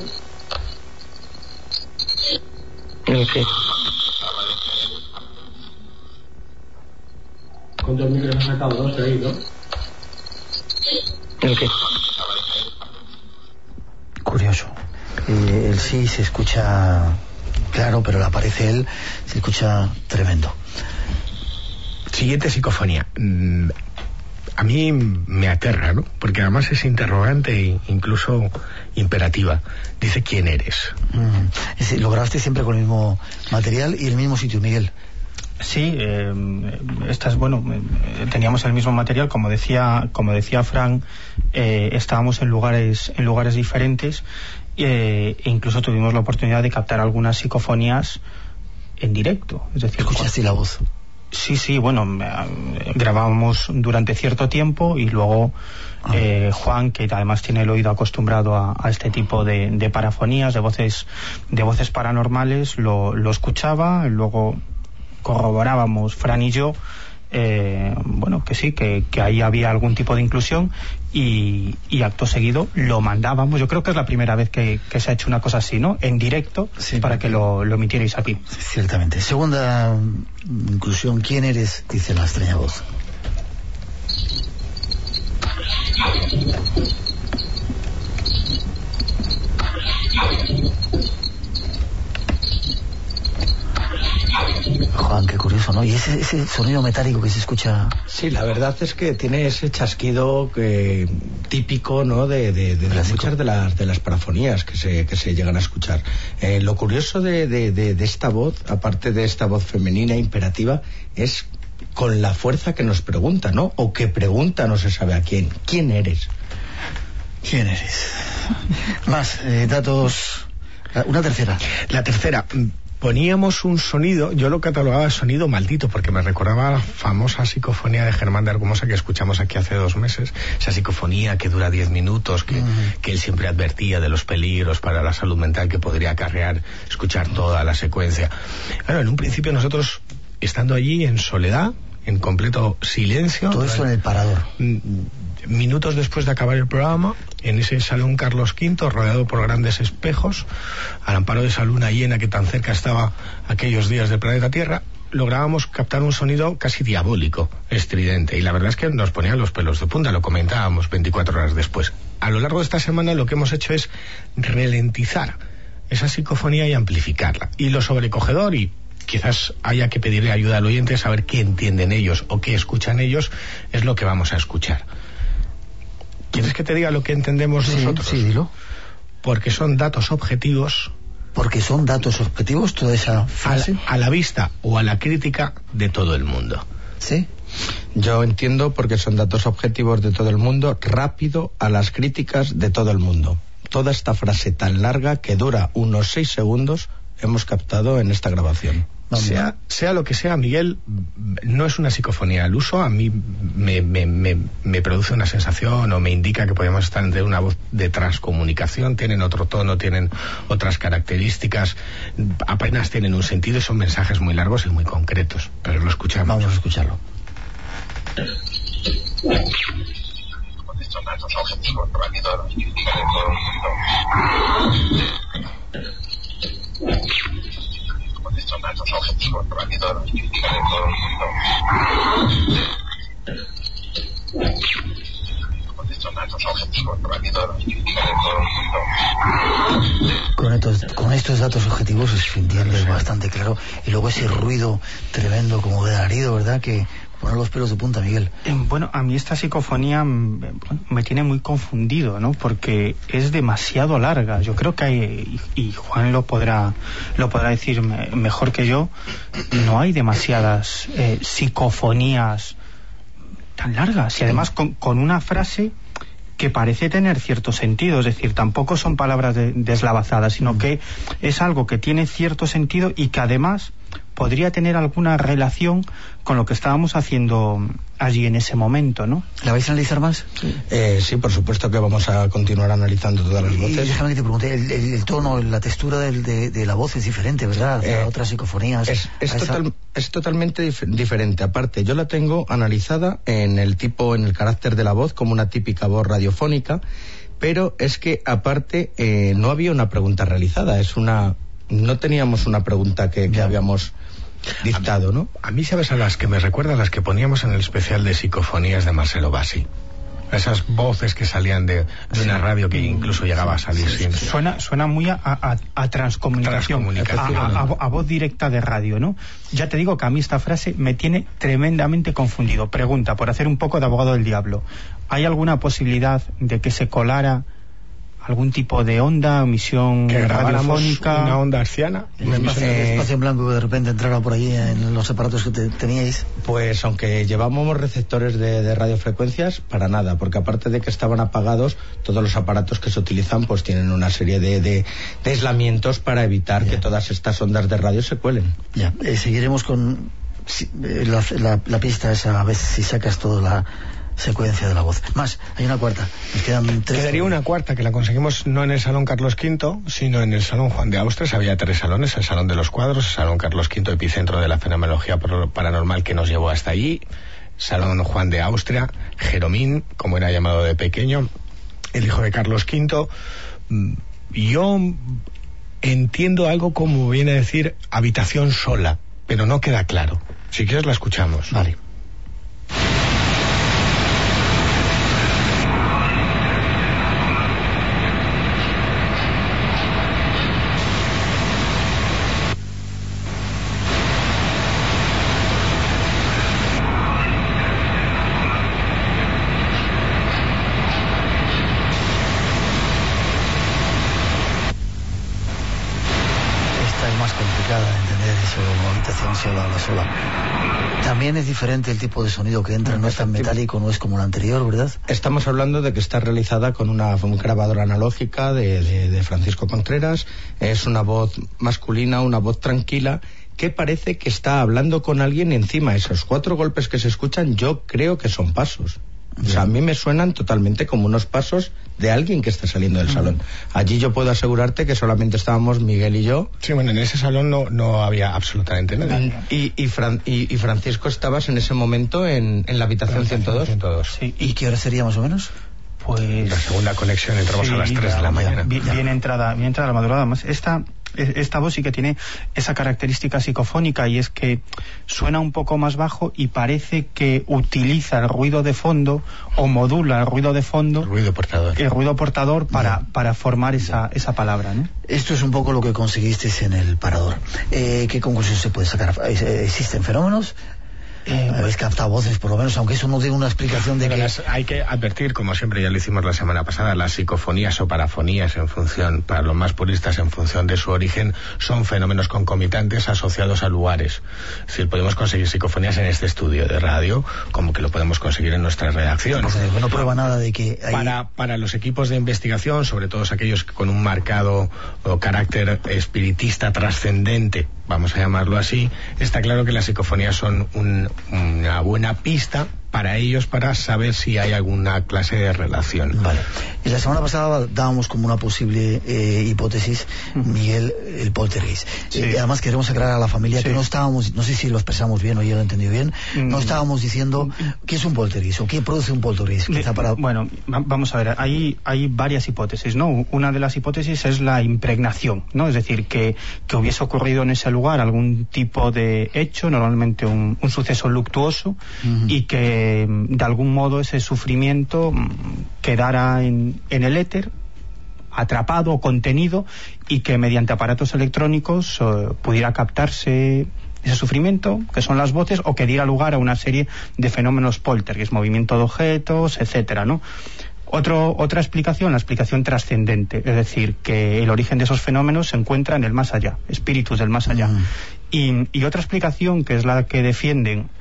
¿El qué? ¿Cuántos micrófonos has sacado? Dos ahí, ¿no? ¿El qué? Curioso. Eh, el sí se escucha claro, pero el aparece él se escucha tremendo. Siguiente psicofonía. Mm, a mí me aterra, ¿no? Porque además es interrogante e incluso imperativa. Dice ¿quién eres? Mm. Es, ¿lo grabaste siempre con el mismo material y el mismo sitio, Miguel? Sí, eh, estas, bueno, eh, teníamos el mismo material, como decía, como decía Fran, eh, estábamos en lugares, en lugares diferentes, eh, e incluso tuvimos la oportunidad de captar algunas psicofonías en directo. Es decir, ¿escuchaste la voz? Sí, sí, bueno, eh, grabábamos durante cierto tiempo y luego ah. eh, Juan, que además tiene el oído acostumbrado a, a este tipo de, de parafonías, de voces, de voces paranormales, lo, lo escuchaba, luego corroborábamos Fran y yo, eh, bueno, que sí, que, que ahí había algún tipo de inclusión y, y acto seguido lo mandábamos. Yo creo que es la primera vez que, que se ha hecho una cosa así, ¿no? En directo, sí, para que lo, lo emitierais aquí. Ciertamente. Segunda inclusión, ¿quién eres? Dice la extraña voz. Juan, qué curioso, ¿no? Y ese, ese sonido metálico que se escucha... Sí, la verdad es que tiene ese chasquido que, típico, ¿no? De, de, de, de muchas de las, de las parafonías que se, que se llegan a escuchar. Eh, lo curioso de, de, de, de esta voz, aparte de esta voz femenina imperativa, es con la fuerza que nos pregunta, ¿no? O que pregunta, no se sabe a quién. ¿Quién eres? ¿Quién eres? Más, eh, datos... Una tercera. La tercera... Poníamos un sonido, yo lo catalogaba sonido maldito, porque me recordaba la famosa psicofonía de Germán de Argumosa que escuchamos aquí hace dos meses, esa psicofonía que dura diez minutos, que, mm. que él siempre advertía de los peligros para la salud mental que podría acarrear escuchar toda la secuencia. Bueno, en un principio nosotros, estando allí en soledad, en completo silencio... Todo esto en el Parador. Minutos después de acabar el programa, en ese salón Carlos quinto, rodeado por grandes espejos, al amparo de esa luna llena que tan cerca estaba aquellos días del planeta Tierra, lográbamos captar un sonido casi diabólico, estridente, y la verdad es que nos ponían los pelos de punta, lo comentábamos veinticuatro horas después. A lo largo de esta semana lo que hemos hecho es ralentizar esa psicofonía y amplificarla. Y lo sobrecogedor, y quizás haya que pedirle ayuda al oyente a saber qué entienden ellos o qué escuchan ellos, es lo que vamos a escuchar. ¿Quieres que te diga lo que entendemos sí, nosotros? Sí, dilo. Porque son datos objetivos. Porque son datos objetivos toda esa frase. A la, a la vista o a la crítica de todo el mundo. Sí. Yo entiendo porque son datos objetivos de todo el mundo, rápido a las críticas de todo el mundo. Toda esta frase tan larga que dura unos seis segundos hemos captado en esta grabación. Sea, sea lo que sea, Miguel, no es una psicofonía al uso. A mí me, me, me, me produce una sensación o me indica que podemos estar entre una voz de transcomunicación. Tienen otro tono, tienen otras características, apenas tienen un sentido y son mensajes muy largos y muy concretos. Pero lo escuchamos. Vamos a escucharlo. Estos datos objetivos rápidos y de todo el mundo. Estos datos objetivos rápidos y de todo el mundo. Estos datos objetivos rápidos y de todo el mundo. Con estos, con estos datos objetivos se entiende bastante claro. Y luego ese ruido tremendo como de alarido, ¿verdad? Que pone los pelos de punta, Miguel. Eh, bueno, a mí esta psicofonía me, me tiene muy confundido, ¿no? Porque es demasiado larga. Yo creo que hay, y, y Juan lo podrá lo podrá decir me, mejor que yo, no hay demasiadas eh, psicofonías tan largas. Y además con, con una frase que parece tener cierto sentido, es decir, tampoco son palabras de, deslavazadas, sino que es algo que tiene cierto sentido y que además podría tener alguna relación con lo que estábamos haciendo allí en ese momento, ¿no? ¿La vais a analizar más? Sí, eh, sí, por supuesto que vamos a continuar analizando todas las voces. Y déjame que te pregunte, el, el, el tono, la textura del, de, de la voz es diferente, ¿verdad? Eh, a otras psicofonías. Es, es, total, es totalmente dif diferente. Aparte, yo la tengo analizada en el tipo, en el carácter de la voz, como una típica voz radiofónica, pero es que aparte eh, no había una pregunta realizada, es una... No teníamos una pregunta que, que habíamos dictado, ¿no? A mí, ¿sabes a las que me recuerdan? Las que poníamos en el especial de psicofonías de Marcelo Bassi. Esas voces que salían de, de una radio que incluso llegaba a salir sí, siempre. Suena, suena muy a, a, a transcomunicación, transcomunicación. A, a, a, a voz directa de radio, ¿no? Ya te digo que a mí esta frase me tiene tremendamente confundido. Pregunta, por hacer un poco de abogado del diablo, ¿hay alguna posibilidad de que se colara algún tipo de onda, emisión radiofónica? Una onda arciana. Un espacio, eh, espacio en blanco que de repente entrara por allí en los aparatos que te, teníais. Pues aunque llevábamos receptores de, de radiofrecuencias, para nada, porque aparte de que estaban apagados, todos los aparatos que se utilizan pues tienen una serie de, de, de aislamientos para evitar ya. que todas estas ondas de radio se cuelen. Ya, eh, seguiremos con si, eh, la, la, la pista esa, a ver si sacas toda la secuencia de la voz. Más, hay una cuarta. Nos quedan tres. Quedaría una cuarta que la conseguimos no en el Salón Carlos quinto, sino en el Salón Juan de Austria. Había tres salones: el Salón de los Cuadros, el Salón Carlos quinto, epicentro de la fenomenología paranormal que nos llevó hasta allí, Salón Juan de Austria, Jeromín, como era llamado de pequeño, el hijo de Carlos quinto. Yo entiendo algo como viene a decir habitación sola, pero no queda claro. Si quieres la escuchamos. Vale. Sola, la sola. También es diferente el tipo de sonido que entra, no es tan metálico, no es como el anterior, ¿verdad? Estamos hablando de que está realizada con una, una grabadora analógica de, de, de Francisco Contreras. Es una voz masculina, una voz tranquila, que parece que está hablando con alguien encima. Esos cuatro golpes que se escuchan, yo creo que son pasos. O sea, a mí me suenan totalmente como unos pasos de alguien que está saliendo del salón. Allí yo puedo asegurarte que solamente estábamos Miguel y yo. Sí, bueno, en ese salón no, no había absolutamente nada. Y, y, Fran, y, y Francisco, estabas en ese momento en, en la habitación ciento dos. ciento dos. Sí. ¿Y qué hora sería más o menos? Pues la segunda conexión entramos sí, a las tres de la mañana. Bien, bien entrada, bien entrada la madrugada. Más esta esta voz sí que tiene esa característica psicofónica, y es que suena un poco más bajo y parece que utiliza el ruido de fondo o modula el ruido de fondo, el ruido portador, el ruido portador para, para formar esa, esa palabra, ¿no? Esto es un poco lo que conseguisteis en el Parador. Eh, ¿Qué conclusión se puede sacar? ¿Existen fenómenos? Eh, habéis captado voces, por lo menos, aunque eso no tiene una explicación de que... Las, hay que advertir, como siempre ya lo hicimos la semana pasada, las psicofonías o parafonías, en función, para los más puristas, en función de su origen, son fenómenos concomitantes asociados a lugares. Es decir, podemos conseguir psicofonías en este estudio de radio, como que lo podemos conseguir en nuestra redacción. No, no prueba nada de que hay... Para, para los equipos de investigación, sobre todo aquellos con un marcado o carácter espiritista trascendente, vamos a llamarlo así, está claro que las psicofonías son un, una buena pista para ellos para saber si hay alguna clase de relación. Vale. Y la semana pasada dábamos como una posible eh, hipótesis, Miguel, el poltergeist. Sí. Eh, además queremos aclarar a la familia sí. que no estábamos, no sé si lo expresamos bien o yo lo he entendido bien, mm. no estábamos diciendo qué es un poltergeist o qué produce un poltergeist. Quizá para... Bueno, vamos a ver, hay, hay varias hipótesis, ¿no? Una de las hipótesis es la impregnación, ¿no? Es decir, que, que hubiese ocurrido en ese lugar algún tipo de hecho, normalmente un, un suceso luctuoso, uh-huh. y que de algún modo ese sufrimiento quedara en, en el éter, atrapado o contenido, y que mediante aparatos electrónicos uh, pudiera captarse ese sufrimiento, que son las voces, o que diera lugar a una serie de fenómenos poltergeist, movimiento de objetos, etcétera, ¿no? Otro, otra explicación, la explicación trascendente, es decir, que el origen de esos fenómenos se encuentra en el más allá, espíritus del más allá. Mm. Y, y otra explicación, que es la que defienden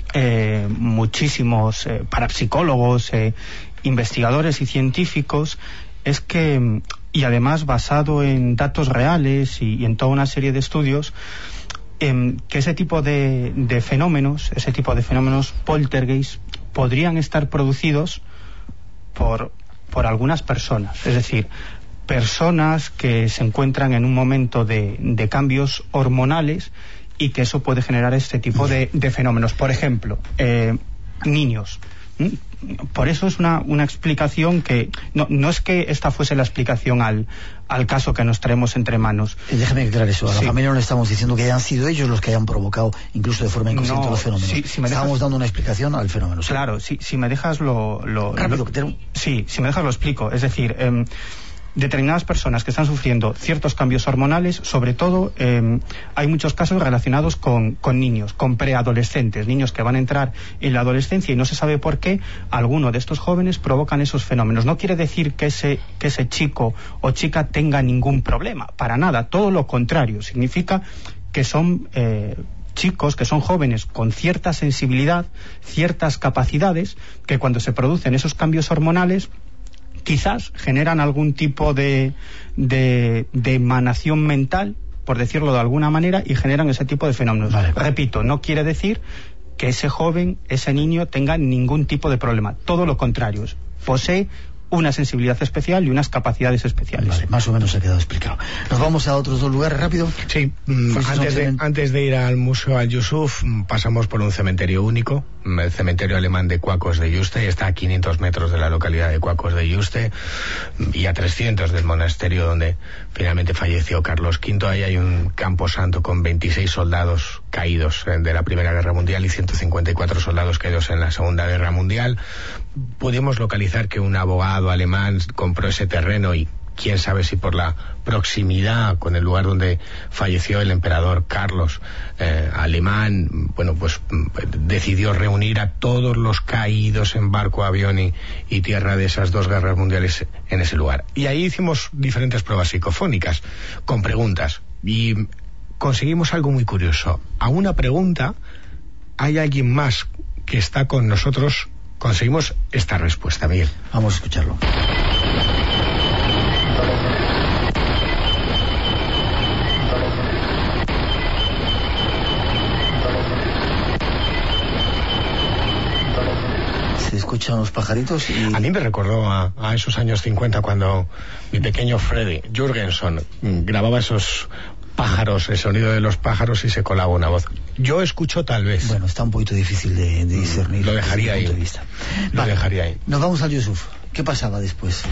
eh, muchísimos eh, parapsicólogos, eh, investigadores y científicos, es que, y además basado en datos reales y, y en toda una serie de estudios, eh, que ese tipo de, de fenómenos, ese tipo de fenómenos poltergeist, podrían estar producidos por, por algunas personas. Es decir, personas que se encuentran en un momento de, de cambios hormonales y que eso puede generar este tipo de, de fenómenos. Por ejemplo, eh, niños. Por eso es una, una explicación que... No, no es que esta fuese la explicación al, al caso que nos traemos entre manos. Déjame aclarar eso. A la sí. familia no le estamos diciendo que hayan sido ellos los que hayan provocado, incluso de forma inconsciente, no, los fenómenos. Si, si me dejas... Estamos dando una explicación al fenómeno. ¿Sí? Claro, si, si me dejas lo... lo Rápido, lo... que tengo... Sí, si me dejas lo explico. Es decir... Eh, determinadas personas que están sufriendo ciertos cambios hormonales, sobre todo eh, hay muchos casos relacionados con, con niños, con preadolescentes, niños que van a entrar en la adolescencia y no se sabe por qué alguno de estos jóvenes provocan esos fenómenos. No quiere decir que ese, que ese chico o chica tenga ningún problema, para nada, todo lo contrario, significa que son eh, chicos, que son jóvenes con cierta sensibilidad, ciertas capacidades, que cuando se producen esos cambios hormonales quizás generan algún tipo de, de, de emanación mental, por decirlo de alguna manera, y generan ese tipo de fenómenos. Vale. Repito, no quiere decir que ese joven, ese niño, tenga ningún tipo de problema. Todo lo contrario, posee una sensibilidad especial y unas capacidades especiales. Vale, más o menos ha quedado explicado. ¿Nos vamos a otros dos lugares rápido? Sí, antes de, antes de ir al Museo Al-Yusuf, pasamos por un cementerio único, el cementerio alemán de Cuacos de Yuste. Está a quinientos metros de la localidad de Cuacos de Yuste y a trescientos del monasterio donde finalmente falleció Carlos quinto. Ahí hay un campo santo con veintiséis soldados caídos de la Primera Guerra Mundial y ciento cincuenta y cuatro soldados caídos en la Segunda Guerra Mundial. Pudimos localizar que un abogado alemán compró ese terreno y quién sabe si por la proximidad con el lugar donde falleció el emperador Carlos eh, alemán, bueno, pues decidió reunir a todos los caídos en barco, avión y, y tierra de esas dos guerras mundiales en ese lugar. Y ahí hicimos diferentes pruebas psicofónicas con preguntas y conseguimos algo muy curioso. A una pregunta hay alguien más que está con nosotros. Conseguimos esta respuesta, Miguel. Vamos a escucharlo. Se escuchan los pajaritos y... A mí me recordó a, a esos años cincuenta cuando mi pequeño Freddy Jürgenson grababa esos pájaros, el sonido de los pájaros y se colaba una voz. Yo escucho tal vez. Bueno, está un poquito difícil de, de discernir. Lo dejaría ahí. De Lo vale. dejaría ahí. Nos vamos al Yusuf. ¿Qué pasaba después?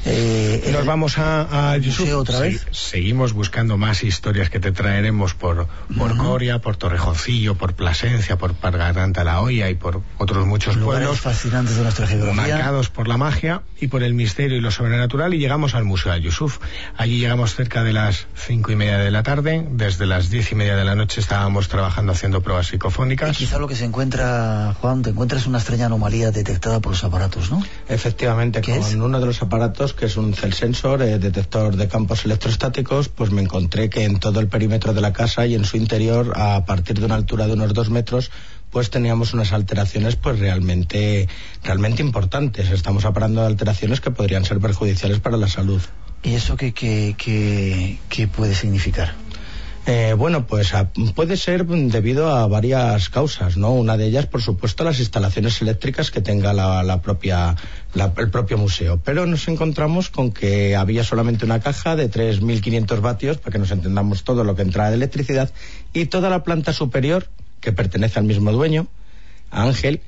Eh, Nos el, vamos a, a Yusuf. ¿Otra vez? Sí, seguimos buscando más historias que te traeremos por, por uh-huh. Coria, por Torrejoncillo, por Plasencia, por Pargaranta la Hoya y por otros muchos lugares pueblos fascinantes de nuestra geografía, marcados por la magia y por el misterio y lo sobrenatural, y llegamos al Museo Al-Yusuf. Allí llegamos cerca de las cinco y media de la tarde. Desde las diez y media de la noche estábamos trabajando haciendo pruebas psicofónicas. Y quizá lo que se encuentra, Juan, te encuentras una extraña anomalía detectada por los aparatos, ¿no? Efectivamente, con es? uno de los aparatos, que es un cell sensor, eh, detector de campos electrostáticos, pues me encontré que en todo el perímetro de la casa y en su interior, a partir de una altura de unos dos metros, pues teníamos unas alteraciones pues realmente, realmente importantes. Estamos hablando de alteraciones que podrían ser perjudiciales para la salud. ¿Y eso qué, qué, qué, qué puede significar? Eh, bueno, pues a, puede ser debido a varias causas, ¿no? Una de ellas, por supuesto, las instalaciones eléctricas que tenga la, la propia, la, el propio museo. Pero nos encontramos con que había solamente una caja de tres mil quinientos vatios, para que nos entendamos todo lo que entraba de electricidad, y toda la planta superior, que pertenece al mismo dueño, a Ángel,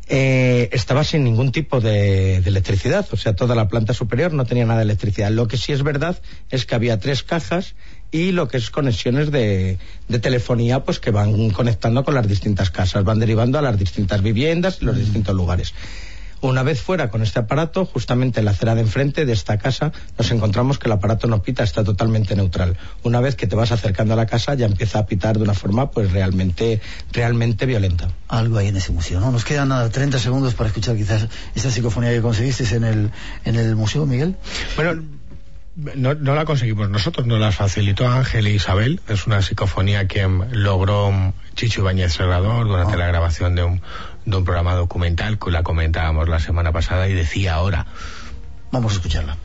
Eh, estaba sin ningún tipo de, de electricidad. O sea, toda la planta superior no tenía nada de electricidad. Lo que sí es verdad es que había tres cajas y lo que es conexiones de, de telefonía, pues que van conectando con las distintas casas, van derivando a las distintas viviendas y los mm. distintos lugares. Una vez fuera con este aparato, justamente en la acera de enfrente de esta casa, nos encontramos que el aparato no pita, está totalmente neutral. Una vez que te vas acercando a la casa, ya empieza a pitar de una forma pues realmente, realmente violenta. Algo hay en ese museo, ¿no? Nos quedan nada, treinta segundos para escuchar quizás esta psicofonía que conseguisteis en el, en el museo, Miguel. Bueno, no, no la conseguimos nosotros, nos la facilitó Ángel e Isabel. Es una psicofonía que logró Chicho Ibáñez Serrador durante Ah. la grabación de un, de un programa documental que la comentábamos la semana pasada y decía ahora. Vamos a escucharla.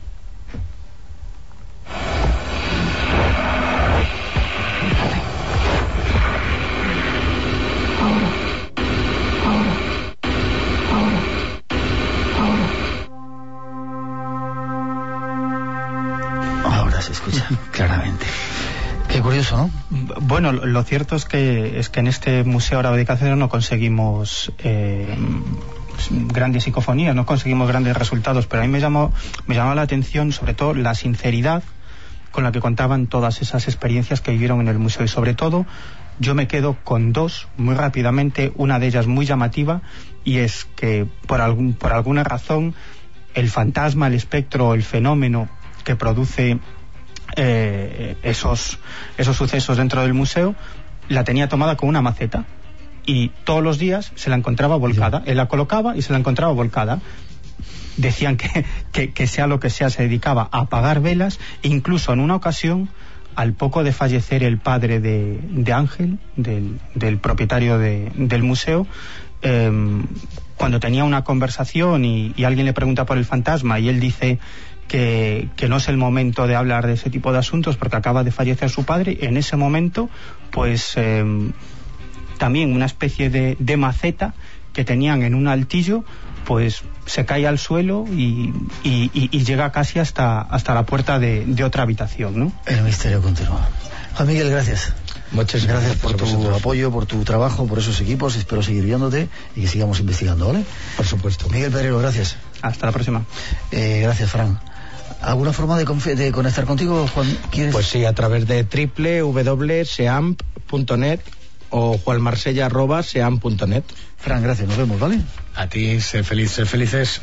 Ahora se escucha claramente. Qué curioso, ¿no? Bueno, lo lo cierto es que es que en este Museo Árabe de Cáceres no conseguimos eh, grandes psicofonías, no conseguimos grandes resultados, pero a mí me llamó, me llamó la atención sobre todo la sinceridad con la que contaban todas esas experiencias que vivieron en el museo, y sobre todo yo me quedo con dos muy rápidamente, una de ellas muy llamativa, y es que por algún, por alguna razón el fantasma, el espectro, el fenómeno que produce eh, esos, esos sucesos dentro del museo, la tenía tomada con una maceta, y todos los días se la encontraba volcada. Él la colocaba y se la encontraba volcada. Decían que, que, que sea lo que sea, se dedicaba a apagar velas. Incluso en una ocasión, al poco de fallecer el padre de, de Ángel, del, del propietario de, del museo, eh, cuando tenía una conversación y, y alguien le pregunta por el fantasma y él dice que, que no es el momento de hablar de ese tipo de asuntos porque acaba de fallecer su padre, en ese momento pues eh, también una especie de, de maceta que tenían en un altillo pues se cae al suelo y, y, y, y llega casi hasta, hasta la puerta de, de otra habitación, ¿no? El misterio continúa. Juan Miguel, gracias. Muchas gracias, gracias por tu vosotros. apoyo, por tu trabajo, por esos equipos. Espero seguir viéndote y que sigamos investigando, ¿vale? Por supuesto. Miguel Pedrero, gracias. Hasta la próxima. Eh, gracias, Fran. ¿Alguna forma de, confe- de conectar contigo, Juan? ¿Quieres? Pues sí, a través de doble u doble u doble u punto seamp punto net o juanmarsella arroba seamp punto net. Fran, gracias, nos vemos, ¿vale? A ti, sé feliz, sé felices.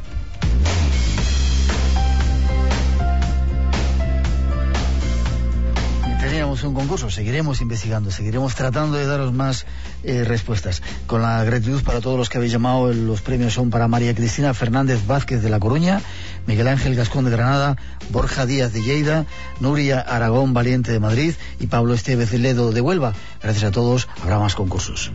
Teníamos un concurso, seguiremos investigando, seguiremos tratando de daros más eh, respuestas. Con la gratitud para todos los que habéis llamado, los premios son para María Cristina Fernández Vázquez de La Coruña, Miguel Ángel Gascón de Granada, Borja Díaz de Lleida, Nuria Aragón Valiente de Madrid y Pablo Estevez Ledo de Huelva. Gracias a todos, habrá más concursos.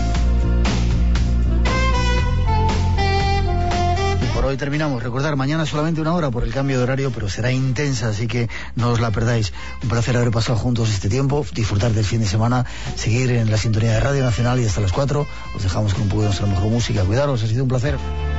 Por hoy terminamos. Recordar, mañana solamente una hora por el cambio de horario, pero será intensa, así que no os la perdáis. Un placer haber pasado juntos este tiempo, disfrutar del fin de semana, seguir en la sintonía de Radio Nacional y hasta las cuatro. Os dejamos con un poco de nuestra mejor música. Cuidaros, ha sido un placer.